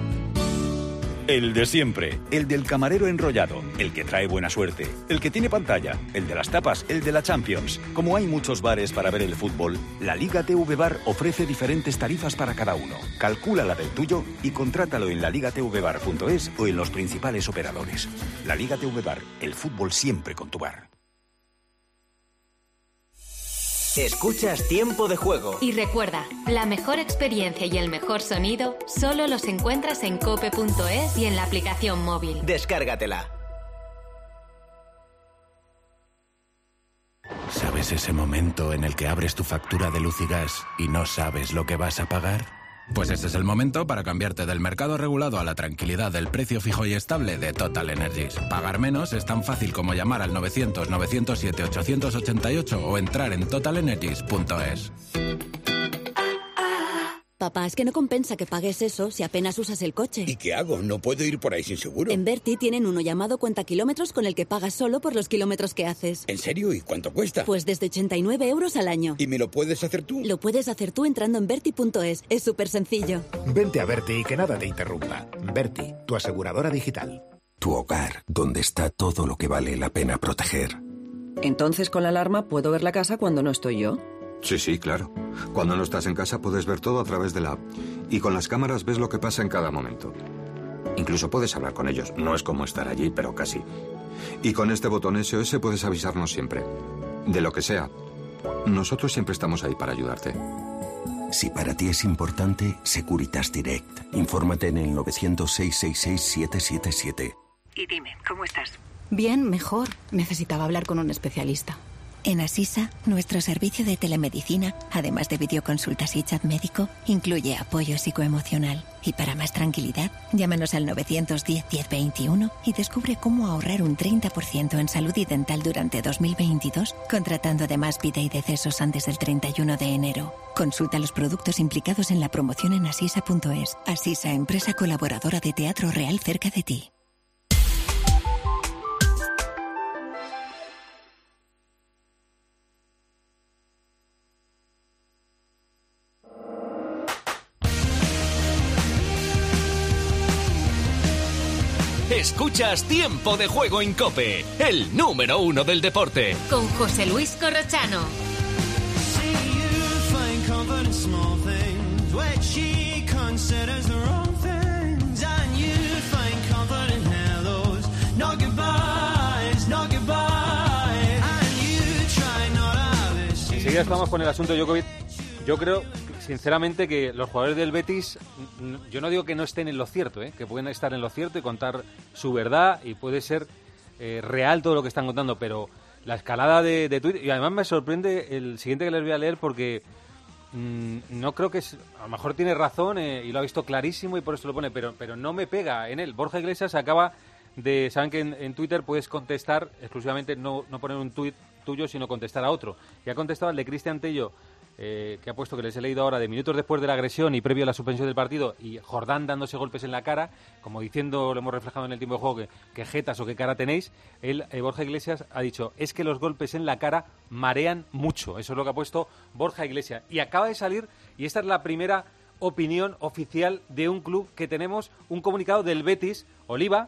El de siempre, el del camarero enrollado, el que trae buena suerte, el que tiene pantalla, el de las tapas, el de la Champions. Como hay muchos bares para ver el fútbol, la Liga T V Bar ofrece diferentes tarifas para cada uno. Calcula la del tuyo y contrátalo en la liga t v bar punto es o en los principales operadores. La Liga T V Bar, el fútbol siempre con tu bar. Escuchas Tiempo de Juego. Y recuerda, la mejor experiencia y el mejor sonido solo los encuentras en cope punto es y en la aplicación móvil. Descárgatela. ¿Sabes ese momento en el que abres tu factura de luz y gas y no sabes lo que vas a pagar? Pues este es el momento para cambiarte del mercado regulado a la tranquilidad del precio fijo y estable de Total Energies. Pagar menos es tan fácil como llamar al novecientos, novecientos siete, ochocientos ochenta y ocho o entrar en total energies punto es. Papá, es que no compensa que pagues eso si apenas usas el coche. ¿Y qué hago? No puedo ir por ahí sin seguro. En Berti tienen uno llamado Cuenta Kilómetros con el que pagas solo por los kilómetros que haces. ¿En serio? ¿Y cuánto cuesta? Pues desde ochenta y nueve euros al año. ¿Y me lo puedes hacer tú? Lo puedes hacer tú entrando en Berti punto es. Es súper sencillo. Vente a Berti y que nada te interrumpa. Berti, tu aseguradora digital. Tu hogar, donde está todo lo que vale la pena proteger. Entonces, con la alarma puedo ver la casa cuando no estoy yo. Sí, sí, claro. Cuando no estás en casa puedes ver todo a través de la app. Y con las cámaras ves lo que pasa en cada momento. Incluso puedes hablar con ellos. No es como estar allí, pero casi. Y con este botón S O S puedes avisarnos siempre. De lo que sea. Nosotros siempre estamos ahí para ayudarte. Si para ti es importante, Securitas Direct. Infórmate en el novecientos, seiscientos sesenta y seis, siete siete siete. Y dime, ¿cómo estás? Bien, mejor. Necesitaba hablar con un especialista. En Asisa, nuestro servicio de telemedicina, además de videoconsultas y chat médico, incluye apoyo psicoemocional. Y para más tranquilidad, llámanos al novecientos diez, diez veintiuno y descubre cómo ahorrar un treinta por ciento en salud y dental durante dos mil veintidós, contratando además vida y decesos antes del treinta y uno de enero. Consulta los productos implicados en la promoción en asisa punto es. Asisa, empresa colaboradora de Teatro Real cerca de ti. Escuchas Tiempo de Juego en COPE, el número uno del deporte. Con José Luis Corrochano. Enseguida estamos con el asunto Djokovic. Yo creo, sinceramente, que los jugadores del Betis, yo no digo que no estén en lo cierto, ¿eh? Que pueden estar en lo cierto y contar su verdad, y puede ser eh, real todo lo que están contando, pero la escalada de, de Twitter. Y además me sorprende el siguiente que les voy a leer porque mmm, no creo que... Es, a lo mejor tiene razón eh, y lo ha visto clarísimo y por eso lo pone, pero, pero no me pega en él. Borja Iglesias acaba de... Saben que en, en Twitter puedes contestar exclusivamente, no, no poner un tuit tuyo, sino contestar a otro. Y ha contestado al de Cristian Tello, eh, que ha puesto, que les he leído ahora, de minutos después de la agresión y previo a la suspensión del partido, y Jordán dándose golpes en la cara, como diciendo, lo hemos reflejado en el tiempo de juego, que, que jetas o qué cara tenéis. Él, eh, Borja Iglesias, ha dicho, es que los golpes en la cara marean mucho. Eso es lo que ha puesto Borja Iglesias. Y acaba de salir, y esta es la primera opinión oficial de un club que tenemos, un comunicado del Betis. Oliva.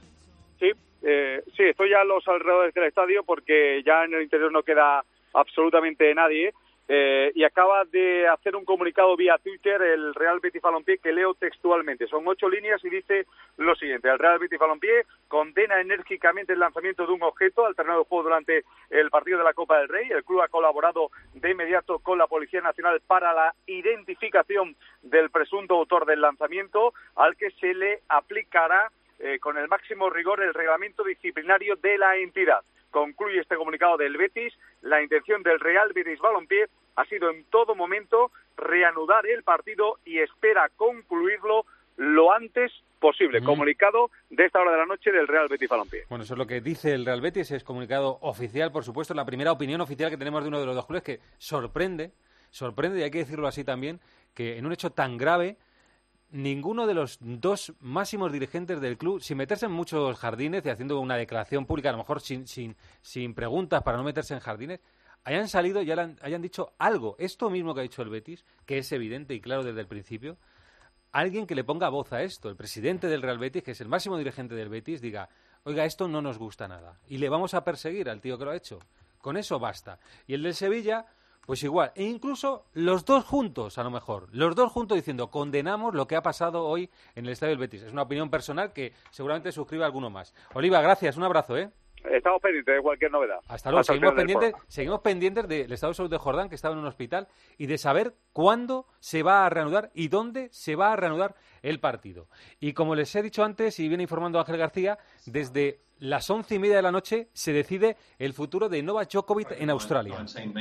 Sí, eh, sí, estoy ya a los alrededores del estadio porque ya en el interior no queda absolutamente nadie. Eh, y acaba de hacer un comunicado vía Twitter el Real Betis Balompié que leo textualmente. Son ocho líneas y dice lo siguiente: el Real Betis Balompié condena enérgicamente el lanzamiento de un objeto al terreno de juego durante el partido de la Copa del Rey. El club ha colaborado de inmediato con la Policía Nacional para la identificación del presunto autor del lanzamiento, al que se le aplicará eh, con el máximo rigor el reglamento disciplinario de la entidad. Concluye este comunicado del Betis: la intención del Real Betis Balompié ha sido en todo momento reanudar el partido y espera concluirlo lo antes posible. Mm. Comunicado de esta hora de la noche del Real Betis Balompié. Bueno, eso es lo que dice el Real Betis, es comunicado oficial, por supuesto, la primera opinión oficial que tenemos de uno de los dos clubes, que sorprende, sorprende, y hay que decirlo así también, que en un hecho tan grave ninguno de los dos máximos dirigentes del club, sin meterse en muchos jardines y haciendo una declaración pública, a lo mejor sin, sin, sin preguntas para no meterse en jardines, hayan salido y hayan, hayan dicho algo. Esto mismo que ha dicho el Betis, que es evidente y claro desde el principio, alguien que le ponga voz a esto, el presidente del Real Betis, que es el máximo dirigente del Betis, diga, oiga, esto no nos gusta nada y le vamos a perseguir al tío que lo ha hecho. Con eso basta. Y el del Sevilla, pues igual, e incluso los dos juntos, a lo mejor, los dos juntos diciendo, condenamos lo que ha pasado hoy en el Estadio del Betis. Es una opinión personal que seguramente suscriba alguno más. Oliva, gracias, un abrazo, ¿eh? Estamos pendientes de cualquier novedad. Hasta luego. Hasta seguimos, pendientes, seguimos pendientes del estado de salud de Jordán, que estaba en un hospital, y de saber cuándo se va a reanudar y dónde se va a reanudar el partido. Y como les he dicho antes, y viene informando Ángel García, desde las once y media de la noche se decide el futuro de Novak Djokovic en Australia.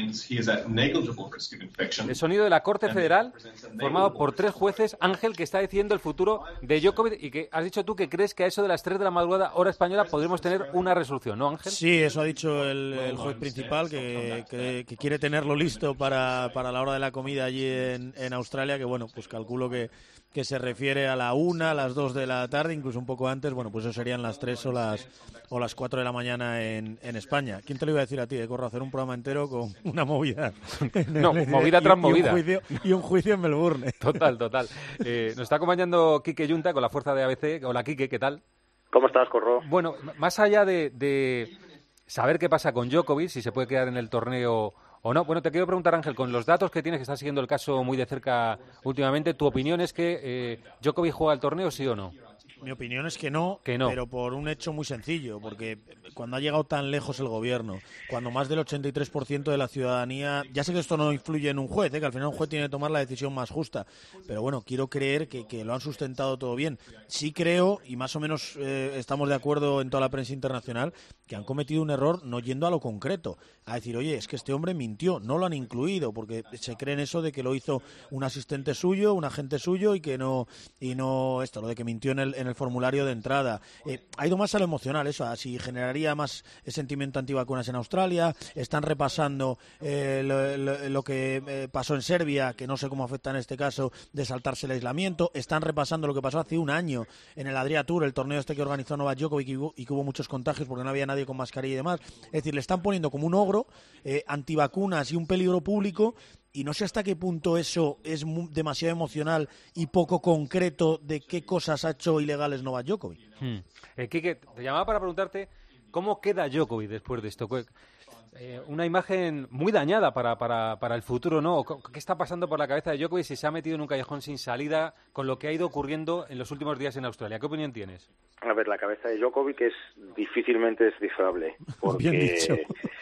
El sonido de la Corte Federal, formado por tres jueces, Ángel, que está decidiendo el futuro de Djokovic, y que has dicho tú que crees que a eso de las tres de la madrugada, hora española, podremos tener una resolución, ¿no, Ángel? Sí, eso ha dicho el, el juez principal, que, que, que quiere tenerlo listo para, para la hora de la comida allí en, en Australia, que bueno, pues calculo que que se refiere a la una, a las dos de la tarde, incluso un poco antes. Bueno, pues eso serían las tres o las o las cuatro de la mañana en, en España. ¿Quién te lo iba a decir a ti, eh, Corro? Hacer un programa entero con una movida. No, movida tras movida. Y un juicio, y un juicio en Melbourne. Total, total. Eh, nos está acompañando Quique Yunta con la fuerza de A B C. Hola, Quique, ¿qué tal? ¿Cómo estás, Corro? Bueno, más allá de, de saber qué pasa con Djokovic, si se puede quedar en el torneo o no. Bueno, te quiero preguntar, Ángel, con los datos que tienes, que estás siguiendo el caso muy de cerca últimamente, ¿tu opinión es que eh, Djokovic juega el torneo, sí o no? Mi opinión es que no, que no, pero por un hecho muy sencillo, porque cuando ha llegado tan lejos el gobierno, cuando más del ochenta y tres por ciento de la ciudadanía, ya sé que esto no influye en un juez, ¿eh? Que al final un juez tiene que tomar la decisión más justa, pero bueno, quiero creer que, que lo han sustentado todo bien. Sí creo, y más o menos eh, estamos de acuerdo en toda la prensa internacional, que han cometido un error no yendo a lo concreto, a decir, oye, es que este hombre mintió, no lo han incluido, porque se creen eso de que lo hizo un asistente suyo, un agente suyo, y que no, y no esto, lo de que mintió en el, en el formulario de entrada. Eh, ha ido más a lo emocional, eso, a si generaría más sentimiento antivacunas en Australia. Están repasando eh, lo, lo, lo que eh, pasó en Serbia, que no sé cómo afecta en este caso, de saltarse el aislamiento. Están repasando lo que pasó hace un año en el Adria Tour, el torneo este que organizó Novak Djokovic, y, y que hubo muchos contagios porque no había nadie con mascarilla y demás. Es decir, le están poniendo como un ogro, eh, antivacunas y un peligro público. Y no sé hasta qué punto eso es muy, demasiado emocional y poco concreto de qué cosas ha hecho ilegales Novak Djokovic. Hmm. Eh, Quique, te llamaba para preguntarte cómo queda Djokovic después de esto. Eh, una imagen muy dañada para, para, para el futuro, ¿no? ¿Qué está pasando por la cabeza de Djokovic si se ha metido en un callejón sin salida con lo que ha ido ocurriendo en los últimos días en Australia? ¿Qué opinión tienes? A ver, la cabeza de Djokovic es difícilmente descifrable. Porque, Bien dicho.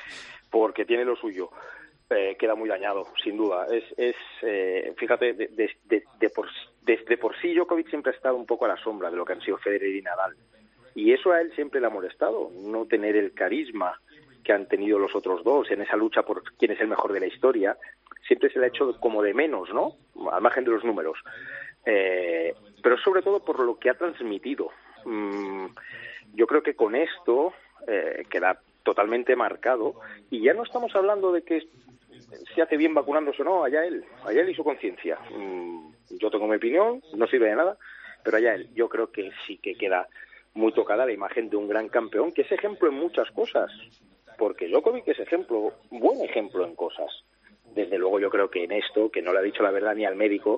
Porque tiene lo suyo. Eh, queda muy dañado, sin duda. Es, es eh, fíjate, de, de, de, de, por, de, de por sí Djokovic siempre ha estado un poco a la sombra de lo que han sido Federer y Nadal. Y eso a él siempre le ha molestado, no tener el carisma que han tenido los otros dos en esa lucha por quién es el mejor de la historia, siempre se le ha hecho como de menos, ¿no? Al margen de los números. Eh, pero sobre todo por lo que ha transmitido. Mm, yo creo que con esto eh, queda totalmente marcado, y ya no estamos hablando de que se hace bien vacunándose o no, allá él, allá él y su conciencia. Mm, yo tengo mi opinión, no sirve de nada, pero allá él. Yo creo que sí que queda muy tocada la imagen de un gran campeón, que es ejemplo en muchas cosas, porque Djokovic es ejemplo, buen ejemplo en cosas. Desde luego yo creo que en esto, que no le ha dicho la verdad ni al médico,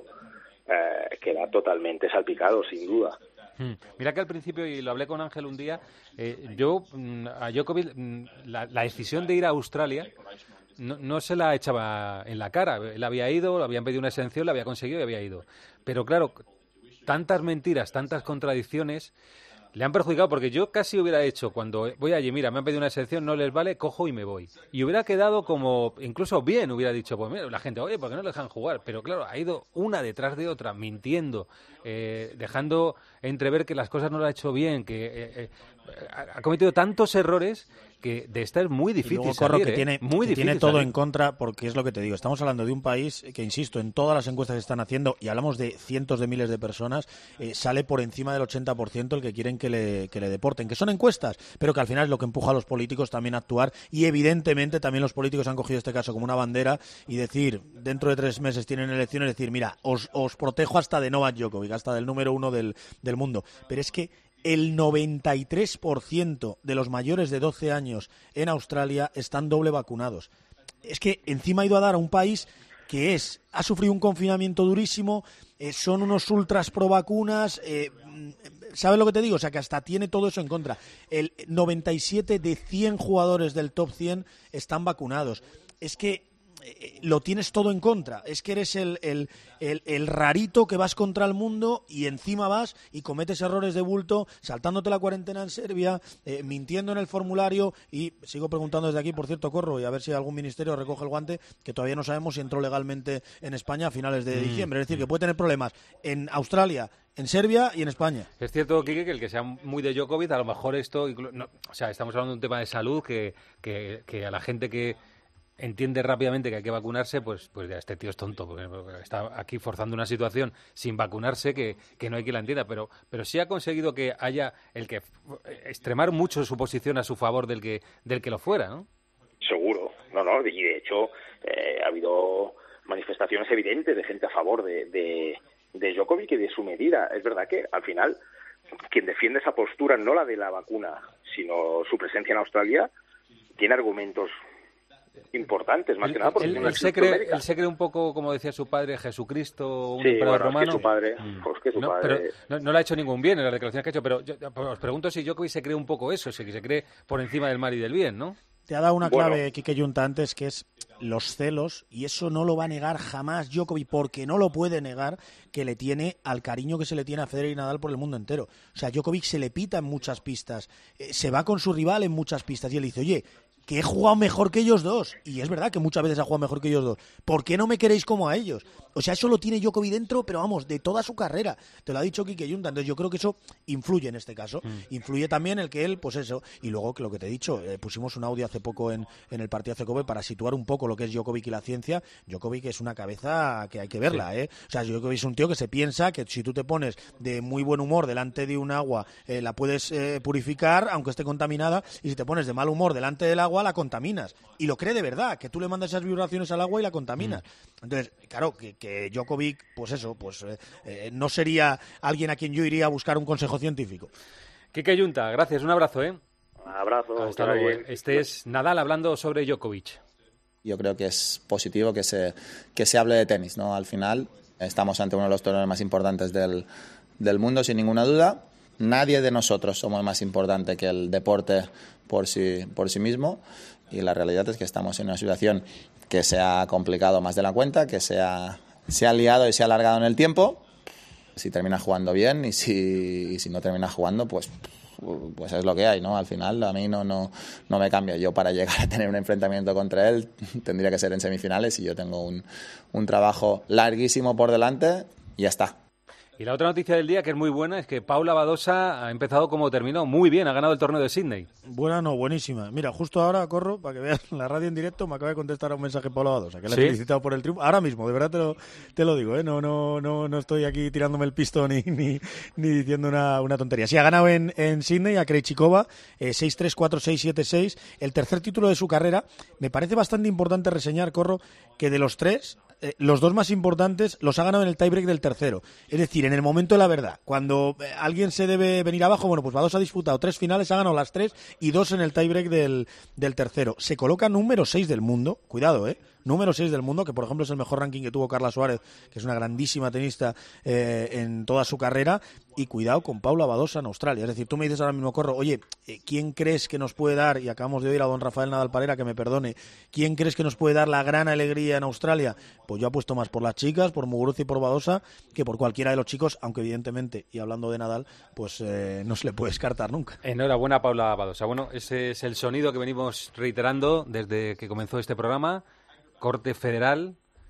eh, queda totalmente salpicado, sin duda. Mira que al principio, y lo hablé con Ángel un día, eh, yo a Djokovic la, la decisión de ir a Australia no, no se la echaba en la cara. Él había ido, le habían pedido una exención, la había conseguido y había ido. Pero claro, tantas mentiras, tantas contradicciones le han perjudicado, porque yo casi hubiera hecho, cuando voy allí, mira, me han pedido una excepción, no les vale, cojo y me voy. Y hubiera quedado como, incluso bien, hubiera dicho, pues mira, la gente, oye, ¿por qué no le dejan jugar? Pero claro, ha ido una detrás de otra, mintiendo, eh, dejando entrever que las cosas no las ha hecho bien, que eh, eh, ha cometido tantos errores que de esta es muy difícil y luego, Corro, salir, que ¿eh? tiene, muy que difícil tiene todo salir. en contra, porque es lo que te digo, estamos hablando de un país que, insisto, en todas las encuestas que están haciendo, y hablamos de cientos de miles de personas, eh, sale por encima del ochenta por ciento el que quieren que le, que le deporten, que son encuestas, pero que al final es lo que empuja a los políticos también a actuar, y evidentemente también los políticos han cogido este caso como una bandera y decir, dentro de tres meses tienen elecciones, decir, mira, os, os protejo hasta de Novak Djokovic, hasta del número uno del, del mundo, pero es que el noventa y tres por ciento de los mayores de doce años en Australia están doble vacunados. Es que encima ha ido a dar a un país que es ha sufrido un confinamiento durísimo, eh, son unos ultras pro vacunas, eh, ¿sabes lo que te digo? O sea, que hasta tiene todo eso en contra. El noventa y siete de cien jugadores del top cien están vacunados. Es que lo tienes todo en contra, es que eres el, el, el, el rarito que vas contra el mundo y encima vas y cometes errores de bulto, saltándote la cuarentena en Serbia, eh, mintiendo en el formulario, y sigo preguntando desde aquí, por cierto, Corro, y a ver si algún ministerio recoge el guante, que todavía no sabemos si entró legalmente en España a finales de mm. diciembre, es decir, que puede tener problemas en Australia, en Serbia y en España. Es cierto, Quique, que el que sea muy de Djokovic, a lo mejor esto, no, o sea, estamos hablando de un tema de salud que, que, que a la gente que entiende rápidamente que hay que vacunarse, pues pues ya este tío es tonto, porque está aquí forzando una situación sin vacunarse que, que no hay quien la entienda, pero pero sí ha conseguido que haya el que extremar mucho su posición a su favor del que del que lo fuera, ¿no? Seguro, no, no, y de hecho eh, ha habido manifestaciones evidentes de gente a favor de, de, de Djokovic y de su medida. Es verdad que al final quien defiende esa postura, no la de la vacuna, sino su presencia en Australia, tiene argumentos importantes, más él, que nada porque él, tiene una él, se cree, médica. él se cree un poco, como decía su padre, Jesucristo, un sí, emperador bueno, romano. Es que su padre, mm. pues que su no, padre... Pero no, no le ha hecho ningún bien en las declaraciones que ha hecho, pero yo, os pregunto si Djokovic se cree un poco eso, si se cree por encima del mal y del bien, ¿no? Te ha dado una clave, bueno. Quique Junta, antes, que es los celos, y eso no lo va a negar jamás Djokovic, porque no lo puede negar, que le tiene al cariño que se le tiene a Federer y Nadal por el mundo entero. O sea, Djokovic se le pita en muchas pistas, eh, se va con su rival en muchas pistas, y él dice, oye, que he jugado mejor que ellos dos, y es verdad que muchas veces ha jugado mejor que ellos dos, ¿por qué no me queréis como a ellos? O sea, eso lo tiene Djokovic dentro, pero vamos, de toda su carrera, te lo ha dicho Quique Junta, entonces yo creo que eso influye en este caso, mm. influye también el que él, pues eso, y luego que lo que te he dicho, eh, pusimos un audio hace poco en, en el partido de Cope para situar un poco lo que es Djokovic y la ciencia. Djokovic es una cabeza que hay que verla, sí. ¿eh? O sea, Djokovic es un tío que se piensa que si tú te pones de muy buen humor delante de un agua, eh, la puedes eh, purificar, aunque esté contaminada, y si te pones de mal humor delante del agua, la contaminas. Y lo cree de verdad, que tú le mandas esas vibraciones al agua y la contaminas. Mm. Entonces, claro, que, que Djokovic, pues eso, pues eh, eh, no sería alguien a quien yo iría a buscar un consejo científico. Quique Junta, gracias, un abrazo, ¿eh? Un abrazo. Hasta luego. Bien. Este es Nadal hablando sobre Djokovic. Yo creo que es positivo que se, que se hable de tenis, ¿no? Al final estamos ante uno de los torneos más importantes del, del mundo, sin ninguna duda. Nadie de nosotros somos más importante que el deporte por sí, por sí mismo, y la realidad es que estamos en una situación que se ha complicado más de la cuenta, que se ha, se ha liado y se ha alargado en el tiempo. Si termina jugando bien y si, y si no termina jugando, pues, pues es lo que hay, ¿no? Al final a mí no, no, no me cambia. Yo para llegar a tener un enfrentamiento contra él tendría que ser en semifinales, y yo tengo un, un trabajo larguísimo por delante y ya está. Y la otra noticia del día, que es muy buena, es que Paula Badosa ha empezado como terminó, muy bien, ha ganado el torneo de Sydney. Buena, no, buenísima. Mira, justo ahora corro, para que veas la radio en directo, me acaba de contestar un mensaje Paula Badosa, que le he ¿Sí? felicitado por el triunfo. Ahora mismo, de verdad te lo, te lo digo, ¿eh? No, no, no, no estoy aquí tirándome el pistón ni, ni, ni diciendo una, una tontería. Sí, ha ganado en, en Sydney a Krejcikova, eh, seis tres, cuatro seis, siete seis, el tercer título de su carrera. Me parece bastante importante reseñar, Corro, que de los tres, eh, los dos más importantes los ha ganado en el tiebreak del tercero. Es decir, en el momento de la verdad, cuando eh, alguien se debe venir abajo, bueno, pues Badosa ha disputado tres finales, ha ganado las tres y dos en el tiebreak del, del tercero. Se coloca número seis del mundo, cuidado, ¿eh? Número seis del mundo, que por ejemplo es el mejor ranking que tuvo Carla Suárez, que es una grandísima tenista eh, en toda su carrera, y cuidado con Paula Badosa en Australia. Es decir, tú me dices ahora mismo, Corro, oye, ¿quién crees que nos puede dar, y acabamos de oír a don Rafael Nadal Parera, que me perdone, ¿quién crees que nos puede dar la gran alegría en Australia? Pues yo apuesto más por las chicas, por Muguruza y por Badosa, que por cualquiera de los chicos, aunque evidentemente, y hablando de Nadal, pues eh, no se le puede descartar nunca. Enhorabuena, Paula Badosa. Bueno, ese es el sonido que venimos reiterando desde que comenzó este programa. Corte Federal,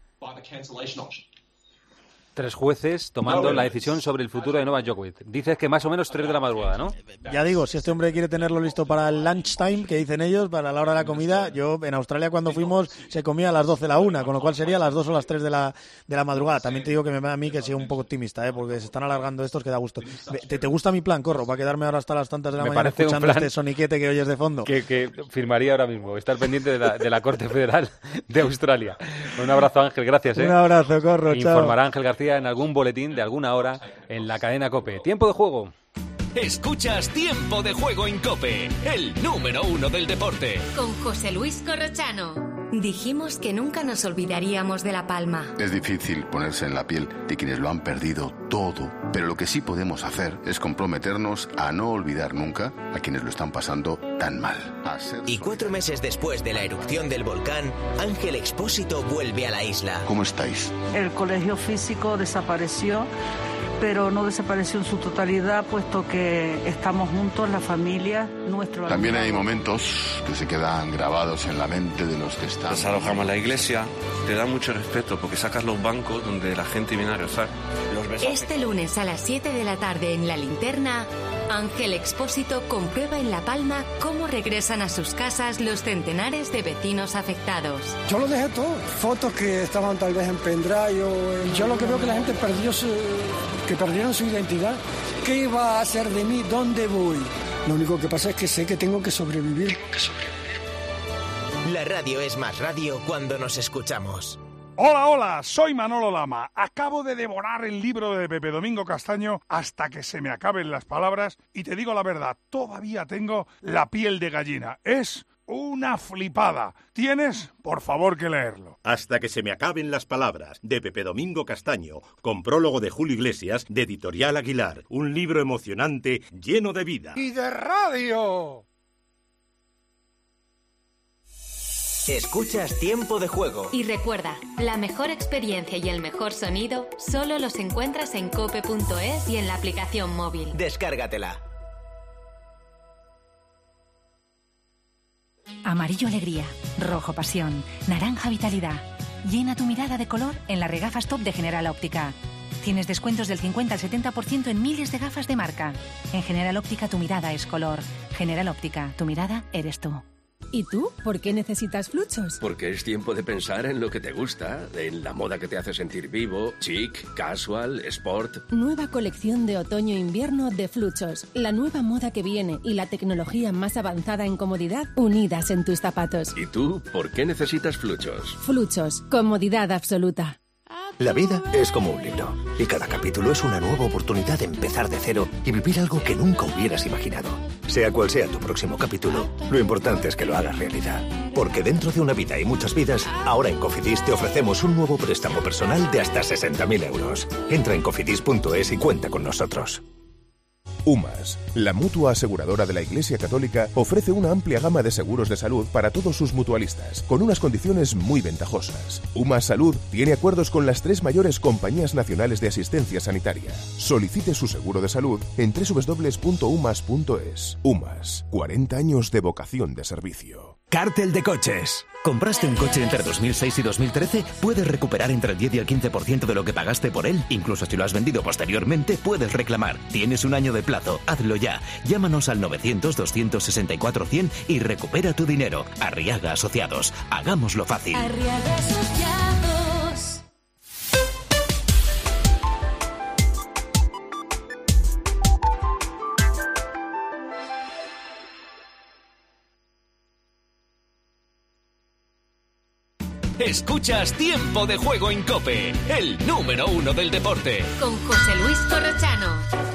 tres jueces tomando la decisión sobre el futuro de Novak Djokovic. Dices que más o menos tres de la madrugada, ¿no? Ya digo, si este hombre quiere tenerlo listo para el lunchtime, que dicen ellos, para la hora de la comida, yo en Australia cuando fuimos se comía a las doce la una, con lo cual sería a las dos o las tres de la, de la madrugada. También te digo que me va a mí que soy un poco optimista, ¿eh? Porque se están alargando estos que da gusto. ¿Te, te gusta mi plan, Corro? ¿Va a quedarme ahora hasta las tantas de la me mañana escuchando plan este soniquete que oyes de fondo? Que, que firmaría ahora mismo, estar pendiente de la, de la Corte Federal de Australia. Un abrazo, Ángel, gracias. ¿eh? Un abrazo, Corro, chao. Informará Ángel García en algún boletín de alguna hora en la cadena COPE. Tiempo de juego. Escuchas Tiempo de Juego en COPE, el número uno del deporte. Con José Luis Corrochano. Dijimos que nunca nos olvidaríamos de La Palma. Es difícil ponerse en la piel de quienes lo han perdido todo, pero lo que sí podemos hacer es comprometernos a no olvidar nunca a quienes lo están pasando tan mal. Y cuatro meses después de la erupción del volcán, Ángel Expósito vuelve a la isla. ¿Cómo estáis? El colegio físico desapareció, pero no desapareció en su totalidad, puesto que estamos juntos, la familia, nuestro... También hay momentos que se quedan grabados en la mente de los que están... Desalojamos la iglesia, te da mucho respeto porque sacas los bancos donde la gente viene a rezar. Este lunes a las siete de la tarde en La Linterna, Ángel Expósito comprueba en La Palma cómo regresan a sus casas los centenares de vecinos afectados. Yo lo dejé todo, fotos que estaban tal vez en pendrive o en... Yo lo que veo que la gente perdió su... que perdieron su identidad. ¿Qué iba a hacer de mí? ¿Dónde voy? Lo único que pasa es que sé que tengo que sobrevivir. Tengo que sobrevivir. La radio es más radio cuando nos escuchamos. Hola, hola, soy Manolo Lama. Acabo de devorar el libro de Pepe Domingo Castaño hasta que se me acaben las palabras y te digo la verdad, todavía tengo la piel de gallina. Es una flipada. Tienes, por favor, que leerlo. Hasta que se me acaben las palabras, de Pepe Domingo Castaño, con prólogo de Julio Iglesias, de Editorial Aguilar. Un libro emocionante, lleno de vida. ¡Y de radio! Escuchas Tiempo de Juego. Y recuerda, la mejor experiencia y el mejor sonido solo los encuentras en cope punto es y en la aplicación móvil. Descárgatela. Amarillo alegría, rojo pasión, naranja vitalidad. Llena tu mirada de color en las regafas top de General Óptica. Tienes descuentos del cincuenta al setenta por ciento en miles de gafas de marca. En General Óptica tu mirada es color. General Óptica, tu mirada eres tú. ¿Y tú? ¿Por qué necesitas Fluchos? Porque es tiempo de pensar en lo que te gusta, en la moda que te hace sentir vivo, chic, casual, sport. Nueva colección de otoño-invierno de Fluchos. La nueva moda que viene y la tecnología más avanzada en comodidad unidas en tus zapatos. ¿Y tú? ¿Por qué necesitas Fluchos? Fluchos. Comodidad absoluta. La vida es como un libro y cada capítulo es una nueva oportunidad de empezar de cero y vivir algo que nunca hubieras imaginado. Sea cual sea tu próximo capítulo, lo importante es que lo hagas realidad. Porque dentro de una vida y muchas vidas, ahora en Cofidis te ofrecemos un nuevo préstamo personal de hasta sesenta mil euros. Entra en cofidis punto es y cuenta con nosotros. UMAS, la mutua aseguradora de la Iglesia Católica, ofrece una amplia gama de seguros de salud para todos sus mutualistas, con unas condiciones muy ventajosas. UMAS Salud tiene acuerdos con las tres mayores compañías nacionales de asistencia sanitaria. Solicite su seguro de salud en doble u doble u doble u punto umas punto es. UMAS, cuarenta años de vocación de servicio. Cártel de coches. ¿Compraste un coche entre dos mil seis y dos mil trece? Puedes recuperar entre el diez y el quince por ciento de lo que pagaste por él. Incluso si lo has vendido posteriormente, puedes reclamar. Tienes un año de plazo. Hazlo ya. Llámanos al novecientos, doscientos sesenta y cuatro, cien y recupera tu dinero. Arriaga Asociados. Hagámoslo fácil. Arriaga Asociados. Escuchas Tiempo de Juego en COPE, el número uno del deporte. Con José Luis Corrochano.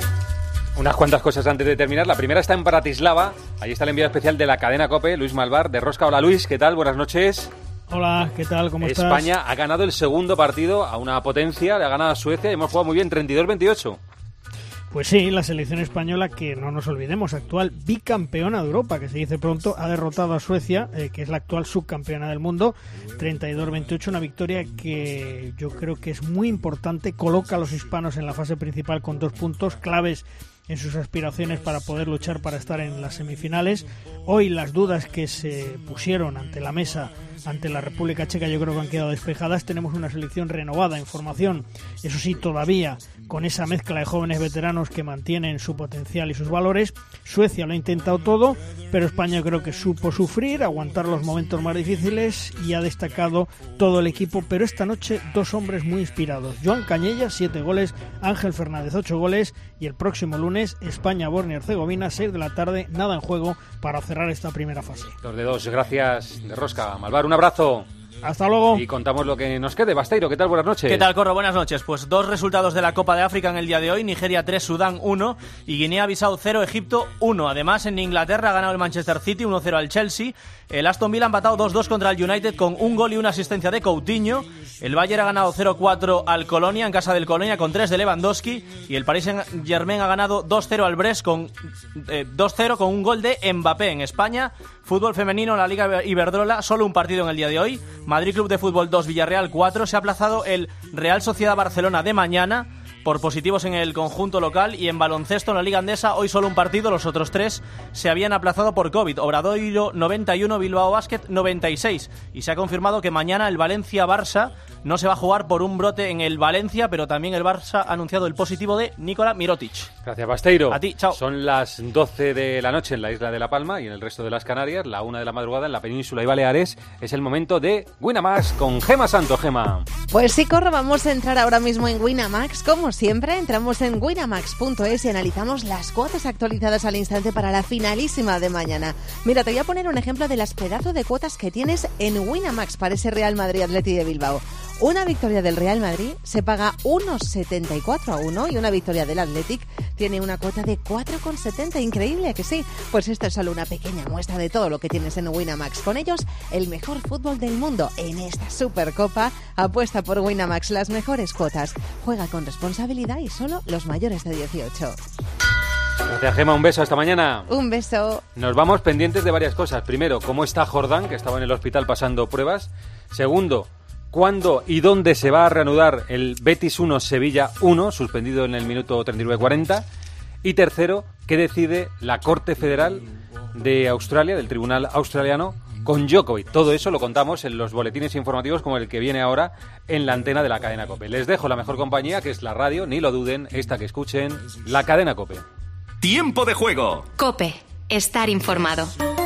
Unas cuantas cosas antes de terminar. La primera está en Bratislava. Ahí está el enviado especial de la cadena COPE, Luis Malvar, de Rosca. Hola Luis, ¿qué tal? Buenas noches. Hola, ¿qué tal? ¿Cómo estás? España ha ganado el segundo partido a una potencia, le ha ganado a Suecia y hemos jugado muy bien, treinta y dos veintiocho. Pues sí, la selección española, que no nos olvidemos, actual bicampeona de Europa, que se dice pronto, ha derrotado a Suecia, eh, que es la actual subcampeona del mundo, treinta y dos veintiocho, una victoria que yo creo que es muy importante, coloca a los hispanos en la fase principal con dos puntos claves en sus aspiraciones para poder luchar para estar en las semifinales. Hoy las dudas que se pusieron ante la mesa ante la República Checa yo creo que han quedado despejadas. Tenemos una selección renovada en formación, eso sí, todavía con esa mezcla de jóvenes veteranos que mantienen su potencial y sus valores. Suecia lo ha intentado todo, pero España creo que supo sufrir, aguantar los momentos más difíciles y ha destacado todo el equipo. Pero esta noche dos hombres muy inspirados: Joan Cañella, siete goles, Ángel Fernández, ocho goles, y el próximo lunes España-Bosnia y Herzegovina, seis de la tarde, nada en juego para cerrar esta primera fase. Dos de dos, gracias de Rosca. Malvar, un abrazo. Hasta luego. Y contamos lo que nos quede. Basteiro, ¿qué tal? Buenas noches. ¿Qué tal, Corro? Buenas noches. Pues dos resultados de la Copa de África en el día de hoy. Nigeria tres, Sudán uno y Guinea-Bissau cero, Egipto uno. Además, en Inglaterra ha ganado el Manchester City uno cero al Chelsea. El Aston Villa ha empatado dos dos contra el United con un gol y una asistencia de Coutinho. El Bayern ha ganado cero cuatro al Colonia en casa del Colonia con tres de Lewandowski. Y el Paris Saint-Germain ha ganado dos cero al Brest con eh, dos cero con un gol de Mbappé. En España, fútbol femenino en la Liga Iberdrola, solo un partido en el día de hoy. Madrid Club de Fútbol dos, Villarreal cuatro. Se ha aplazado el Real Sociedad Barcelona de mañana por positivos en el conjunto local. Y en baloncesto en la Liga Andesa hoy solo un partido, los otros tres se habían aplazado por COVID. Obradoiro noventa y uno, Bilbao Basket noventa y seis. Y se ha confirmado que mañana el Valencia-Barça no se va a jugar por un brote en el Valencia, pero también el Barça ha anunciado el positivo de Nikola Mirotic. Gracias, Basteiro. A ti, chao. Son las doce de la noche en la isla de La Palma y en el resto de las Canarias, la una de la madrugada en la península y Baleares. Es el momento de Winamax con Gema Santo. Gema. Pues sí, Corro, vamos a entrar ahora mismo en Winamax. Como siempre, entramos en winamax punto es y analizamos las cuotas actualizadas al instante para la finalísima de mañana. Mira, te voy a poner un ejemplo de las pedazos de cuotas que tienes en Winamax para ese Real Madrid Athletic de Bilbao. Una victoria del Real Madrid se paga uno setenta y cuatro a uno y una victoria del Athletic tiene una cuota de cuatro setenta. Increíble, que sí. Pues esto es solo una pequeña muestra de todo lo que tienes en Winamax. Con ellos, el mejor fútbol del mundo en esta Supercopa. Apuesta por Winamax, las mejores cuotas. Juega con responsabilidad y solo los mayores de dieciocho. Gracias, Gema. Un beso. Hasta mañana. Un beso. Nos vamos pendientes de varias cosas. Primero, cómo está Jordán, que estaba en el hospital pasando pruebas. Segundo, ¿cuándo y dónde se va a reanudar el Betis uno, Sevilla uno, suspendido en el minuto treinta y nueve cuarenta? Y tercero, ¿qué decide la Corte Federal de Australia, del Tribunal Australiano, con Djokovic? Todo eso lo contamos en los boletines informativos como el que viene ahora en la antena de la cadena COPE. Les dejo la mejor compañía, que es la radio, ni lo duden, esta que escuchen, la cadena COPE. Tiempo de Juego. COPE. Estar informado.